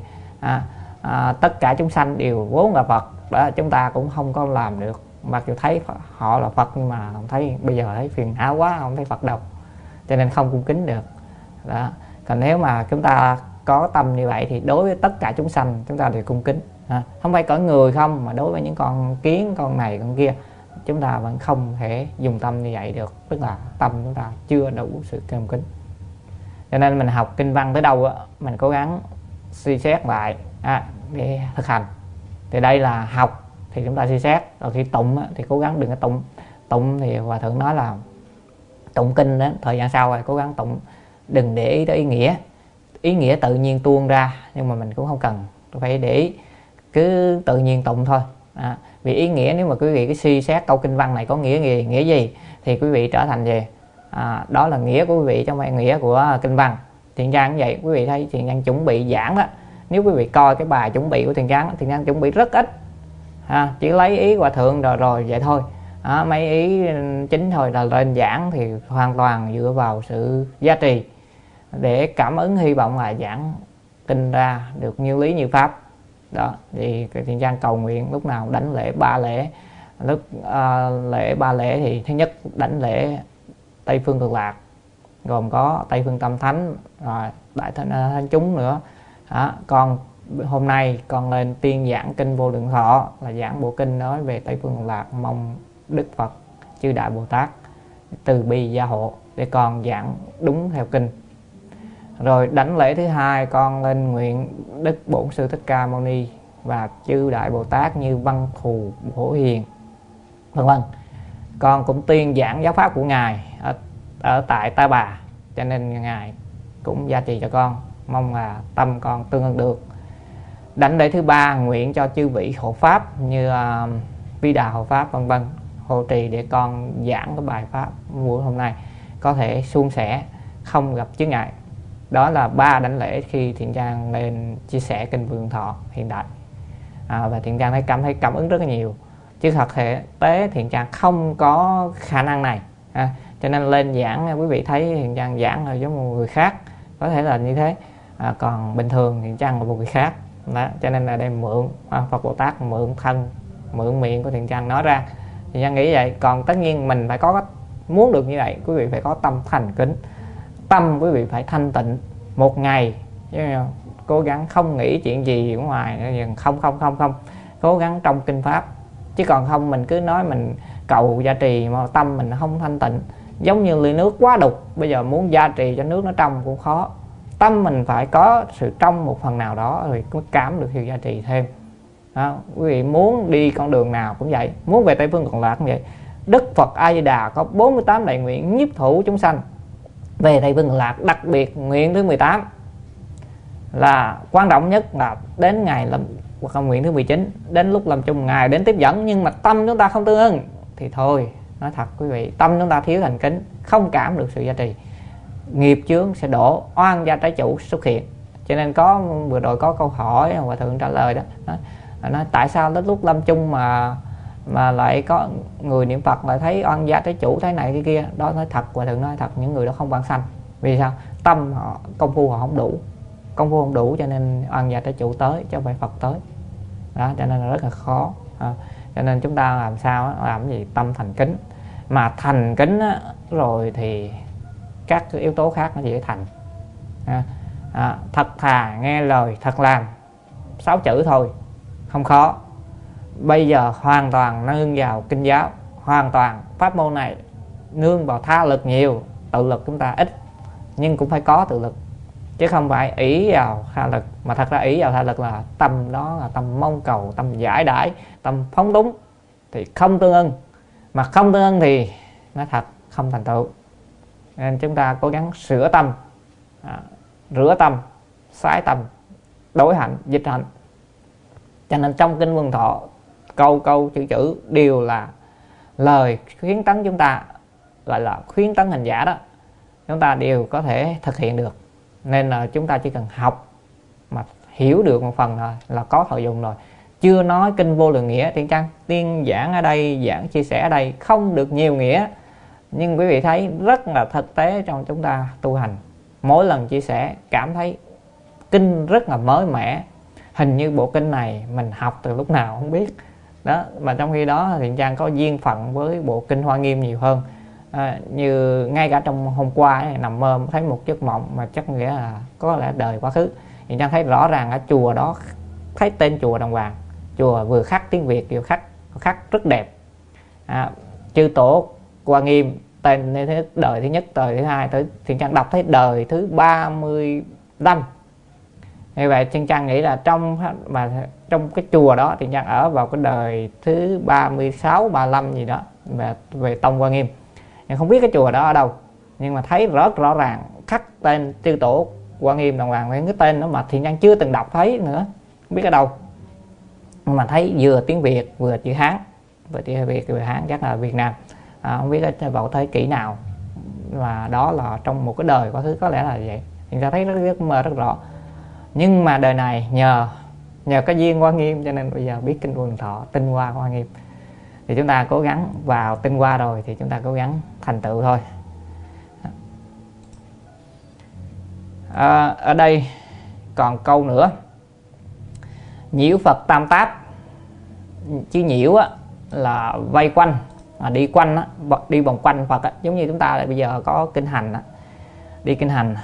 Tất cả chúng sanh đều vốn là Phật đó, chúng ta cũng không có làm được. Mặc dù thấy họ là Phật nhưng mà không thấy, bây giờ thấy phiền não quá, không thấy Phật đâu, cho nên không cung kính được đó. Còn nếu mà chúng ta có tâm như vậy thì đối với tất cả chúng sanh chúng ta đều cung kính. Không phải cõi người không, mà đối với những con kiến, con này con kia, chúng ta vẫn không thể dùng tâm như vậy được, tức là tâm chúng ta chưa đủ sự cung kính. Cho nên mình học kinh văn tới đâu mình cố gắng suy xét lại để thực hành. Thì đây là học thì chúng ta suy xét, rồi khi tụng thì cố gắng đừng có tụng. Tụng thì Hòa Thượng nói là tụng kinh đến thời gian sau rồi cố gắng tụng, đừng để ý tới ý nghĩa. Ý nghĩa tự nhiên tuôn ra, nhưng mà mình cũng không cần phải để ý, cứ tự nhiên tụng thôi. Vì ý nghĩa, nếu mà quý vị cứ suy xét câu kinh văn này có nghĩa gì thì quý vị trở thành gì? Đó là nghĩa của quý vị, trong nghĩa của kinh văn. Thiện Trang cũng vậy, quý vị thấy Thiện Trang chuẩn bị giảng đó, nếu quý vị coi cái bài chuẩn bị của Thiện Trang chuẩn bị rất ít, chỉ lấy ý Hòa Thượng rồi vậy thôi. Mấy ý chính thôi là lên giảng thì hoàn toàn dựa vào sự giá trị để cảm ứng, hy vọng là giảng kinh ra được như lý như pháp. Đó thì Thiện Trang cầu nguyện lúc nào đảnh lễ 3 lễ. Lúc lễ 3 lễ thì thứ nhất đảnh lễ Tây Phương Cực Lạc, gồm có Tây Phương Tâm Thánh, rồi Đại Thánh Chúng nữa. Còn hôm nay con lên tiên giảng kinh Vô Lượng Thọ, là giảng bộ kinh nói về Tây Phương Cực Lạc, mong Đức Phật chư Đại Bồ Tát từ bi gia hộ để con giảng đúng theo kinh. Rồi đảnh lễ thứ hai con lên nguyện Đức Bổn Sư Thích Ca Mâu Ni và chư Đại Bồ Tát như Văn Thù Bổ Hiền vân vân. Con cũng tuyên giảng giáo pháp của Ngài ở tại Ta Bà, cho nên Ngài cũng gia trì cho con, mong là tâm con tương ưng được. Đảnh lễ thứ ba nguyện cho chư vị hộ pháp như Vi Đà hộ pháp vân vân hộ trì để con giảng cái bài pháp buổi hôm nay có thể suôn sẻ, không gặp chướng ngại. Đó là 3 đảnh lễ khi Thiện Trang lên chia sẻ kinh Vô Lượng Thọ hiện tại. Và Thiện Trang cảm thấy cảm ứng rất là nhiều, chứ thật tế Thiện Trang không có khả năng này. Cho nên lên giảng quý vị thấy Thiện Trang giảng là giống một người khác, có thể là như thế. Còn bình thường Thiện Trang là một người khác. Đó, cho nên là đem mượn Phật Bồ Tát mượn thân, mượn miệng của Thiện Trang nói ra. Thiện Trang nghĩ vậy. Còn tất nhiên mình phải có, muốn được như vậy quý vị phải có tâm thành kính, tâm quý vị phải thanh tịnh một ngày, cố gắng không nghĩ chuyện gì ở ngoài, không cố gắng trong kinh pháp. Chứ còn không mình cứ nói mình cầu gia trì mà tâm mình không thanh tịnh, giống như ly nước quá đục, bây giờ muốn gia trì cho nước nó trong cũng khó. Tâm mình phải có sự trong một phần nào đó rồi mới cảm được sự gia trì thêm. Quý vị muốn đi con đường nào cũng vậy, muốn về Tây Phương Cực Lạc cũng vậy. Đức Phật A Di Đà có 48 đại nguyện nhiếp thủ chúng sanh về Tây Phương Cực Lạc, đặc biệt nguyện thứ 18 là quan trọng nhất, là đến ngày làm, hoặc là nguyện thứ 19 đến lúc làm chung Ngài đến tiếp dẫn. Nhưng mà tâm chúng ta không tương ưng thì thôi, nói thật quý vị, tâm chúng ta thiếu thành kính, không cảm được sự gia trì, nghiệp chướng sẽ đổ, oan gia trái chủ xuất hiện. Cho nên có vừa rồi có câu hỏi Hòa Thượng trả lời đó, nói tại sao đến lúc lâm chung mà lại có người niệm Phật lại thấy oan gia trái chủ thế này cái kia. Đó nói thật, Hòa Thượng nói thật, những người đó không vãng sanh. Vì sao? Tâm họ, công phu họ không đủ, công phu không đủ cho nên oan gia trái chủ tới, chứ không phải Phật tới. Đó, cho nên là rất là khó. Cho nên chúng ta làm sao làm gì tâm thành kính, mà thành kính rồi thì các yếu tố khác nó dễ thành. Thật thà nghe lời, thật làm, 6 chữ thôi, không khó. Bây giờ hoàn toàn nương vào kinh giáo, hoàn toàn pháp môn này nương vào tha lực nhiều, tự lực chúng ta ít, nhưng cũng phải có tự lực, chứ không phải ỷ vào tha lực. Mà thật ra ỷ vào tha lực là tâm đó là tâm mong cầu, tâm giải đãi, tâm phóng túng, thì không tương ưng. Mà không tương ưng thì nói thật không thành tựu. Nên chúng ta cố gắng sửa tâm, rửa tâm, sái tâm, đối hạnh, dịch hạnh. Cho nên trong kinh Vô Lượng Thọ câu chữ đều là lời khuyến tấn chúng ta, gọi là khuyến tấn hành giả đó, chúng ta đều có thể thực hiện được. Nên là chúng ta chỉ cần học mà hiểu được một phần thôi là có thọ dụng rồi. Chưa nói kinh Vô Lượng Nghĩa, Thiện Trang tiên giảng ở đây, giảng chia sẻ ở đây không được nhiều nghĩa, nhưng quý vị thấy rất là thực tế trong chúng ta tu hành. Mỗi lần chia sẻ cảm thấy kinh rất là mới mẻ, hình như bộ kinh này mình học từ lúc nào không biết đó. Mà trong khi đó Thiện Trang có duyên phận với bộ kinh Hoa Nghiêm nhiều hơn. Như ngay cả trong hôm qua nằm mơ thấy một giấc mộng mà chắc nghĩa là có lẽ đời quá khứ. Thiện Trang thấy rõ ràng ở chùa đó, thấy tên chùa đàng hoàng, chùa vừa khắc tiếng Việt vừa khắc rất đẹp. Chư tổ Hoa Nghiêm tên đời thứ nhất, đời thứ hai, tới Thiện Trang đọc thấy đời thứ 35 Như vậy Thiên Trang nghĩ là trong cái chùa đó Thiên Trang ở vào cái đời thứ 36, 35 gì đó về tông Hoa Nghiêm. Nhưng không biết cái chùa đó ở đâu, nhưng mà thấy rất rõ ràng khắc tên chư tổ Hoa Nghiêm đồng hoàng, cái tên đó mà Thiên Trang chưa từng đọc thấy nữa, không biết ở đâu, nhưng mà thấy vừa tiếng Việt vừa chữ Hán, vừa tiếng Việt vừa Hán, chắc là Việt Nam, không biết vào thế kỷ nào, và đó là trong một cái đời quá khứ, có lẽ là vậy. Thì ta thấy rất rõ. Nhưng mà đời này nhờ cái duyên Hoa Nghiêm cho nên bây giờ biết kinh Vô Lượng Thọ, tinh hoa Hoa Nghiêm, thì chúng ta cố gắng vào tinh hoa rồi thì chúng ta cố gắng thành tựu thôi. Ở đây còn câu nữa: nhiễu Phật tam táp. Chữ nhiễu á, là vây quanh, đi quanh á, đi vòng quanh Phật á. Giống như chúng ta bây giờ có kinh hành á, đi kinh hành,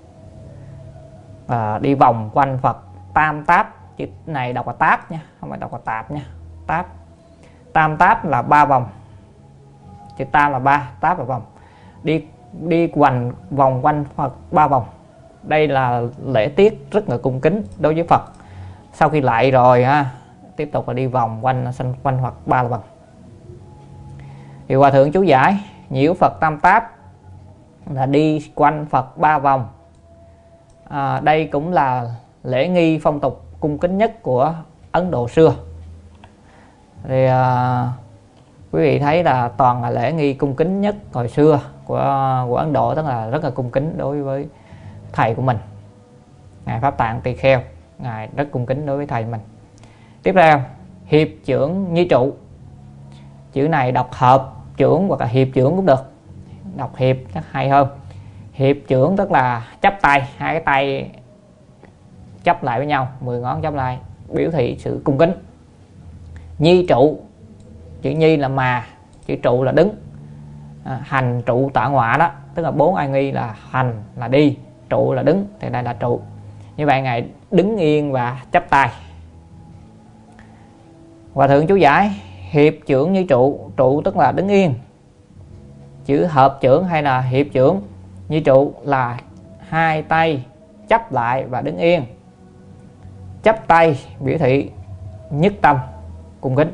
đi vòng quanh Phật. Tam táp, chữ này đọc là táp nha, không phải đọc là tạp nha, táp. Tam táp là 3 vòng, chữ tam là 3, táp là vòng. Đi vòng quanh Phật 3 vòng. Đây là lễ tiết rất là cung kính đối với Phật. Sau khi lại rồi tiếp tục là đi vòng quanh Phật 3 vòng. Thì Hòa Thượng chú giải nhiễu Phật tam táp là đi quanh Phật 3 vòng. Đây cũng là lễ nghi phong tục cung kính nhất của Ấn Độ xưa. Thì quý vị thấy là toàn là lễ nghi cung kính nhất hồi xưa của Ấn Độ, tức là rất là cung kính đối với thầy của mình, ngài Pháp Tạng Tỳ Kheo, ngài rất cung kính đối với thầy mình. Tiếp theo, hiệp trưởng nhi trụ. Chữ này đọc hợp trưởng hoặc là hiệp trưởng cũng được, đọc hiệp chắc hay hơn. Hiệp trưởng tức là chắp tay, hai cái tay chắp lại với nhau, 10 ngón chắp lại, biểu thị sự cung kính. Nhi trụ, chữ nhi là mà, chữ trụ là đứng. Hành trụ tọa ngọa đó, tức là 4 ai nghi là hành là đi, trụ là đứng, thì đây là trụ. Như vậy ngài đứng yên và chắp tay. Hòa Thượng chú giải hiệp trưởng như trụ, trụ tức là đứng yên. Chữ hợp trưởng hay là hiệp trưởng như trụ là hai tay chắp lại và đứng yên. Chắp tay biểu thị nhất tâm cung kính.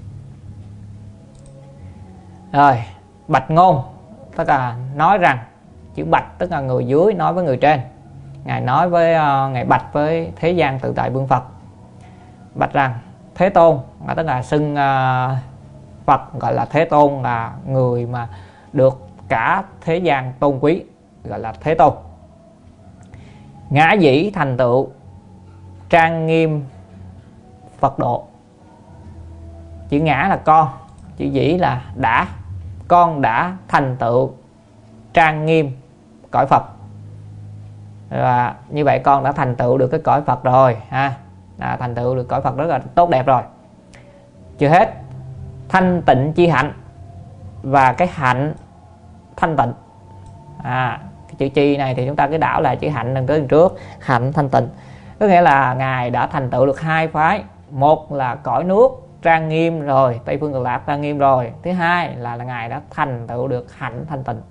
Rồi, bạch ngôn tức là nói rằng, chữ bạch tức là người dưới nói với người trên. Ngài nói với ngài bạch với thế gian tự tại vương Phật, bạch rằng Thế Tôn, tức là xưng Phật gọi là Thế Tôn, là người mà được cả thế gian tôn quý, gọi là Thế Tôn. Ngã dĩ thành tựu trang nghiêm Phật độ. Chữ ngã là con, chữ dĩ là đã. Con đã thành tựu trang nghiêm cõi Phật, và như vậy con đã thành tựu được cái cõi Phật rồi thành tựu được cõi Phật rất là tốt đẹp rồi. Chưa hết, thanh tịnh chi hạnh, và cái hạnh thanh tịnh. Cái chữ chi này thì chúng ta cứ đảo lại chữ hạnh đằng trước, hạnh thanh tịnh, có nghĩa là ngài đã thành tựu được hai phái. Một là cõi nước trang nghiêm rồi, Tây Phương Cực Lạc trang nghiêm rồi. Thứ hai là ngài đã thành tựu được hạnh thanh tịnh.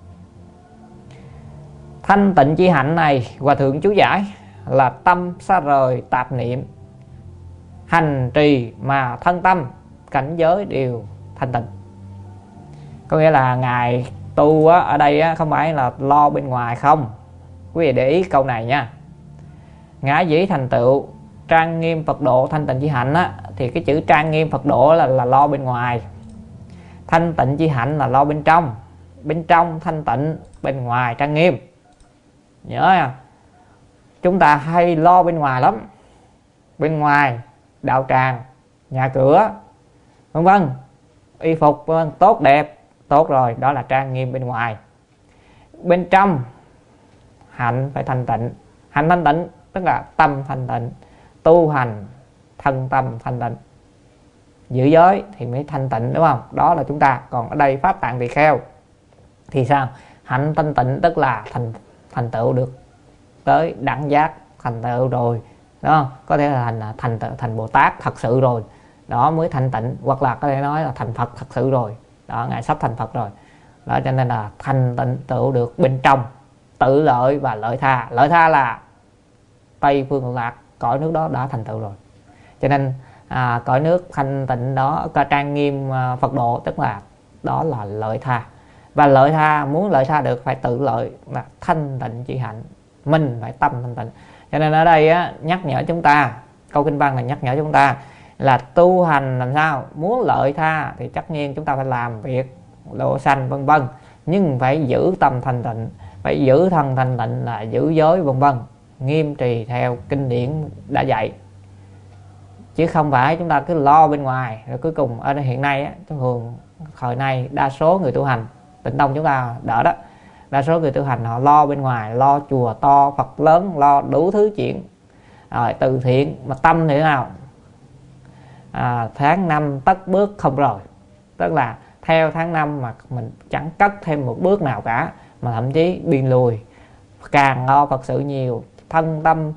Thanh tịnh chi hạnh này, Hòa Thượng chú giải là tâm xa rời tạp niệm, hành trì mà thân tâm cảnh giới đều thanh tịnh. Có nghĩa là ngài tu ở đây không phải là lo bên ngoài không. Quý vị để ý câu này nha. Ngã dĩ thành tựu trang nghiêm Phật độ thanh tịnh chi hạnh thì cái chữ trang nghiêm Phật độ là lo bên ngoài, thanh tịnh chi hạnh là lo bên trong. Bên trong thanh tịnh, bên ngoài trang nghiêm. Nhớ nha, chúng ta hay lo bên ngoài lắm. Bên ngoài đạo tràng, nhà cửa, vân vân, y phục tốt đẹp, tốt rồi, đó là trang nghiêm bên ngoài. Bên trong hạnh phải thanh tịnh. Hạnh thanh tịnh tức là tâm thanh tịnh, tu hành thân tâm thanh tịnh, giữ giới thì mới thanh tịnh, đúng không? Đó là chúng ta. Còn ở đây Pháp Tạng Tỳ Kheo thì sao? Hạnh thanh tịnh tức là thành tựu được tới đẳng giác, thành tựu rồi, đúng không? Có thể là thành Bồ Tát thật sự rồi, đó mới thanh tịnh, hoặc là có thể nói là thành Phật thật sự rồi, đó ngài sắp thành Phật rồi. Đó cho nên là thành tựu được bên trong, tự lợi và lợi tha. Lợi tha là Tây Phương Cực Lạc, cõi nước đó đã thành tựu rồi. Cho nên cõi nước thanh tịnh đó, trang nghiêm Phật độ, tức là đó là lợi tha. Và lợi tha, muốn lợi tha được phải tự lợi, là thanh tịnh chỉ hạnh, mình phải tâm thanh tịnh. Cho nên ở đây á, nhắc nhở chúng ta, câu kinh văn này nhắc nhở chúng ta là tu hành làm sao muốn lợi tha thì tất nhiên chúng ta phải làm việc độ sanh vân vân, nhưng phải giữ tâm thanh tịnh, phải giữ thân thanh tịnh là giữ giới vân vân, nghiêm trì theo kinh điển đã dạy, chứ không phải chúng ta cứ lo bên ngoài rồi cuối cùng ở đây hiện nay á, thường thời nay đa số người tu hành Tịnh Tông chúng ta đỡ đó, đa số người tu hành họ lo bên ngoài, lo chùa to Phật lớn, lo đủ thứ chuyện rồi từ thiện, mà tâm thì thế nào? Tháng năm tất bước không rồi, tức là theo tháng năm mà mình chẳng cất thêm một bước nào cả, mà thậm chí biên lùi, càng lo Phật sự nhiều, thân tâm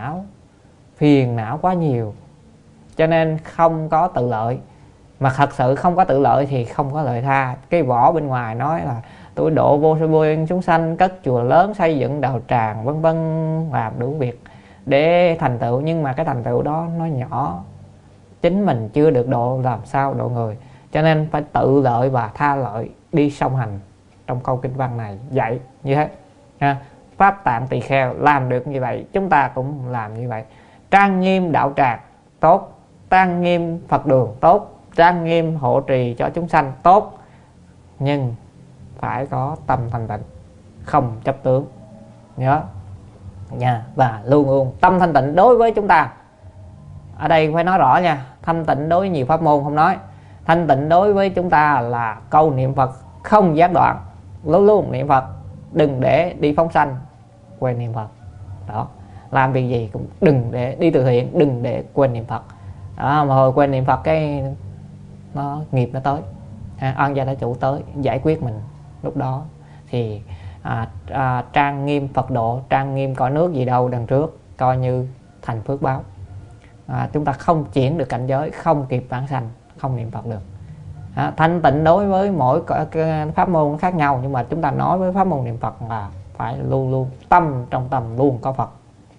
phiền não quá nhiều, cho nên không có tự lợi. Mà thật sự không có tự lợi thì không có lợi tha. Cái vỏ bên ngoài nói là tôi độ vô số chúng sanh, cất chùa lớn, xây dựng đạo tràng vân vân, làm đủ việc để thành tựu, nhưng mà cái thành tựu đó nó nhỏ, chính mình chưa được độ, làm sao độ người. Cho nên phải tự lợi và tha lợi đi song hành. Trong câu kinh văn này dạy như thế ha. Pháp Tạng Tỳ Kheo làm được như vậy, chúng ta cũng làm như vậy. Trang nghiêm đạo tràng tốt, trang nghiêm Phật đường tốt, trang nghiêm hộ trì cho chúng sanh tốt, nhưng phải có tâm thanh tịnh, không chấp tướng, nhớ nha. Và luôn luôn tâm thanh tịnh đối với chúng ta, ở đây phải nói rõ nha, thanh tịnh đối với nhiều pháp môn không nói, thanh tịnh đối với chúng ta là câu niệm Phật không gián đoạn, luôn luôn niệm Phật, đừng để đi phóng sanh quên niệm Phật đó. Làm việc gì cũng đừng để đi từ thiện, đừng để quên niệm Phật đó. Mà hồi quên niệm Phật cái nó nghiệp nó tới, ân gia đã chủ tới giải quyết mình, lúc đó thì trang nghiêm Phật độ, trang nghiêm cõi nước gì đâu đằng trước, coi như thành phước báo. Chúng ta không chuyển được cảnh giới, không kịp vãng sanh, không niệm Phật được. Thanh tịnh đối với mỗi pháp môn khác nhau, nhưng mà chúng ta nói với pháp môn niệm Phật là phải luôn luôn tâm trong tâm luôn có Phật.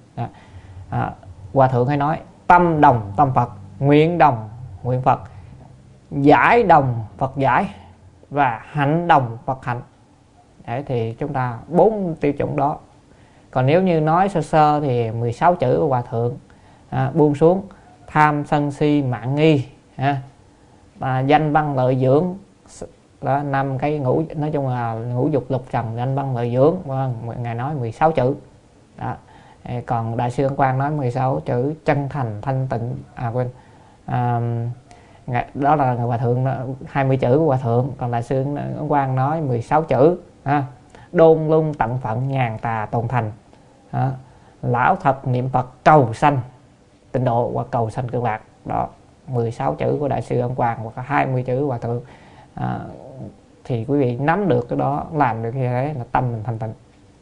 Hòa thượng hay nói tâm đồng tâm Phật, nguyện đồng nguyện Phật, giải đồng Phật giải, và hạnh đồng Phật hạnh. Đấy, thì chúng ta 4 tiêu chuẩn đó. Còn nếu như nói sơ sơ thì 16 chữ của Hòa thượng buông xuống tham sân si mạng nghi, danh văn lợi dưỡng đó, 5 cái ngũ, nói chung là ngũ dục lục trần, danh văn lợi dưỡng, ngài nói 16 chữ đó. Còn Đại sư Ấn Quang nói 16 chữ chân thành thanh tịnh, đó là Hòa thượng 20 chữ của Hòa thượng, còn Đại sư Ấn Quang nói 16 chữ đôn lung tận phận nhàn tà tồn thành, lão thật niệm Phật cầu sanh tịnh độ hoặc cầu sanh cực lạc. Đó 16 chữ của Đại sư Ấn Quang hoặc 20 chữ của Hòa thượng. Thì quý vị nắm được cái đó, làm được như thế là tâm mình thanh tịnh.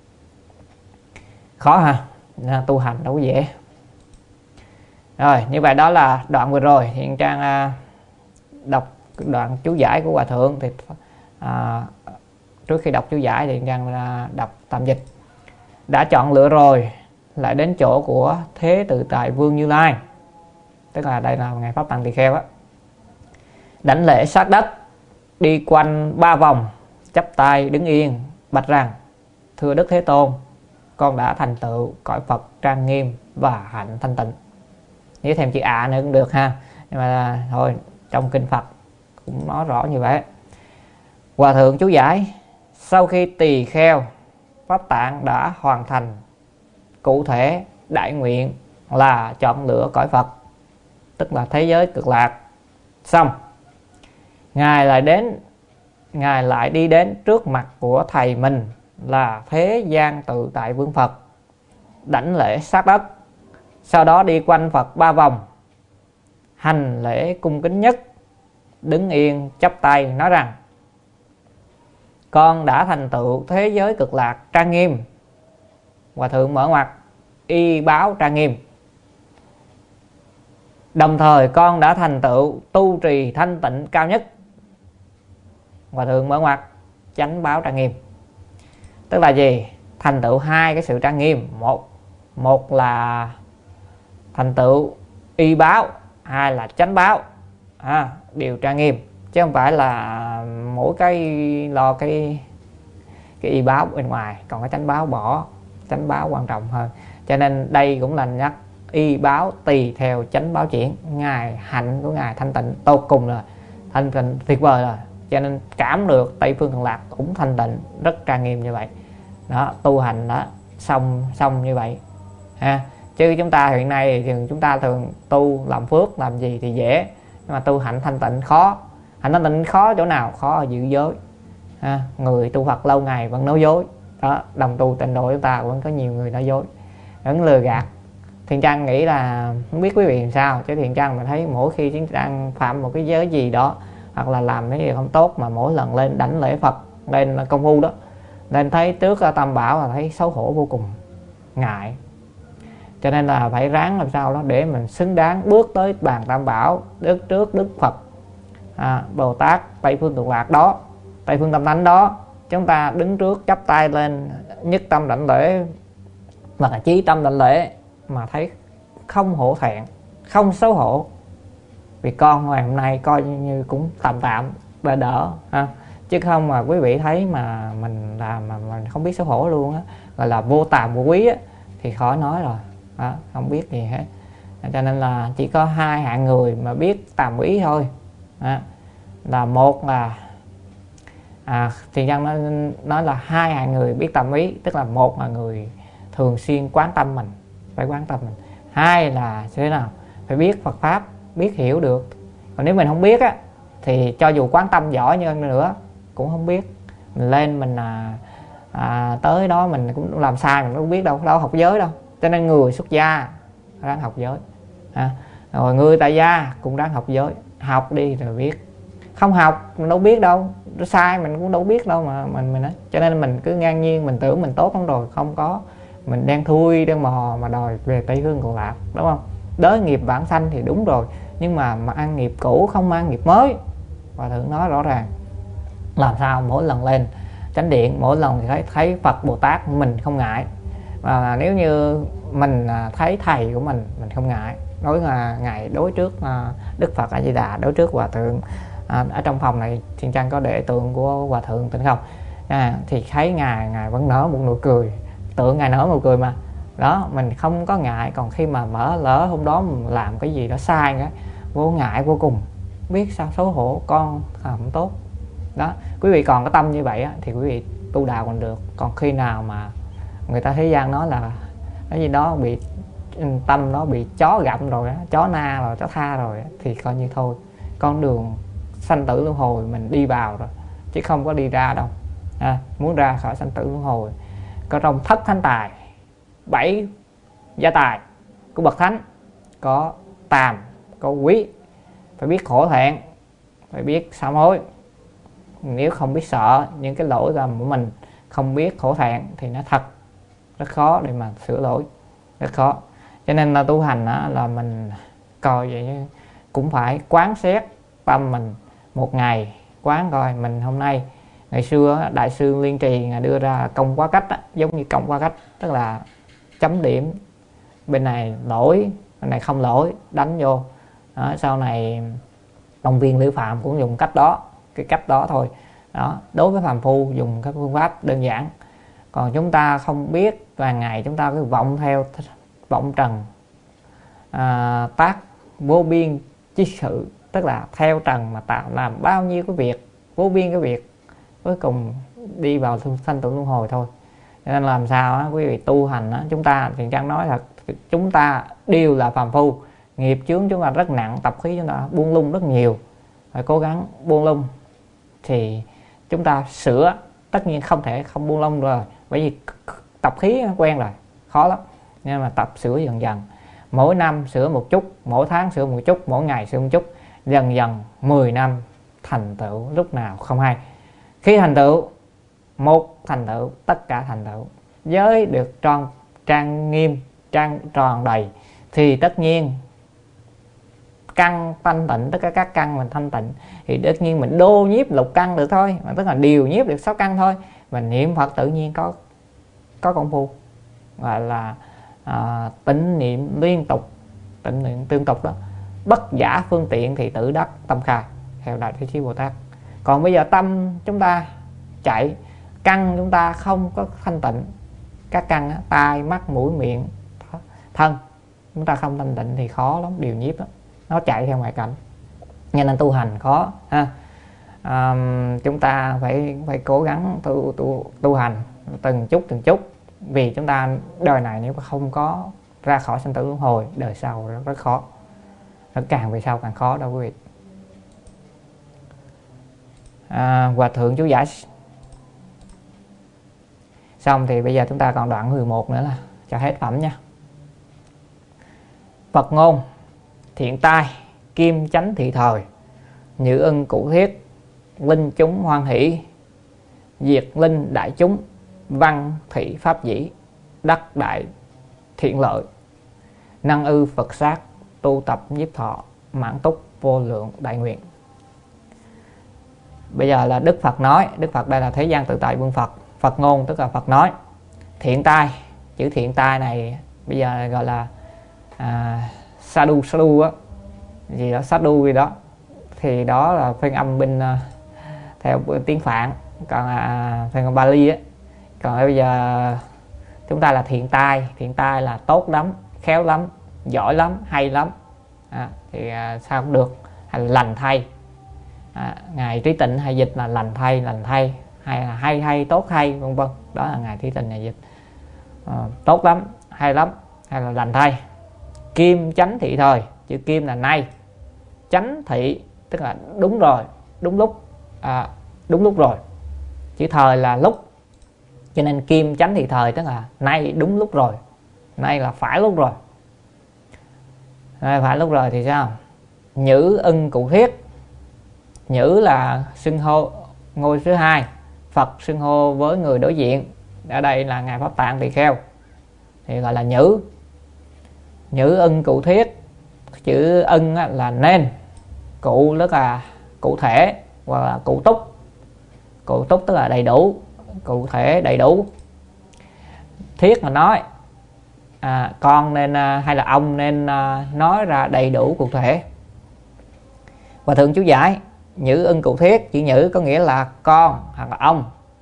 Khó ha, tu hành đâu có dễ. Rồi, như vậy đó là đoạn vừa rồi. Hiện Trang đọc đoạn chú giải của Hòa thượng. Thì trước khi đọc chú giải thì Hiện Trang đọc tạm dịch. Đã chọn lựa rồi, lại đến chỗ của Thế Tự Tại Vương Như Lai, tức là đây là ngày Pháp Tạng Tỳ Kheo á. Đảnh lễ sát đất, đi quanh 3 vòng, chắp tay đứng yên, bạch rằng: thưa Đức Thế Tôn, con đã thành tựu cõi Phật trang nghiêm và hạnh thanh tịnh. Nếu thêm chữ nữa cũng được ha, nhưng mà thôi, trong kinh Phật cũng nói rõ như vậy. Hòa thượng chú giải: sau khi tỳ kheo Pháp Tạng đã hoàn thành cụ thể đại nguyện là chọn lựa cõi Phật, tức là thế giới cực lạc, xong Ngài lại đi đến trước mặt của thầy mình là Thế Gian Tự Tại Vương Phật, đảnh lễ sát đất, sau đó đi quanh Phật 3 vòng, hành lễ cung kính nhất, đứng yên chắp tay nói rằng: con đã thành tựu thế giới cực lạc trang nghiêm. Hòa thượng mở ngoặt y báo trang nghiêm. Đồng thời con đã thành tựu tu trì thanh tịnh cao nhất. Hòa thượng mở ngoặt chánh báo trang nghiêm. Tức là gì? Thành tựu hai cái sự trang nghiêm. Một là thành tựu y báo hay là chánh báo, điều tra nghiêm, chứ không phải là mỗi cái lo cái y báo bên ngoài, còn cái chánh báo bỏ, chánh báo quan trọng hơn. Cho nên đây cũng là nhắc y báo tùy theo chánh báo chuyển. Ngài hạnh của ngài thanh tịnh tột cùng rồi, thanh tịnh tuyệt vời rồi, cho nên cảm được Tây Phương Cực Lạc cũng thanh tịnh rất trang nghiêm như vậy đó. Tu hành đó xong như vậy chứ chúng ta hiện nay thì chúng ta thường tu làm phước làm gì thì dễ, nhưng mà tu hạnh thanh tịnh khó. Hạnh thanh tịnh khó chỗ nào? Khó ở giữ giới. Người tu Phật lâu ngày vẫn nói dối đó. Đồng tu tịnh độ chúng ta vẫn có nhiều người nói dối, vẫn lừa gạt. Thiện Trang nghĩ là không biết quý vị làm sao, chứ Thiện Trang mà thấy mỗi khi Thiện Trang phạm một cái giới gì đó hoặc là làm cái gì không tốt, mà mỗi lần lên đảnh lễ Phật, lên công phu đó, lên thấy trước Tam Bảo là thấy xấu hổ vô cùng, ngại. Cho nên là phải ráng làm sao đó để mình xứng đáng bước tới bàn Tam Bảo, trước Đức Phật, Bồ Tát Tây Phương Cực Lạc đó, Tây Phương Tâm Thánh đó. Chúng ta đứng trước chắp tay lên nhất tâm đảnh lễ hoặc là chí tâm đảnh lễ mà thấy không hổ thẹn, không xấu hổ, vì con ngày hôm nay coi như cũng tạm đỡ chứ không mà quý vị thấy mà mình làm mà mình không biết xấu hổ luôn á, gọi là vô tàm vô quý á, thì khỏi nói rồi không biết gì hết. Cho nên là chỉ có hai hạng người mà biết tàm quý thôi là một là thì Giang nói là hai hạng người biết tàm quý, tức là một là người thường xuyên quán tâm mình, phải quán tâm mình. Hai là thế nào? Phải biết Phật pháp, biết hiểu được. Còn nếu mình không biết á thì cho dù quán tâm giỏi như nữa cũng không biết. Mình lên mình tới đó mình cũng làm sai, mình cũng biết đâu học giới đâu. Cho nên người xuất gia ráng học giới rồi người tại gia cũng ráng học giới. Học đi rồi biết, không học mình đâu biết đâu, nó sai mình cũng đâu biết đâu mà mình nói. Cho nên mình cứ ngang nhiên mình tưởng mình tốt lắm rồi, không có, mình đang thui đang mò mà đòi về Tây Phương Cực Lạc, đúng không? Đới nghiệp vãng sanh thì đúng rồi, nhưng mà ăn nghiệp cũ không ăn nghiệp mới. Và Thượng nói rõ ràng, làm sao mỗi lần lên chánh điện, mỗi lần thì thấy Phật Bồ Tát mình không ngại. Và nếu như mình thấy thầy của mình không ngại, ngài đối trước Đức Phật A Di Đà, đối trước Hòa Thượng ở trong phòng này Thiện Trang có để tượng của Hòa Thượng Tịnh Không thì thấy ngài vẫn nở một nụ cười, tượng ngài nở một nụ cười mà đó, mình không có ngại. Còn khi mà lỡ hôm đó mình làm cái gì đó sai nữa, vô ngại vô cùng, biết sao xấu hổ, con không tốt đó. Quý vị còn có tâm như vậy thì quý vị tu đạo còn được. Còn khi nào mà người ta thế gian nói là cái gì đó bị tâm nó bị chó gặm rồi, chó na rồi, chó tha rồi, thì coi như thôi, con đường sanh tử luân hồi mình đi vào rồi chứ không có đi ra đâu. Muốn ra khỏi sanh tử luân hồi, có trong thất thánh tài, 7 gia tài của bậc thánh, có tàm, có quý. Phải biết khổ thẹn, phải biết sám hối. Nếu không biết sợ những cái lỗi lầm của mình, không biết khổ thẹn thì nó thật rất khó để mà sửa lỗi, rất khó. Cho nên là tu hành là mình coi vậy, cũng phải quán xét tâm mình một ngày, quán coi mình hôm nay. Ngày xưa Đại sư Liên Trì ngài đưa ra công quá cách giống như công quá cách, tức là chấm điểm, bên này lỗi, bên này không lỗi, đánh vô đó. Sau này ông Viên Liễu Phạm cũng dùng cách đó, cái cách đó thôi đó. Đối với phàm phu dùng các phương pháp đơn giản. Còn chúng ta không biết, và ngày chúng ta cứ vọng theo vọng trần, tác vô biên chi sự, tức là theo trần mà tạo làm bao nhiêu cái việc, vô biên cái việc, cuối cùng đi vào sanh tử luân hồi thôi. Cho nên làm sao quý vị tu hành chúng ta, Thiện Trang nói thật, chúng ta đều là phàm phu, nghiệp chướng chúng ta rất nặng, tập khí chúng ta buông lung rất nhiều, phải cố gắng buông lung thì chúng ta sửa. Tất nhiên không thể không buông lung rồi, bởi vì tập khí quen rồi, khó lắm. Nhưng mà tập sửa dần dần, mỗi năm sửa một chút, mỗi tháng sửa một chút, mỗi ngày sửa một chút, dần dần 10 năm thành tựu lúc nào không hay. Khi thành tựu một thành tựu, tất cả thành tựu, giới được trang nghiêm, tròn đầy, thì tất nhiên căn thanh tịnh, tất cả các căn mình thanh tịnh, thì tất nhiên mình đô nhiếp lục căn được thôi, tức là điều nhiếp được 6 căn thôi. Mình niệm Phật tự nhiên có công phu, gọi là tĩnh niệm liên tục tịnh niệm tương tục đó. Bất giả phương tiện thì tự đắc tâm khai, theo Đại Thế Chí Bồ Tát. Còn bây giờ tâm chúng ta chạy, căn chúng ta không có thanh tịnh, các căn tai mắt mũi miệng thân chúng ta không thanh tịnh thì khó lắm, điều nhiếp đó. Nó chạy theo ngoại cảnh, cho nên tu hành khó ha. Chúng ta phải cố gắng tu hành từng chút, vì chúng ta đời này nếu không có ra khỏi sanh tử luân hồi, đời sau rất khó, nó càng về sau càng khó đâu quý vị. Hòa thượng chú giải xong thì bây giờ chúng ta còn đoạn 11 nữa là cho hết phẩm nha. Phật ngôn thiện tai, kim chánh thị thời, nhữ ưng cụ thiết, linh chúng hoan hỷ, diệt linh đại chúng, văn thị pháp dĩ, đắc đại thiện lợi, năng ư Phật sát, tu tập nhiếp thọ, mãn túc vô lượng đại nguyện. Bây giờ là Đức Phật nói. Đức Phật đây là Thế gian tự tại vương Phật. Phật ngôn tức là Phật nói. Thiện tai, chữ thiện tai này bây giờ gọi là sadhu á, gì đó sadhu gì đó, thì đó là phiên âm bên theo tiếng Phạn, còn phiên âm Bali á. Còn bây giờ chúng ta là thiện tai là tốt lắm, khéo lắm, giỏi lắm, hay lắm, thì sao cũng được, hay là lành thay. Ngài Trí Tịnh hay dịch là lành thay, hay là hay tốt hay, vân vân. Đó là Ngài Trí Tịnh này dịch tốt lắm, hay lắm, hay là lành thay. Kim chánh thị thời, chữ kim là nay, chánh thị tức là đúng rồi, đúng lúc rồi, chữ thời là lúc, cho nên kim chánh thị thời tức là nay đúng lúc rồi, nay là phải lúc rồi. Nay phải lúc rồi thì sao? Nhữ ưng cụ thiết, nhữ là xưng hô ngôi thứ hai, Phật xưng hô với người đối diện, ở đây là Ngài Pháp Tạng Tỳ Kheo thì gọi là nhữ. Nhữ ưng cụ thiết, chữ ưng là nên, cụ tức là cụ thể hoặc là cụ túc. Cụ túc tức là đầy đủ, cụ thể đầy đủ. Thiết là nói, con nên hay là ông nên nói ra đầy đủ cụ thể. Và thượng chú giải nhữ ưng cụ thiết, chữ nhữ có nghĩa là con hoặc là ông.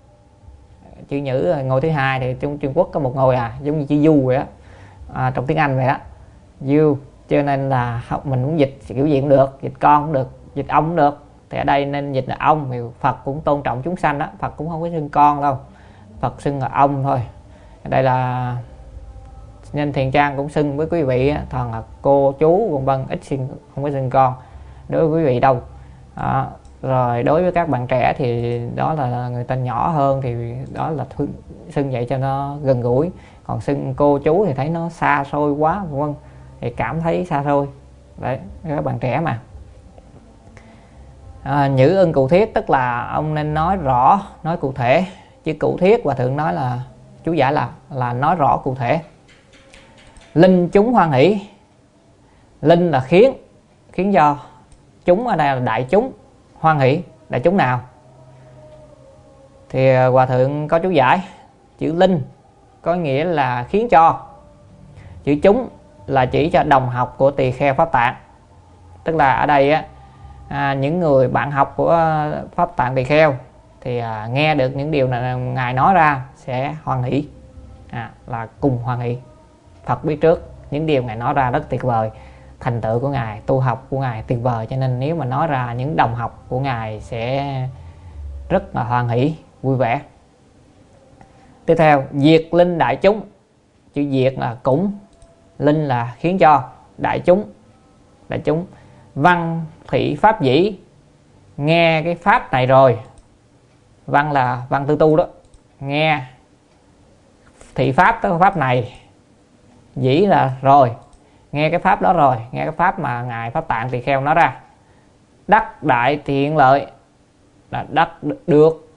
Chữ nhữ ngôi thứ hai thì trong Trung Quốc có một ngôi giống như chữ du vậy á, trong tiếng Anh vậy đó, you, cho nên là mình muốn dịch kiểu gì cũng được, dịch con cũng được, dịch ông cũng được. Thì ở đây nên dịch là ông, vì Phật cũng tôn trọng chúng sanh đó, Phật cũng không có xưng con đâu, Phật xưng là ông thôi. Ở đây là nên Thiền Trang cũng xưng với quý vị toàn là cô chú vân vân, ít xưng, không có xưng con đối với quý vị đâu. Rồi đối với các bạn trẻ thì đó là người ta nhỏ hơn thì đó là xưng vậy cho nó gần gũi, còn xưng cô chú thì thấy nó xa xôi quá vân vân, thì cảm thấy xa xôi đấy các bạn trẻ mà. Nhữ ưng cụ thiết tức là ông nên nói rõ, nói cụ thể. Chứ cụ thiết Hòa thượng nói là chú giải là nói rõ cụ thể. Linh chúng hoan hỷ, linh là khiến cho, chúng ở đây là đại chúng, hoan hỷ đại chúng nào? Thì Hòa thượng có chú giải, chữ linh có nghĩa là khiến cho, chữ chúng là chỉ cho đồng học của tỳ kheo Pháp Tạng, tức là ở đây những người bạn học của Pháp Tạng Tỳ Kheo thì nghe được những điều này Ngài nói ra sẽ hoan hỷ, là cùng hoan hỷ. Phật biết trước những điều Ngài nói ra rất tuyệt vời, thành tựu của Ngài, tu học của Ngài tuyệt vời, cho nên nếu mà nói ra những đồng học của Ngài sẽ rất là hoan hỷ, vui vẻ. Tiếp theo, diệt linh đại chúng, chữ diệt là cũng, linh là khiến cho, đại chúng. Văn thị pháp dĩ, nghe cái pháp này rồi, văn là văn tư tu đó, nghe thị pháp tới pháp này, dĩ là rồi, nghe cái pháp đó rồi, nghe cái pháp mà Ngài Pháp Tạng Tỳ Kheo nói ra. Đắc đại thiện lợi là đắc được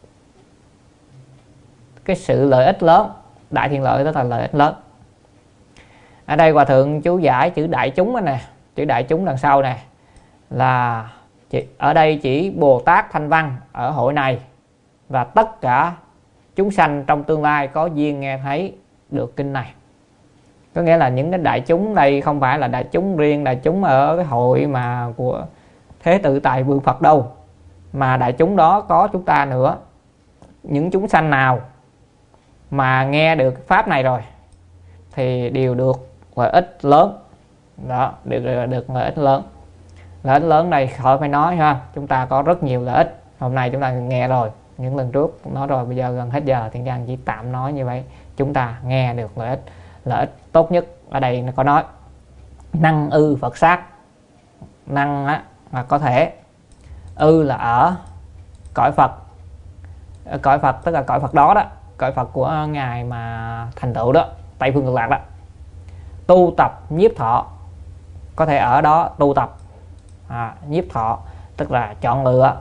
cái sự lợi ích lớn, đại thiện lợi đó là lợi ích lớn. Ở đây Hòa thượng chú giải chữ đại chúng đó nè, chữ đại chúng đằng sau nè là ở đây chỉ Bồ Tát Thanh Văn ở hội này và tất cả chúng sanh trong tương lai có duyên nghe thấy được kinh này. Có nghĩa là những cái đại chúng đây không phải là đại chúng riêng, đại chúng ở cái hội mà của Thế Tự Tại Vương Phật đâu, mà đại chúng đó có chúng ta nữa. Những chúng sanh nào mà nghe được pháp này rồi thì đều được lợi ích lớn. Đó, được lợi ích lớn. Lợi ích lớn đây khỏi phải nói ha, chúng ta có rất nhiều lợi ích. Hôm nay chúng ta nghe rồi, những lần trước nói rồi, bây giờ gần hết giờ Thiện Trang chỉ tạm nói như vậy. Chúng ta nghe được lợi ích. Lợi ích tốt nhất ở đây nó có nói năng ư Phật sát. Năng á, mà có thể, ư là ở cõi Phật. Ở cõi Phật tức là cõi Phật đó đó, cõi Phật của ngài mà thành tựu đó, Tây Phương Cực Lạc đó. Tu tập nhiếp thọ, có thể ở đó tu tập. Nhiếp thọ tức là chọn lựa.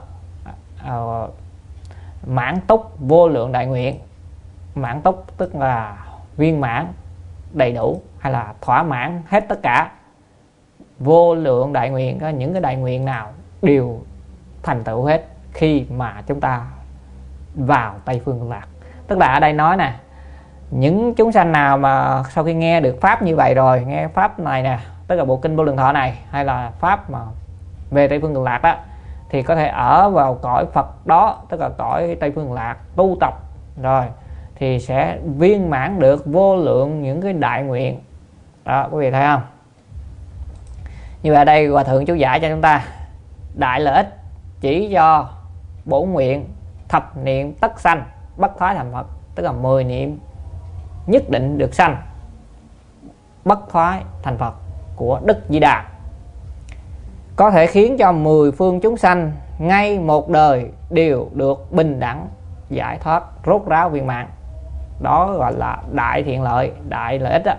Mãn túc vô lượng đại nguyện. Mãn túc tức là viên mãn, đầy đủ, hay là thỏa mãn hết tất cả. Vô lượng đại nguyện, có những cái đại nguyện nào đều thành tựu hết khi mà chúng ta vào Tây Phương Cực Lạc. Tức là ở đây nói nè, những chúng sanh nào mà sau khi nghe được pháp như vậy rồi, nghe pháp này nè, tức là bộ kinh Vô Lượng Thọ này, hay là pháp mà về Tây Phương Cực Lạc đó, thì có thể ở vào cõi Phật đó, tức là cõi Tây Phương Cực Lạc, tu tập rồi thì sẽ viên mãn được vô lượng những cái đại nguyện đó, quý vị thấy không? Như vậy ở đây Hòa Thượng chú giải cho chúng ta đại lợi ích chỉ cho bổn nguyện thập niệm tất sanh bất thoái thành Phật, tức là 10 niệm nhất định được sanh bất thoái thành Phật của Đức Di Đà, có thể khiến cho 10 phương chúng sanh ngay một đời đều được bình đẳng giải thoát rốt ráo viên mãn. Đó gọi là đại thiện lợi, đại lợi ích đó.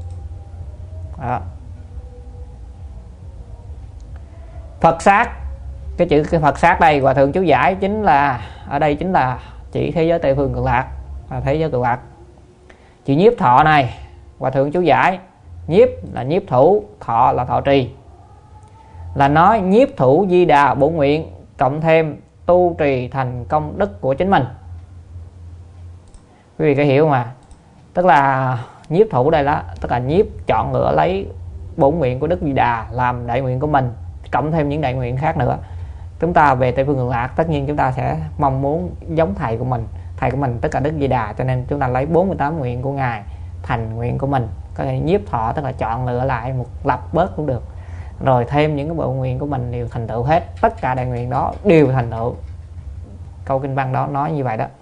Phật sát, cái chữ cái Phật sát đây Hòa Thượng chú giải chính là, ở đây chính là chỉ thế giới Tây Phương Cực Lạc, thế giới Cực Lạc. Chữ nhiếp thọ này Hòa Thượng chú giải, nhiếp là nhiếp thủ, thọ là thọ trì, là nói nhiếp thủ Di Đà bổn nguyện cộng thêm tu trì thành công đức của chính mình. Quý vị có hiểu mà, tức là nhiếp thủ đây đó, tức là nhiếp chọn lựa lấy bổn nguyện của Đức Di Đà làm đại nguyện của mình, cộng thêm những đại nguyện khác nữa. Chúng ta về Tây Phương Cực Lạc tất nhiên chúng ta sẽ mong muốn giống thầy của mình. Thầy của mình tức là Đức Di Đà, cho nên chúng ta lấy 48 nguyện của ngài thành nguyện của mình. Có thể nhiếp thọ tức là chọn lựa lại một lập bớt cũng được, rồi thêm những cái bộ nguyện của mình đều thành tựu hết, tất cả đại nguyện đó đều thành tựu. Câu kinh văn đó nói như vậy đó.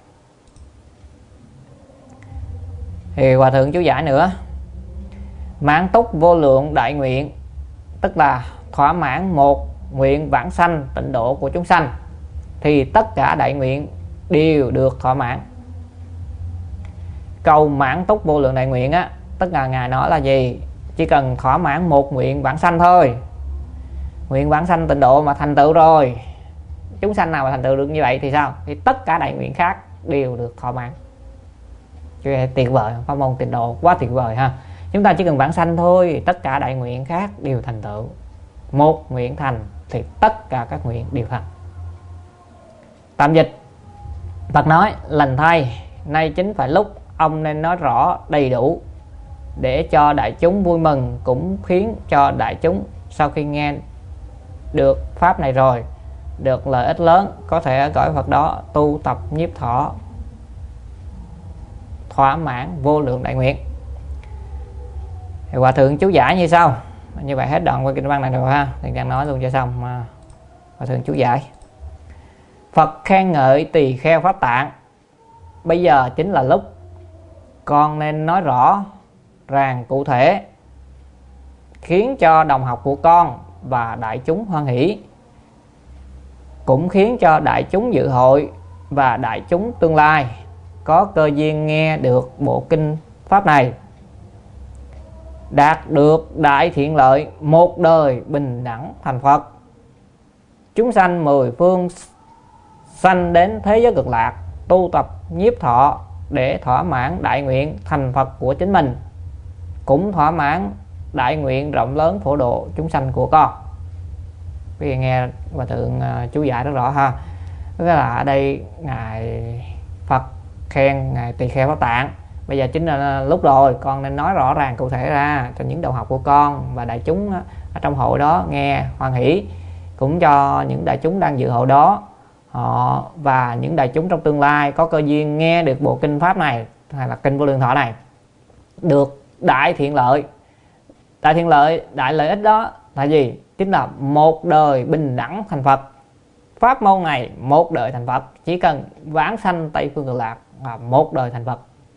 Thì Hòa Thượng chú giải nữa, mãn túc vô lượng đại nguyện tức là thỏa mãn một nguyện vãng sanh tịnh độ của chúng sanh thì tất cả đại nguyện đều được thỏa mãn. Câu mãn túc vô lượng đại nguyện á, tức là ngài nói là gì? Chỉ cần thỏa mãn một nguyện vãng sanh thôi, nguyện vãng sanh tịnh độ mà thành tựu rồi, chúng sanh nào mà thành tựu được như vậy thì sao? Thì tất cả đại nguyện khác đều được thỏa mãn. Tuyệt vời, pháp môn tịnh độ quá tuyệt vời ha. Chúng ta chỉ cần vãng sanh thôi, tất cả đại nguyện khác đều thành tựu. Một nguyện thành thì tất cả các nguyện đều thành. Tạm dịch, Phật nói lành thay, nay chính phải lúc ông nên nói rõ đầy đủ để cho đại chúng vui mừng, cũng khiến cho đại chúng sau khi nghe được pháp này rồi được lợi ích lớn, có thể ở cõi Phật đó tu tập nhiếp thọ thỏa mãn vô lượng đại nguyện. Thì Hòa Thượng chú giải như sau. Như vậy hết đoạn qua kinh văn này rồi ha, thì đang nói luôn cho xong mà. Hòa Thượng chú giải, Phật khen ngợi tỳ kheo pháp tạng, bây giờ chính là lúc con nên nói rõ ràng cụ thể, khiến cho đồng học của con và đại chúng hoan hỷ, cũng khiến cho đại chúng dự hội và đại chúng tương lai có cơ duyên nghe được bộ kinh pháp này, đạt được đại thiện lợi, một đời bình đẳng thành Phật. Chúng sanh 10 phương sanh đến thế giới Cực Lạc, tu tập nhiếp thọ để thỏa mãn đại nguyện thành Phật của chính mình, cũng thỏa mãn đại nguyện rộng lớn phổ độ chúng sanh của con. Quý vị nghe Hòa Thượng chú giải rất rõ ha. Tức là ở đây ngài Phật khen ngài tỳ kheo pháp tạng, bây giờ chính là lúc rồi, con nên nói rõ ràng cụ thể ra cho những đồng học của con và đại chúng ở trong hội đó nghe hoan hỷ, cũng cho những đại chúng đang dự hội đó họ và những đại chúng trong tương lai có cơ duyên nghe được bộ kinh pháp này hay là kinh Vô Lượng Thọ này được đại thiện lợi. Đại thiện lợi, đại lợi ích đó là gì? Chính là một đời bình đẳng thành Phật. Pháp môn này một đời thành Phật, chỉ cần vãng sanh Tây Phương Cực Lạc là một đời thành Phật.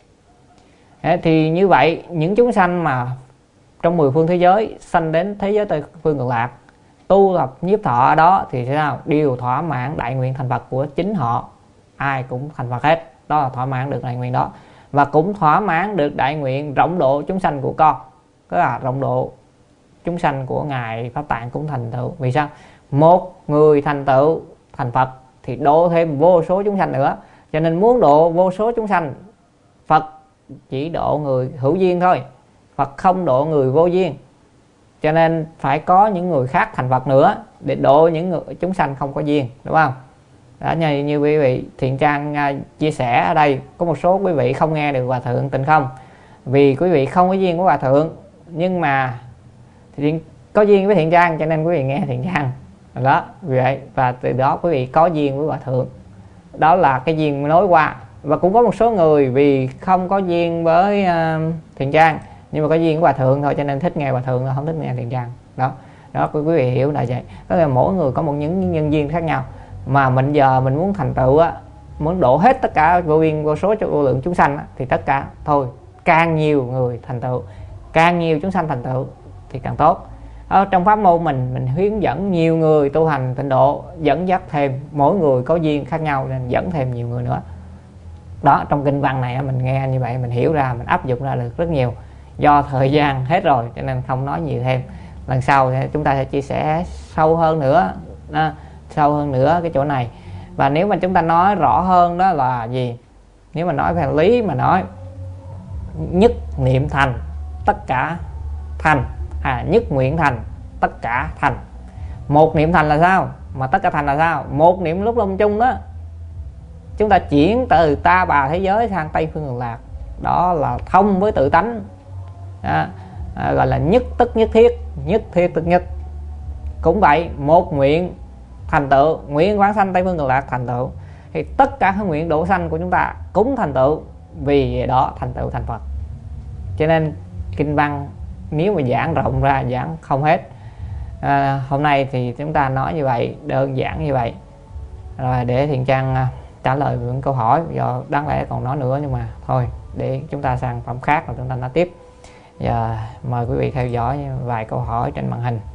Thì như vậy những chúng sanh mà trong 10 phương thế giới sanh đến thế giới Tây Phương Cực Lạc tu tập nhiếp thọ ở đó thì sao? Đều thỏa mãn đại nguyện thành Phật của chính họ, ai cũng thành Phật hết. Đó là thỏa mãn được đại nguyện đó, và cũng thỏa mãn được đại nguyện rộng độ chúng sanh của con, tức là rộng độ chúng sanh của ngài Pháp Tạng cũng thành tựu. Vì sao? Một người thành tựu thành Phật thì độ thêm vô số chúng sanh nữa, cho nên muốn độ vô số chúng sanh, Phật chỉ độ người hữu duyên thôi, Phật không độ người vô duyên, cho nên phải có những người khác thành Phật nữa để độ những người chúng sanh không có duyên, đúng không? Đó, như quý vị Thiện Trang chia sẻ ở đây, có một số quý vị không nghe được Hòa Thượng Tịnh Không vì quý vị không có duyên của Hòa Thượng, nhưng mà thì có duyên với Thiện Trang cho nên quý vị nghe Thiện Trang đó, vì vậy và từ đó quý vị có duyên với Hòa Thượng, đó là cái duyên nối qua. Và cũng có một số người vì không có duyên với Thiện Trang nhưng mà có duyên với Hòa Thượng thôi, cho nên thích nghe Hòa Thượng, không thích nghe Thiện Trang. Đó quý vị hiểu là vậy. Tức là mỗi người có một những nhân duyên khác nhau, mà mình giờ mình muốn thành tựu á, muốn độ hết tất cả vô biên vô số cho vô lượng chúng sanh á, thì tất cả thôi, càng nhiều người thành tựu, càng nhiều chúng sanh thành tựu thì càng tốt. Ở trong pháp môn mình hướng dẫn nhiều người tu hành tịnh độ, dẫn dắt thêm, mỗi người có duyên khác nhau nên dẫn thêm nhiều người nữa. Đó, trong kinh văn này mình nghe như vậy mình hiểu ra, mình áp dụng ra được rất nhiều. Do thời gian hết rồi cho nên không nói nhiều thêm, lần sau chúng ta sẽ chia sẻ sâu hơn nữa cái chỗ này. Và nếu mà chúng ta nói rõ hơn đó là gì, nếu mà nói về lý mà nói nhất niệm thành tất cả thành, nhất nguyện thành tất cả thành. Một niệm thành là sao, mà tất cả thành là sao? Một niệm lúc lâm chung đó chúng ta chuyển từ ta bà thế giới sang Tây Phương Cực Lạc, đó là thông với tự tánh, gọi là nhất tức nhất thiết, nhất thiết tức nhất. Cũng vậy, một nguyện thành tựu, nguyện quán sanh Tây Phương Cực Lạc thành tựu, thì tất cả các nguyện độ sanh của chúng ta cũng thành tựu, vì đó thành tựu thành Phật. Cho nên kinh văn nếu mà giảng rộng ra giảng không hết. Hôm nay thì chúng ta nói như vậy, đơn giản như vậy rồi, để Thiện Trang trả lời những câu hỏi. Do đáng lẽ còn nói nữa nhưng mà thôi, để chúng ta sang phẩm khác rồi chúng ta nói tiếp. Giờ mời quý vị theo dõi vài câu hỏi trên màn hình.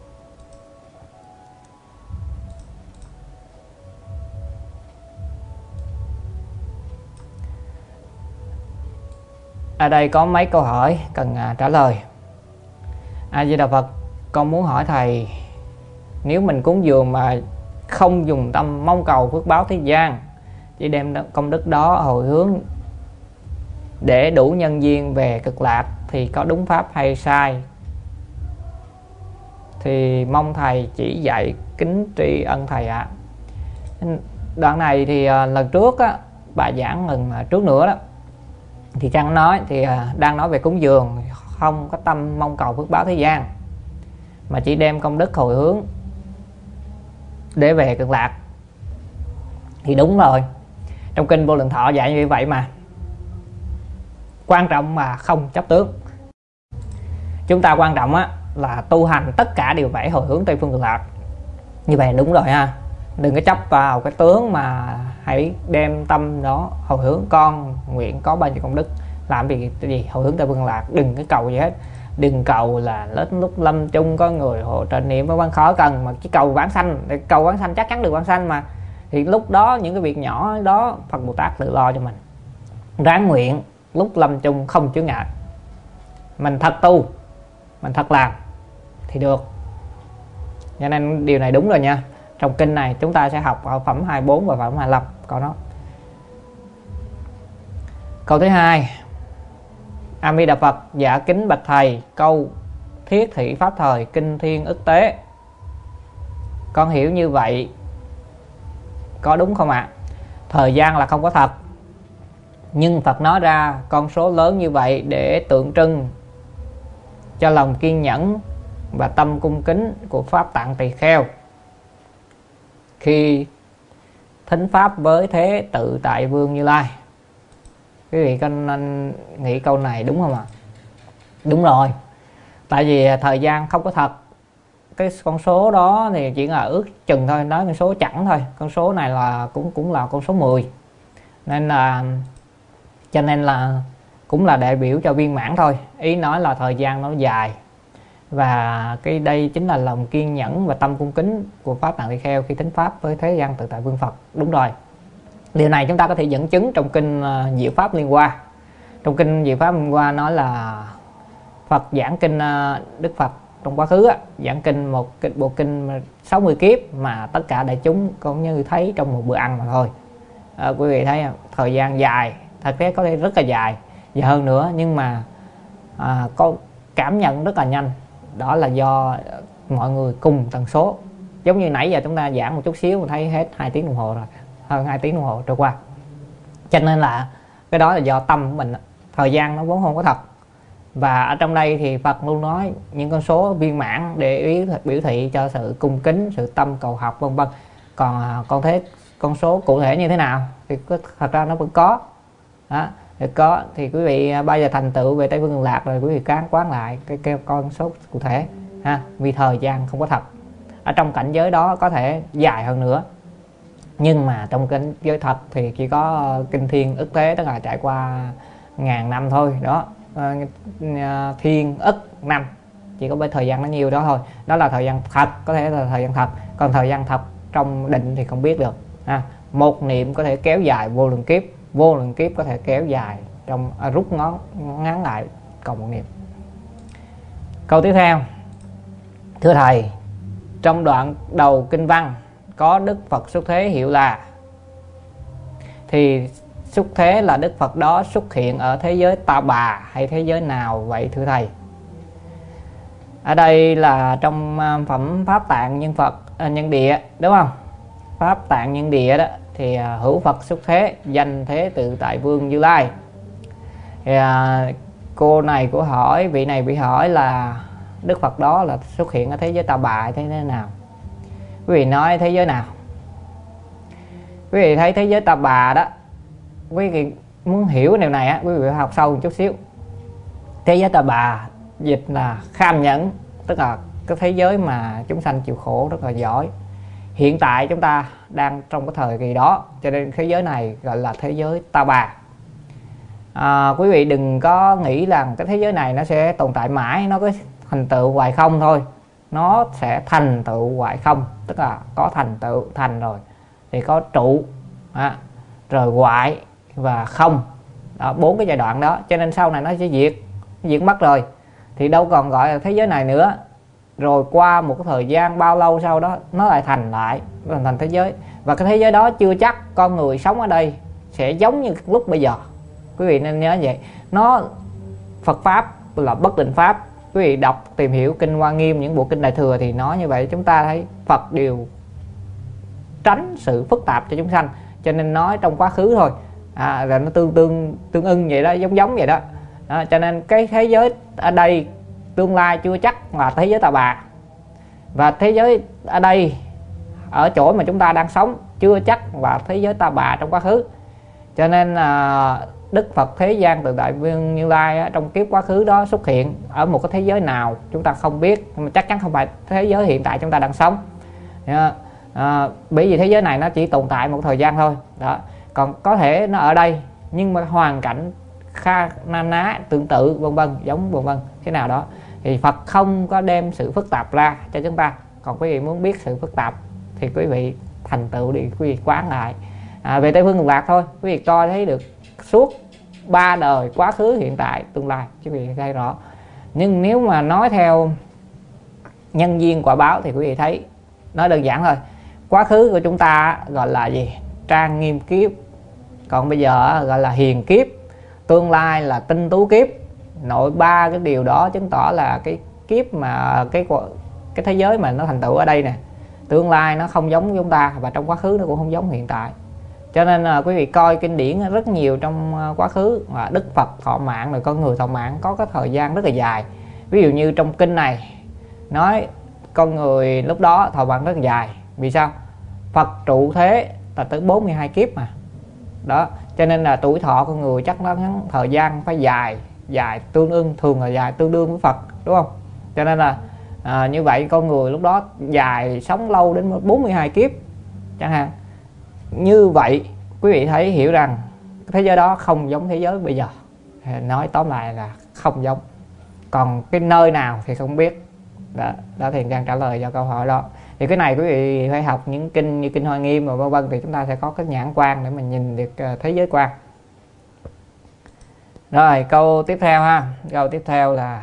Ở đây có mấy câu hỏi cần trả lời. A Di Đà Phật, con muốn hỏi thầy, nếu mình cúng dường mà không dùng tâm mong cầu phước báo thế gian, chỉ đem công đức đó hồi hướng để đủ nhân duyên về Cực Lạc thì có đúng pháp hay sai? Thì mong thầy chỉ dạy, kính tri ân thầy ạ. Đoạn này thì lần trước á, bà giảng lần trước nữa đó thì Trang nói thì đang nói về cúng dường không có tâm mong cầu phước báo thế gian, mà chỉ đem công đức hồi hướng để về Cực Lạc thì đúng rồi. Trong kinh Vô Lượng Thọ dạy như vậy mà. Quan trọng mà không chấp tướng. Chúng ta quan trọng á là tu hành tất cả đều phải hồi hướng Tây Phương Cực Lạc. Như vậy đúng rồi ha. Đừng có chấp vào cái tướng, mà hãy đem tâm đó hồi hướng. Con nguyện có bao nhiêu công đức, làm việc gì hồi hướng Tây Phương Cực Lạc, đừng cái cầu gì hết. Đừng cầu là đến lúc lâm chung có người hỗ trợ niệm với quan khó cần, mà chỉ cầu vãng sanh. Cầu vãng sanh chắc chắn được vãng sanh mà. Thì lúc đó những cái việc nhỏ đó Phật Bồ Tát tự lo cho mình. Ráng nguyện lúc lâm chung không chướng ngại, mình thật tu, mình thật làm thì được. Cho nên điều này đúng rồi nha. Trong kinh này chúng ta sẽ học ở phẩm 24 và phẩm 25 câu đó. Câu thứ hai: A Di Đà Phật, dạ kính bạch thầy, câu thiết thị pháp thời kinh thiên ức tế, con hiểu như vậy có đúng không ạ? Thời gian là không có thật, Nhưng Phật nói ra con số lớn như vậy để tượng trưng cho lòng kiên nhẫn và tâm cung kính của Pháp Tạng Tỳ Kheo khi thính pháp với Thế Tự Tại Vương Như Lai. Quý vị có nên nghĩ câu này đúng không ạ? Đúng rồi. Tại vì thời gian không có thật. Cái con số đó thì chỉ là ước chừng thôi, nói con số chẵn thôi. Con số này là cũng là con số 10. Nên là cho nên là cũng là đại biểu cho viên mãn thôi. Ý nói là thời gian nó dài. Và cái đây chính là lòng kiên nhẫn và tâm cung kính của Pháp Tạng Tỳ Kheo khi thính pháp với Thế Gian Tự Tại Vương Phật. Đúng rồi. Điều này chúng ta có thể dẫn chứng trong kinh Diệu Pháp Liên Hoa. Trong kinh Diệu Pháp Liên Hoa nói là Phật giảng kinh, Đức Phật trong quá khứ giảng kinh một bộ kinh 60 kiếp mà tất cả đại chúng cũng như thấy trong một bữa ăn mà thôi. Quý vị thấy thời gian dài, thật tế có thể rất là dài hơn nữa, nhưng mà có cảm nhận rất là nhanh. Đó là do mọi người cùng tần số. Giống như nãy giờ chúng ta giảng một chút xíu mà thấy hết 2 tiếng đồng hồ rồi, hơn 2 tiếng đồng hồ trôi qua. Cho nên là cái đó là do tâm của mình, thời gian nó vốn không có thật. Và ở trong đây thì Phật luôn nói những con số viên mãn để ý biểu thị cho sự cung kính, sự tâm cầu học vân vân. Còn con số cụ thể như thế nào thì thật ra nó vẫn có. Đó, thì quý vị bây giờ thành tựu về Tây Phương Cực Lạc rồi, quý vị quán lại cái con số cụ thể ha, vì thời gian không có thật. Ở trong cảnh giới đó có thể dài hơn nữa, nhưng mà trong cảnh giới thật thì chỉ có kinh thiên ức thế, tức là trải qua ngàn năm thôi đó. Thiên ức năm, chỉ có với thời gian nó nhiều đó thôi. Đó là thời gian thật, có thể là thời gian thật. Còn thời gian thật trong định thì không biết được ha. Một niệm có thể kéo dài vô lượng kiếp, vô lượng kiếp có thể kéo dài trong rút ngắn lại còn một niệm. Câu tiếp theo: thưa thầy, trong đoạn đầu kinh văn có Đức Phật xuất thế hiệu là, thì xuất thế là Đức Phật đó xuất hiện ở thế giới Ta Bà hay thế giới nào vậy thưa thầy? Ở đây là trong phẩm Pháp Tạng Nhân Phật Nhân Địa, đúng không? Pháp Tạng Nhân Địa đó thì hữu Phật xuất thế, danh Thế Tự Tại Vương Như Lai. Thì cô này của hỏi, vị này bị hỏi là Đức Phật đó là xuất hiện ở thế giới Ta Bà hay thế giới nào? Quý vị nói thế giới nào? Quý vị thấy thế giới Ta Bà đó, quý vị muốn hiểu điều này á, quý vị phải học sâu một chút xíu. Thế giới Ta Bà dịch là kham nhẫn, tức là cái thế giới mà chúng sanh chịu khổ rất là giỏi. Hiện tại chúng ta đang trong cái thời kỳ đó, cho nên thế giới này gọi là thế giới Ta Bà. Quý vị đừng có nghĩ rằng cái thế giới này nó sẽ tồn tại mãi, nó có thành tựu hoài không thôi. Nó sẽ thành tựu hoài không, tức là có thành tựu thành rồi thì có trụ, rồi hoại và không. Đó, 4 cái giai đoạn đó. Cho nên sau này nó sẽ diệt mất rồi, thì đâu còn gọi là thế giới này nữa. Rồi qua một cái thời gian bao lâu sau đó nó lại thành thế giới. Và cái thế giới đó chưa chắc con người sống ở đây sẽ giống như lúc bây giờ. Quý vị nên nhớ vậy. Nó Phật Pháp là bất định Pháp. Quý vị đọc tìm hiểu kinh Hoa Nghiêm, những bộ kinh Đại Thừa thì nói như vậy. Chúng ta thấy Phật đều tránh sự phức tạp cho chúng sanh, cho nên nói trong quá khứ thôi, rồi nó tương ưng vậy đó, giống vậy đó. Cho nên cái thế giới ở đây tương lai chưa chắc là thế giới Ta Bà, và thế giới ở đây ở chỗ mà chúng ta đang sống chưa chắc là thế giới Ta Bà trong quá khứ. Cho nên Đức Phật Thế Gian Tự Tại Vương Như Lai trong kiếp quá khứ đó xuất hiện ở một cái thế giới nào chúng ta không biết, nhưng mà chắc chắn không phải thế giới hiện tại chúng ta đang sống. Bởi vì thế giới này nó chỉ tồn tại một thời gian thôi đó. Còn có thể nó ở đây nhưng mà hoàn cảnh na ná tương tự vân vân, giống vân vân thế nào đó, thì Phật không có đem sự phức tạp ra cho chúng ta. Còn quý vị muốn biết sự phức tạp thì quý vị thành tựu đi, quý vị quán lại về Tây Phương Cực Lạc thôi. Quý vị coi thấy được suốt 3 đời, quá khứ, hiện tại, tương lai, quý vị thấy rõ. Nhưng nếu mà nói theo nhân duyên quả báo thì quý vị thấy nói đơn giản thôi. Quá khứ của chúng ta gọi là gì? Trang nghiêm kiếp. Còn bây giờ gọi là hiền kiếp. Tương lai là tinh tú kiếp. Nội 3 cái điều đó chứng tỏ là cái kiếp mà cái thế giới mà nó thành tựu ở đây nè, tương lai nó không giống chúng ta, và trong quá khứ nó cũng không giống hiện tại. Cho nên là quý vị coi kinh điển rất nhiều trong quá khứ, và Đức Phật thọ mạng rồi con người thọ mạng có cái thời gian rất là dài. Ví dụ như trong kinh này nói con người lúc đó thọ mạng rất là dài. Vì sao? Phật trụ thế là tới 42 kiếp mà. Đó, cho nên là tuổi thọ con người chắc nó ngắn, thời gian phải dài tương đương, thường là dài tương đương với Phật, đúng không? Cho nên là như vậy con người lúc đó dài, sống lâu đến 42 kiếp chẳng hạn. Như vậy quý vị thấy hiểu rằng thế giới đó không giống thế giới bây giờ. Nói tóm lại là không giống. Còn cái nơi nào thì không biết. Đó Thiện Trang trả lời cho câu hỏi đó. Thì cái này quý vị phải học những kinh như kinh Hoa Nghiêm và vân vân, thì chúng ta sẽ có cái nhãn quan để mình nhìn được thế giới quan. Rồi câu tiếp theo ha. Câu tiếp theo là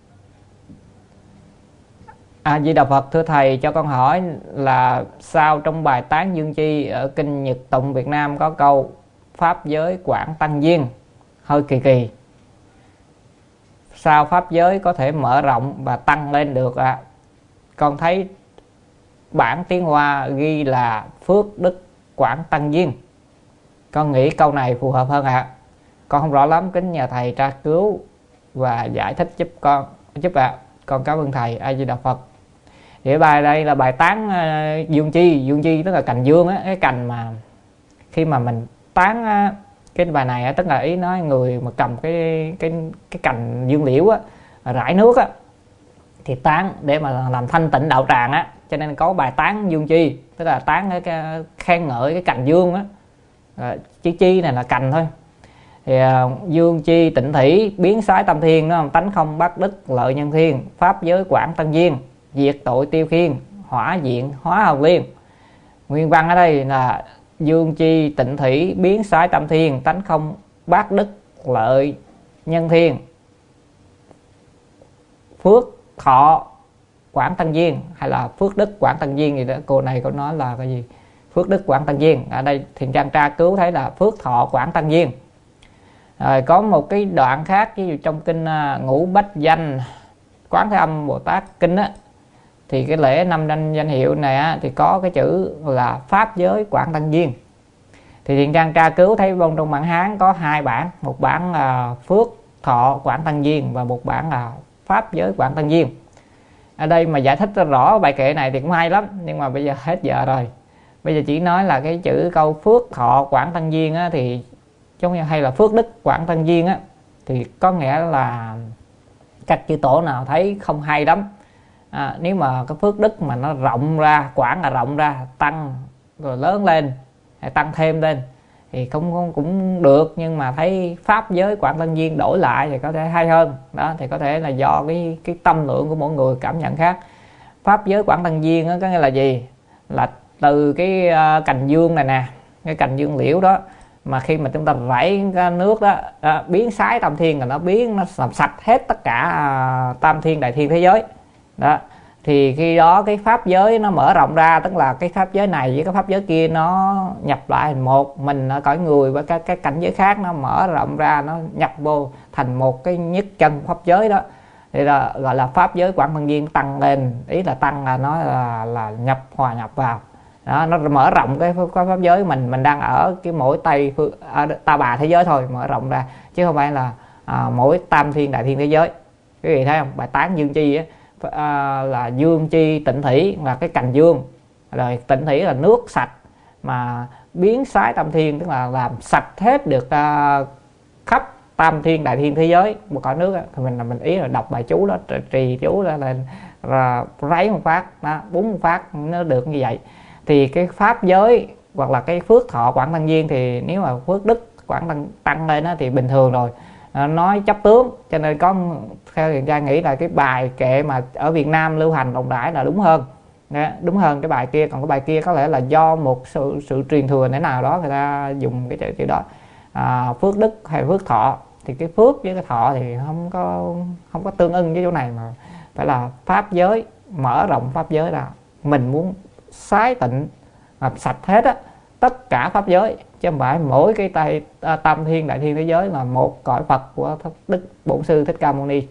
A Di Đà Phật, thưa thầy, cho con hỏi là sao trong bài Tán Dương Chi ở kinh Nhật Tụng Việt Nam có câu pháp giới quảng tăng duyên, hơi kỳ kỳ. Sao pháp giới có thể mở rộng và tăng lên được ạ? Con thấy bản tiếng Hoa ghi là phước đức quảng tăng duyên. Con nghĩ câu này phù hợp hơn ạ. Con không rõ lắm, kính nhờ thầy tra cứu và giải thích giúp con giúp ạ. Con cảm ơn thầy. A Di Đà Phật. Thì bài đây là bài tán dương chi. Dương chi tức là cành dương á, cái cành mà khi mà mình tán cái bài này á, tức là ý nói người mà cầm cái cành dương liễu á, rải nước á, thì tán để mà làm thanh tịnh đạo tràng á, cho nên có bài tán dương chi, tức là tán cái khen ngợi cái cành dương á. Chữ chi này là cành thôi. Thì dương chi tịnh thủy biến sái tâm thiên, nó tánh không bát đức lợi nhân thiên, pháp giới quảng tăng duyên, diệt tội tiêu khiên, hỏa diện hóa hồng liên. Nguyên văn ở đây là dương chi tịnh thủy biến sái tâm thiên, tánh không bát đức lợi nhân thiên, phước thọ quảng tăng duyên, hay là phước đức quảng tăng duyên gì đó. Cô này có nói là cái gì? Phước đức quảng tăng duyên. Ở đây Thiện Trang tra cứu thấy là phước thọ quảng tăng duyên. Rồi có một cái đoạn khác, ví dụ trong kinh Ngũ Bách Danh Quán Thế Âm Bồ Tát kinh á, thì cái lễ năm danh hiệu này á, thì có cái chữ là pháp giới quảng tăng duyên. Thì Thiện Trang tra cứu thấy trong bản Hán có hai bản, một bản là phước thọ quảng tăng duyên và một bản là pháp giới quảng tăng duyên. Ở đây mà giải thích rõ bài kệ này thì cũng hay lắm, nhưng mà bây giờ hết giờ rồi. Bây giờ chỉ nói là cái chữ câu phước thọ quảng tăng duyên á, thì giống như hay là phước đức quảng tăng duyên á, thì có nghĩa là các chư tổ nào thấy không hay lắm. Nếu mà cái phước đức mà nó rộng ra, quảng là rộng ra, tăng rồi lớn lên hay tăng thêm lên thì cũng được, nhưng mà thấy pháp giới quảng tăng duyên đổi lại thì có thể hay hơn. Đó thì có thể là do cái tâm lượng của mỗi người cảm nhận khác. Pháp giới quảng tăng duyên đó có nghĩa là gì? Là từ cái cành dương này nè, cái cành dương liễu đó, mà khi mà chúng ta rải cái nước đó, biến sái tam thiên là nó biến, nó làm sạch hết tất cả tam thiên đại thiên thế giới đó, thì khi đó cái pháp giới nó mở rộng ra, tức là cái pháp giới này với cái pháp giới kia nó nhập lại thành một. Mình ở cõi người với cái cảnh giới khác nó mở rộng ra, nó nhập vô thành một cái nhất chân pháp giới đó, thì là gọi là pháp giới quảng tăng duyên tăng lên. Ý là tăng là nó là nhập, hòa nhập vào đó, nó mở rộng cái pháp giới mình đang ở cái mỗi tây ta bà thế giới thôi, mở rộng ra chứ không phải là mỗi tam thiên đại thiên thế giới. Quý vị thấy không? Bài tán dương chi á, là dương chi tịnh thủy là cái cành dương, rồi tịnh thủy là nước sạch, mà biến sái tam thiên tức là làm sạch hết được khắp tam thiên đại thiên thế giới một cõi nước á. Thì mình ý là đọc bài chú đó, trì chú ra lên rồi ráy một phát đó, búng một phát nó được như vậy. Thì cái pháp giới hoặc là cái phước thọ quảng tăng duyên thì nếu mà phước đức quảng tăng lên đó, thì bình thường rồi, nói chấp tướng. Cho nên có theo Thiện Trang nghĩ là cái bài kệ mà ở Việt Nam lưu hành rộng rãi là đúng hơn. Đúng hơn cái bài kia. Còn cái bài kia có lẽ là do một sự truyền thừa thế nào đó người ta dùng cái chữ đó, phước đức hay phước thọ. Thì cái phước với cái thọ thì không có tương ưng với chỗ này, mà phải là pháp giới, mở rộng pháp giới là mình muốn sái tịnh làm sạch hết á, tất cả pháp giới, chứ không phải mỗi cái tam thiên đại thiên thế giới là một cõi Phật của Đức Bổn Sư Thích Ca Mâu Ni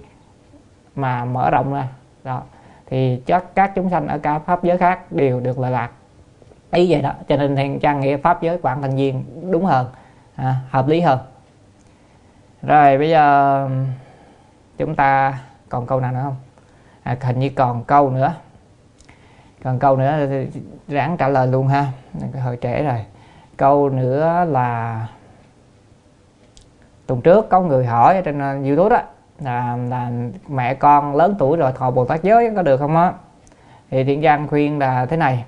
mà mở rộng ra đó, thì chắc các chúng sanh ở cả pháp giới khác đều được lợi lạc. ý vậy đó. Cho nên Thiện Trang nghĩ pháp giới Quảng Thành Viên đúng hơn, hợp lý hơn. Rồi bây giờ chúng ta còn câu nào nữa không? Hình như còn câu nữa. Còn câu nữa thì ráng trả lời luôn ha, hơi trễ rồi. Câu nữa là tuần trước có người hỏi ở trên YouTube đó là mẹ con lớn tuổi rồi thọ Bồ Tát giới có được không á? Thì Thiện Trang khuyên là thế này.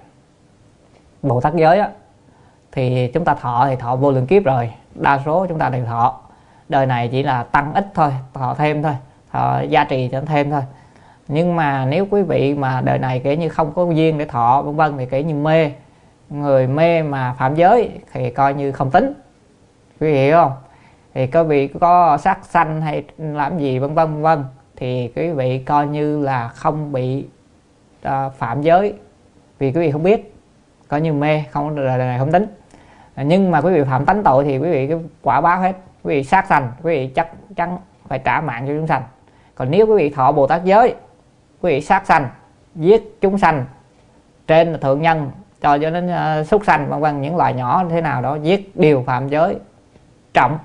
Bồ Tát giới á thì chúng ta thọ thì thọ vô lượng kiếp rồi, đa số chúng ta đều thọ. Đời này chỉ là tăng ít thôi, thọ thêm thôi, thọ gia trì cho thêm thôi. Nhưng mà nếu quý vị mà đời này kể như không có duyên để thọ vân vân thì kể như mê, người mê mà phạm giới thì coi như không tính, quý vị hiểu không? Thì quý vị có sát sanh hay làm gì vân vân vân thì quý vị coi như là không bị phạm giới, vì quý vị không biết, coi như mê, không đời này không tính. Nhưng mà quý vị phạm tánh tội thì quý vị cái quả báo hết, quý vị sát sanh, quý vị chắc chắn phải trả mạng cho chúng sanh. Còn nếu quý vị thọ Bồ Tát giới, quý vị sát sanh, giết chúng sanh, trên là thượng nhân cho đến súc sanh vân vân, những loài nhỏ thế nào đó giết đều phạm giới trọng,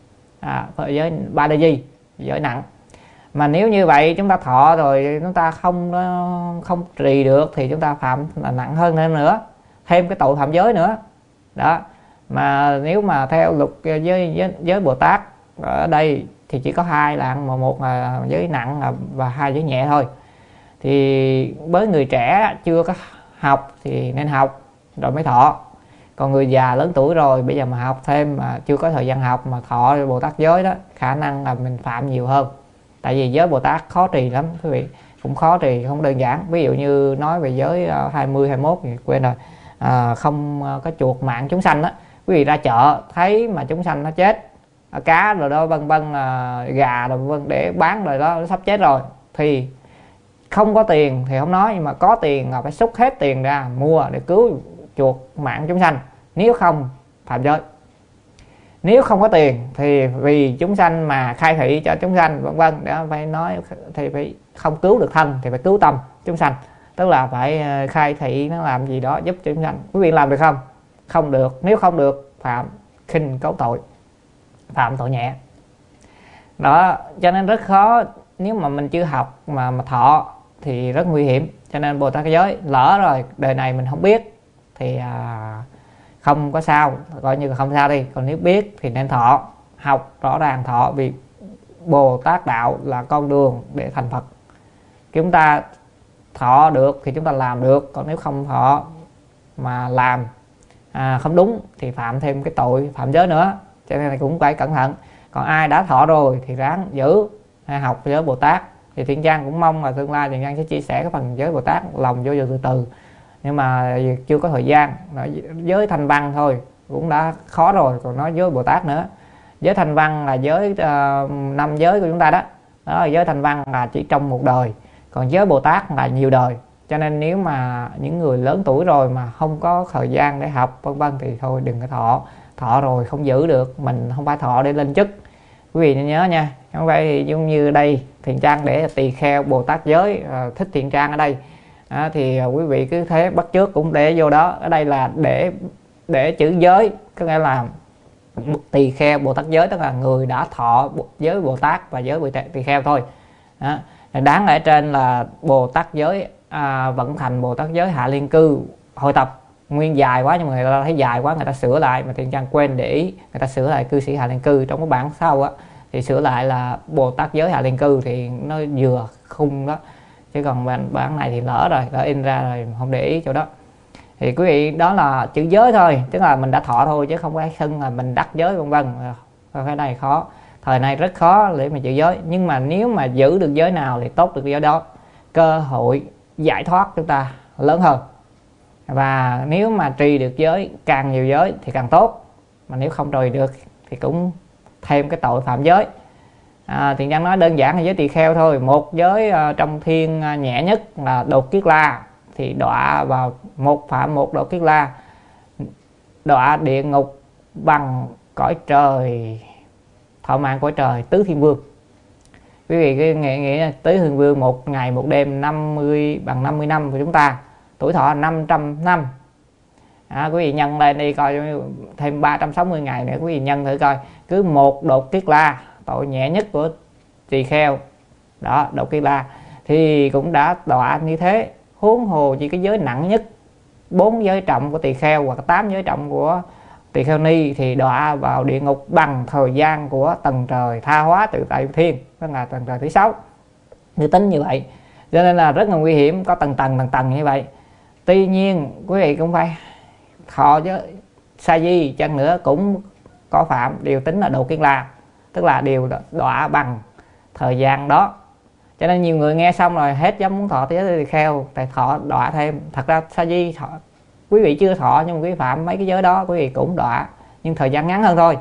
giới ba đê di, giới nặng. Mà nếu như vậy chúng ta thọ rồi chúng ta không trì được thì chúng ta phạm là nặng hơn nữa, thêm cái tội phạm giới nữa đó. Mà nếu mà theo luật giới Bồ Tát ở đây thì chỉ có hai là một là giới nặng và hai giới nhẹ thôi. Thì với người trẻ chưa có học thì nên học rồi mới thọ. Còn người già lớn tuổi rồi bây giờ mà học thêm mà chưa có thời gian học mà thọ Bồ Tát giới đó, khả năng là mình phạm nhiều hơn. Tại vì giới Bồ Tát khó trì lắm quý vị, cũng khó trì, không đơn giản. Ví dụ như nói về giới 20, 21 thì quên rồi, không có chuộc mạng chúng sanh đó. Quý vị ra chợ thấy mà chúng sanh nó chết, cá rồi đó vân vân, gà rồi vân để bán rồi đó, nó sắp chết rồi, thì không có tiền thì không nói, nhưng mà có tiền là phải xúc hết tiền ra mua để cứu chuộc mạng chúng sanh, nếu không phạm giới. Nếu không có tiền thì vì chúng sanh mà khai thị cho chúng sanh vân vân, để phải nói thì phải không cứu được thân thì phải cứu tâm chúng sanh, tức là phải khai thị nó làm gì đó giúp chúng sanh. Quý vị làm được không? Không được. Nếu không được phạm khinh cấu tội, phạm tội nhẹ đó. Cho nên rất khó, nếu mà mình chưa học mà thọ thì rất nguy hiểm. Cho nên Bồ Tát giới lỡ rồi đời này mình không biết thì không có sao, coi như là không sao đi. Còn nếu biết thì nên thọ, học rõ ràng thọ, vì Bồ Tát đạo là con đường để thành Phật. Chúng ta thọ được thì chúng ta làm được, còn nếu không thọ mà làm không đúng thì phạm thêm cái tội phạm giới nữa. Cho nên là cũng phải cẩn thận. Còn ai đã thọ rồi thì ráng giữ, học giới Bồ Tát. Thì Thiện Trang cũng mong là tương lai Thiện Trang sẽ chia sẻ cái phần giới Bồ Tát lòng vô từ từ, nhưng mà chưa có thời gian. Giới Thanh Văn thôi cũng đã khó rồi, còn nói giới Bồ Tát nữa. Giới Thanh Văn là giới 5 giới của chúng ta đó. Đó, giới Thanh Văn là chỉ trong một đời, còn giới Bồ Tát là nhiều đời. Cho nên nếu mà những người lớn tuổi rồi mà không có thời gian để học vân vân thì thôi đừng có thọ. Thọ rồi không giữ được, mình không phải thọ để lên chức, quý vị nên nhớ nha. Không phải thì giống như đây Thiện Trang để tỳ kheo Bồ Tát giới, thích Thiện Trang ở đây thì quý vị cứ thế bắt chước cũng để vô đó. Ở đây là để chữ giới, có nghĩa là tỳ kheo Bồ Tát giới, tức là người đã thọ giới Bồ Tát và giới tỳ kheo thôi. Đáng ở trên là Bồ Tát giới Vận Thành, Bồ Tát giới Hạ Liên Cư hội tập, nguyên dài quá nhưng mà người ta thấy dài quá người ta sửa lại, mà Thiện Trang quên để ý, người ta sửa lại cư sĩ Hạ Liên Cư. Trong cái bản sau thì sửa lại là Bồ Tát giới Hạ Liên Cư thì nó vừa khung đó, chứ còn bản này thì lỡ rồi, đã in ra rồi không để ý chỗ đó. Thì quý vị đó là chữ giới thôi, tức là mình đã thọ thôi chứ không phải xưng là mình đắc giới vân vân. Cái này khó, thời nay rất khó để mà giữ giới. Nhưng mà nếu mà giữ được giới nào thì tốt được giới đó, cơ hội giải thoát chúng ta lớn hơn. Và nếu mà trì được giới, càng nhiều giới thì càng tốt. Mà nếu không trì được thì cũng thêm cái tội phạm giới. Thiện Trang nói đơn giản là giới tỳ kheo thôi. Một giới trong thiên nhẹ nhất là đột kiết la, thì đọa vào phạm một đột kiết la, đọa địa ngục bằng cõi trời, thọ mạng cõi trời tứ thiên vương. Quý vị cái nghĩa tứ thiên vương một ngày một đêm 50 bằng 50 năm của chúng ta, tuổi thọ 500 năm. Quý vị nhân lên đi coi, thêm 360 ngày nữa quý vị nhân thử coi, cứ một đột kiết la, tội nhẹ nhất của tỳ kheo đó, đột kiết la thì cũng đã đọa như thế, huống hồ chỉ cái giới nặng nhất 4 giới trọng của tỳ kheo hoặc 8 giới trọng của tỳ kheo ni thì đọa vào địa ngục bằng thời gian của tầng trời tha hóa tự tại thiên, tức là tầng trời thứ 6. Như tính như vậy cho nên là rất là nguy hiểm, có tầng tầng như vậy. Tuy nhiên quý vị cũng phải thọ chứ sa di chăng nữa cũng có phạm, đều tính là độ kiết la, tức là đều đọa bằng thời gian đó. Cho nên nhiều người nghe xong rồi hết dám muốn thọ thế giới tỳ kheo, tại thọ đọa thêm. Thật ra sa di thọ, quý vị chưa thọ nhưng mà quý vị phạm mấy cái giới đó quý vị cũng đọa, nhưng thời gian ngắn hơn thôi.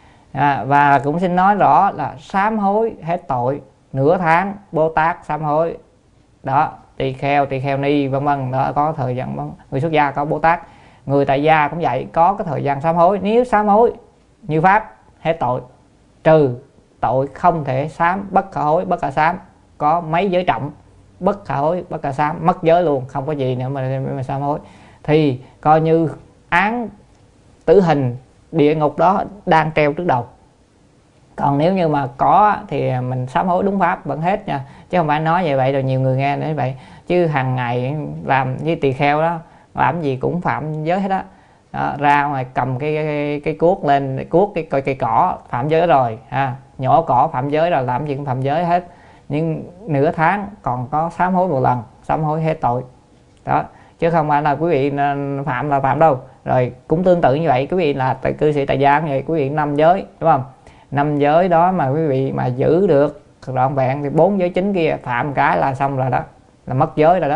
Và cũng xin nói rõ là sám hối hết tội nửa tháng, Bồ Tát sám hối đó, tỳ kheo ni vân vân đó, có thời gian. Người xuất gia có Bồ Tát, người tại gia cũng vậy, có cái thời gian sám hối. Nếu sám hối như pháp hết tội, trừ tội không thể sám, bất khả hối bất khả sám, có mấy giới trọng, bất khả hối bất khả sám, mất giới luôn, không có gì nữa mà sám hối, thì coi như án tử hình địa ngục đó đang treo trước đầu. Còn nếu như mà có thì mình sám hối đúng pháp vẫn hết nha, chứ không phải nói vậy rồi nhiều người nghe nói vậy, chứ hàng ngày làm với tỳ kheo đó, làm gì cũng phạm giới hết đó. Ra ngoài cầm cái cuốc lên, cuốc cây cỏ phạm giới rồi nhổ cỏ phạm giới rồi, làm gì cũng phạm giới hết. Nhưng nửa tháng còn có sám hối một lần, sám hối hết tội đó, chứ không phải là quý vị phạm là phạm đâu. Rồi cũng tương tự như vậy, quý vị là cư sĩ tại gia như vậy, quý vị 5 giới đúng không, 5 giới đó mà quý vị mà giữ được trọn vẹn thì 4 giới chính kia phạm cái là xong rồi đó, là mất giới rồi đó.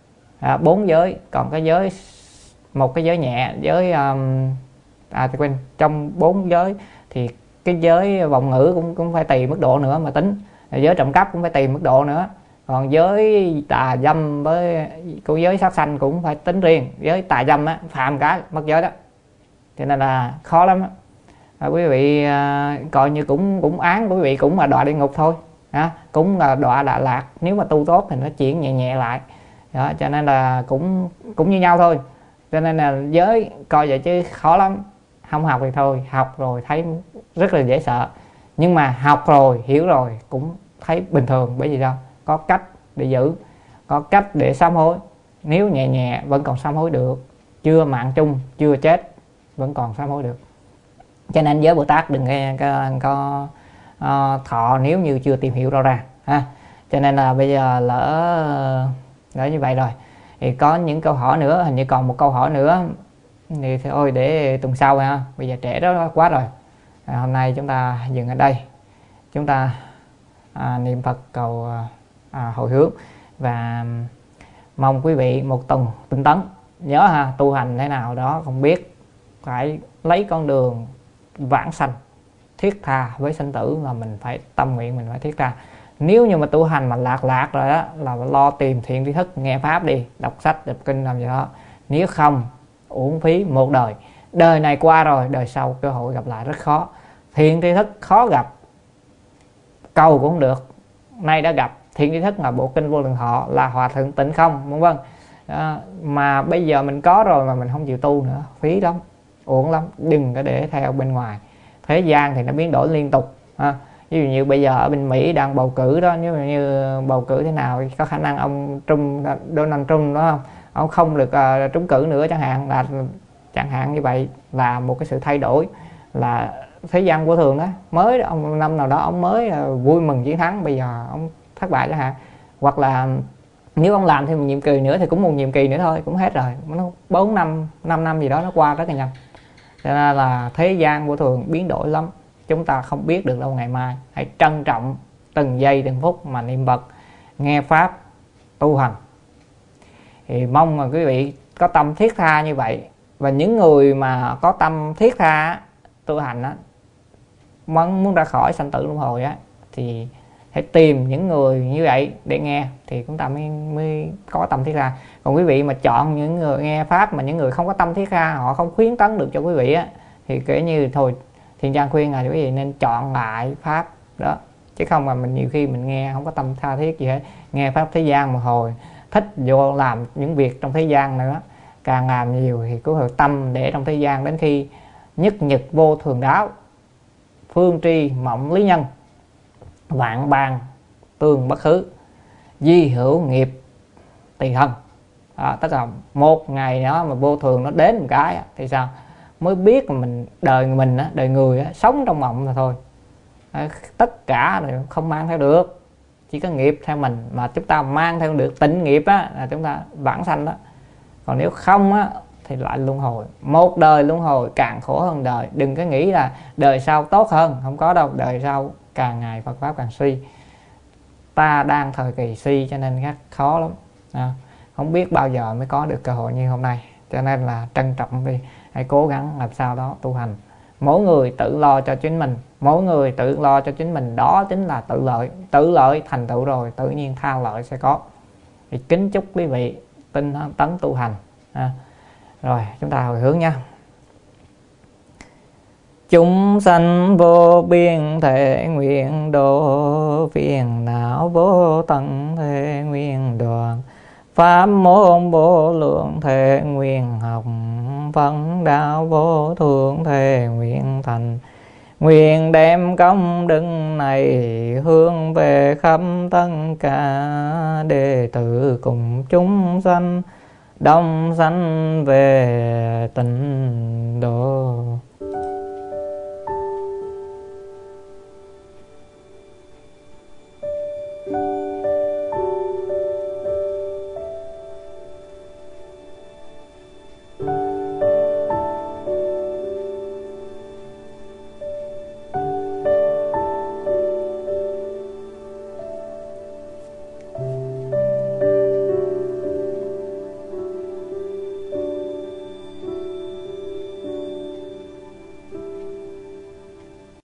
4 giới, còn cái giới, một cái giới nhẹ, giới tôi quên, trong 4 giới thì cái giới vọng ngữ cũng phải tùy mức độ nữa mà tính, giới trộm cắp cũng phải tùy mức độ nữa, còn giới tà dâm với của giới sát sanh cũng phải tính riêng. Giới tà dâm á, phạm cái mất giới đó, cho nên là khó lắm á. Quý vị coi như cũng án của quý vị cũng là đọa địa ngục thôi, cũng là đọa Đà Lạt. Nếu mà tu tốt thì nó chuyển nhẹ nhẹ lại đó, cho nên là cũng như nhau thôi. Cho nên là giới coi vậy chứ khó lắm. Không học thì thôi, học rồi thấy rất là dễ sợ, nhưng mà học rồi hiểu rồi cũng thấy bình thường. Bởi vì sao? Có cách để giữ, có cách để sám hối. Nếu nhẹ nhẹ vẫn còn sám hối được, chưa mạng chung, chưa chết vẫn còn sám hối được. Cho nên giới Bồ Tát đừng nghe có thọ nếu như chưa tìm hiểu rõ ràng ha. Cho nên là bây giờ lỡ như vậy rồi thì có những câu hỏi nữa, hình như còn một câu hỏi nữa thì thôi để tuần sau ha, bây giờ trễ đó quá rồi. Hôm nay chúng ta dừng ở đây, chúng ta niệm Phật cầu hồi hướng và mong quý vị một tuần tinh tấn. Nhớ ha, tu hành thế nào đó không biết, phải lấy con đường vãng sanh thiết tha với sanh tử, là mình phải tâm nguyện mình phải thiết tha. Nếu như mà tu hành mà lạc rồi đó là lo tìm thiện tri thức, nghe pháp đi, đọc sách đọc kinh làm gì đó. Nếu không uổng phí một đời. Đời này qua rồi, đời sau cơ hội gặp lại rất khó. Thiện tri thức khó gặp, cầu cũng không được. Nay đã gặp thiện tri thức là bộ kinh Vô Lượng Thọ, là Hòa Thượng Tịnh Không, vân vân. Mà bây giờ mình có rồi mà mình không chịu tu nữa, phí lắm, uổng lắm. Đừng có để theo bên ngoài. Thế gian thì nó biến đổi liên tục. Ví dụ như bây giờ ở bên Mỹ đang bầu cử đó, nếu như bầu cử thế nào có khả năng ông Donald Trump đó không, ông không được trúng cử nữa chẳng hạn như vậy, là một cái sự thay đổi, là thế gian vô thường đó. Mới ông năm nào đó ông mới vui mừng chiến thắng, bây giờ ông thất bại chẳng hạn. Hoặc là nếu ông làm thêm một nhiệm kỳ nữa thì cũng một nhiệm kỳ nữa thôi, cũng hết rồi. Nó 4 năm 5 năm gì đó nó qua rất là nhanh. Cho nên là thế gian vô thường biến đổi lắm, chúng ta không biết được đâu ngày mai. Hãy trân trọng từng giây từng phút mà niệm Phật, nghe pháp, tu hành. Thì mong mà quý vị có tâm thiết tha như vậy. Và những người mà có tâm thiết tha tu hành á, muốn ra khỏi sanh tử luân hồi á, thì hãy tìm những người như vậy để nghe, thì chúng ta mới có tâm thiết tha. Còn quý vị mà chọn những người nghe pháp mà những người không có tâm thiết tha, họ không khuyến tấn được cho quý vị á, thì kể như thôi, Thiện Trang khuyên là quý vị nên chọn lại pháp đó. Chứ không mà mình nhiều khi mình nghe không có tâm tha thiết gì hết, nghe pháp thế gian một hồi, thích vô làm những việc trong thế gian nữa, càng làm nhiều thì cứ hồi tâm để trong thế gian, đến khi nhất nhật vô thường đáo, phương tri mộng lý nhân, vạn bàn tương bất khứ, di hữu nghiệp tùy thân. Tức là một ngày đó mà vô thường nó đến một cái thì sao, mới biết là mình đời người sống trong mộng là thôi. Tất cả đều không mang theo được, chỉ có nghiệp theo mình, mà chúng ta mang theo được tịnh nghiệp là chúng ta vãng sanh đó. Còn nếu không thì lại luân hồi, một đời luân hồi càng khổ hơn đời. Đừng có nghĩ là đời sau tốt hơn, không có đâu. Đời sau càng ngày Phật pháp càng suy, ta đang thời kỳ suy cho nên rất khó lắm. Không biết bao giờ mới có được cơ hội như hôm nay, cho nên là trân trọng đi, hãy cố gắng làm sao đó tu hành. Mỗi người tự lo cho chính mình, mỗi người tự lo cho chính mình, đó chính là tự lợi thành tựu rồi, tự nhiên tha lợi sẽ có. Thì kính chúc quý vị tinh tấn tu hành. Rồi chúng ta hồi hướng nha. Chúng sanh vô biên thể nguyện độ, phiền não vô tận thể nguyện đoạn, pháp môn vô lượng thể nguyện học, phấn đạo vô thượng thể nguyện thành. Nguyện đem công đức này hướng về khắp tất cả đệ tử cùng chúng sanh, đồng sanh về tịnh độ.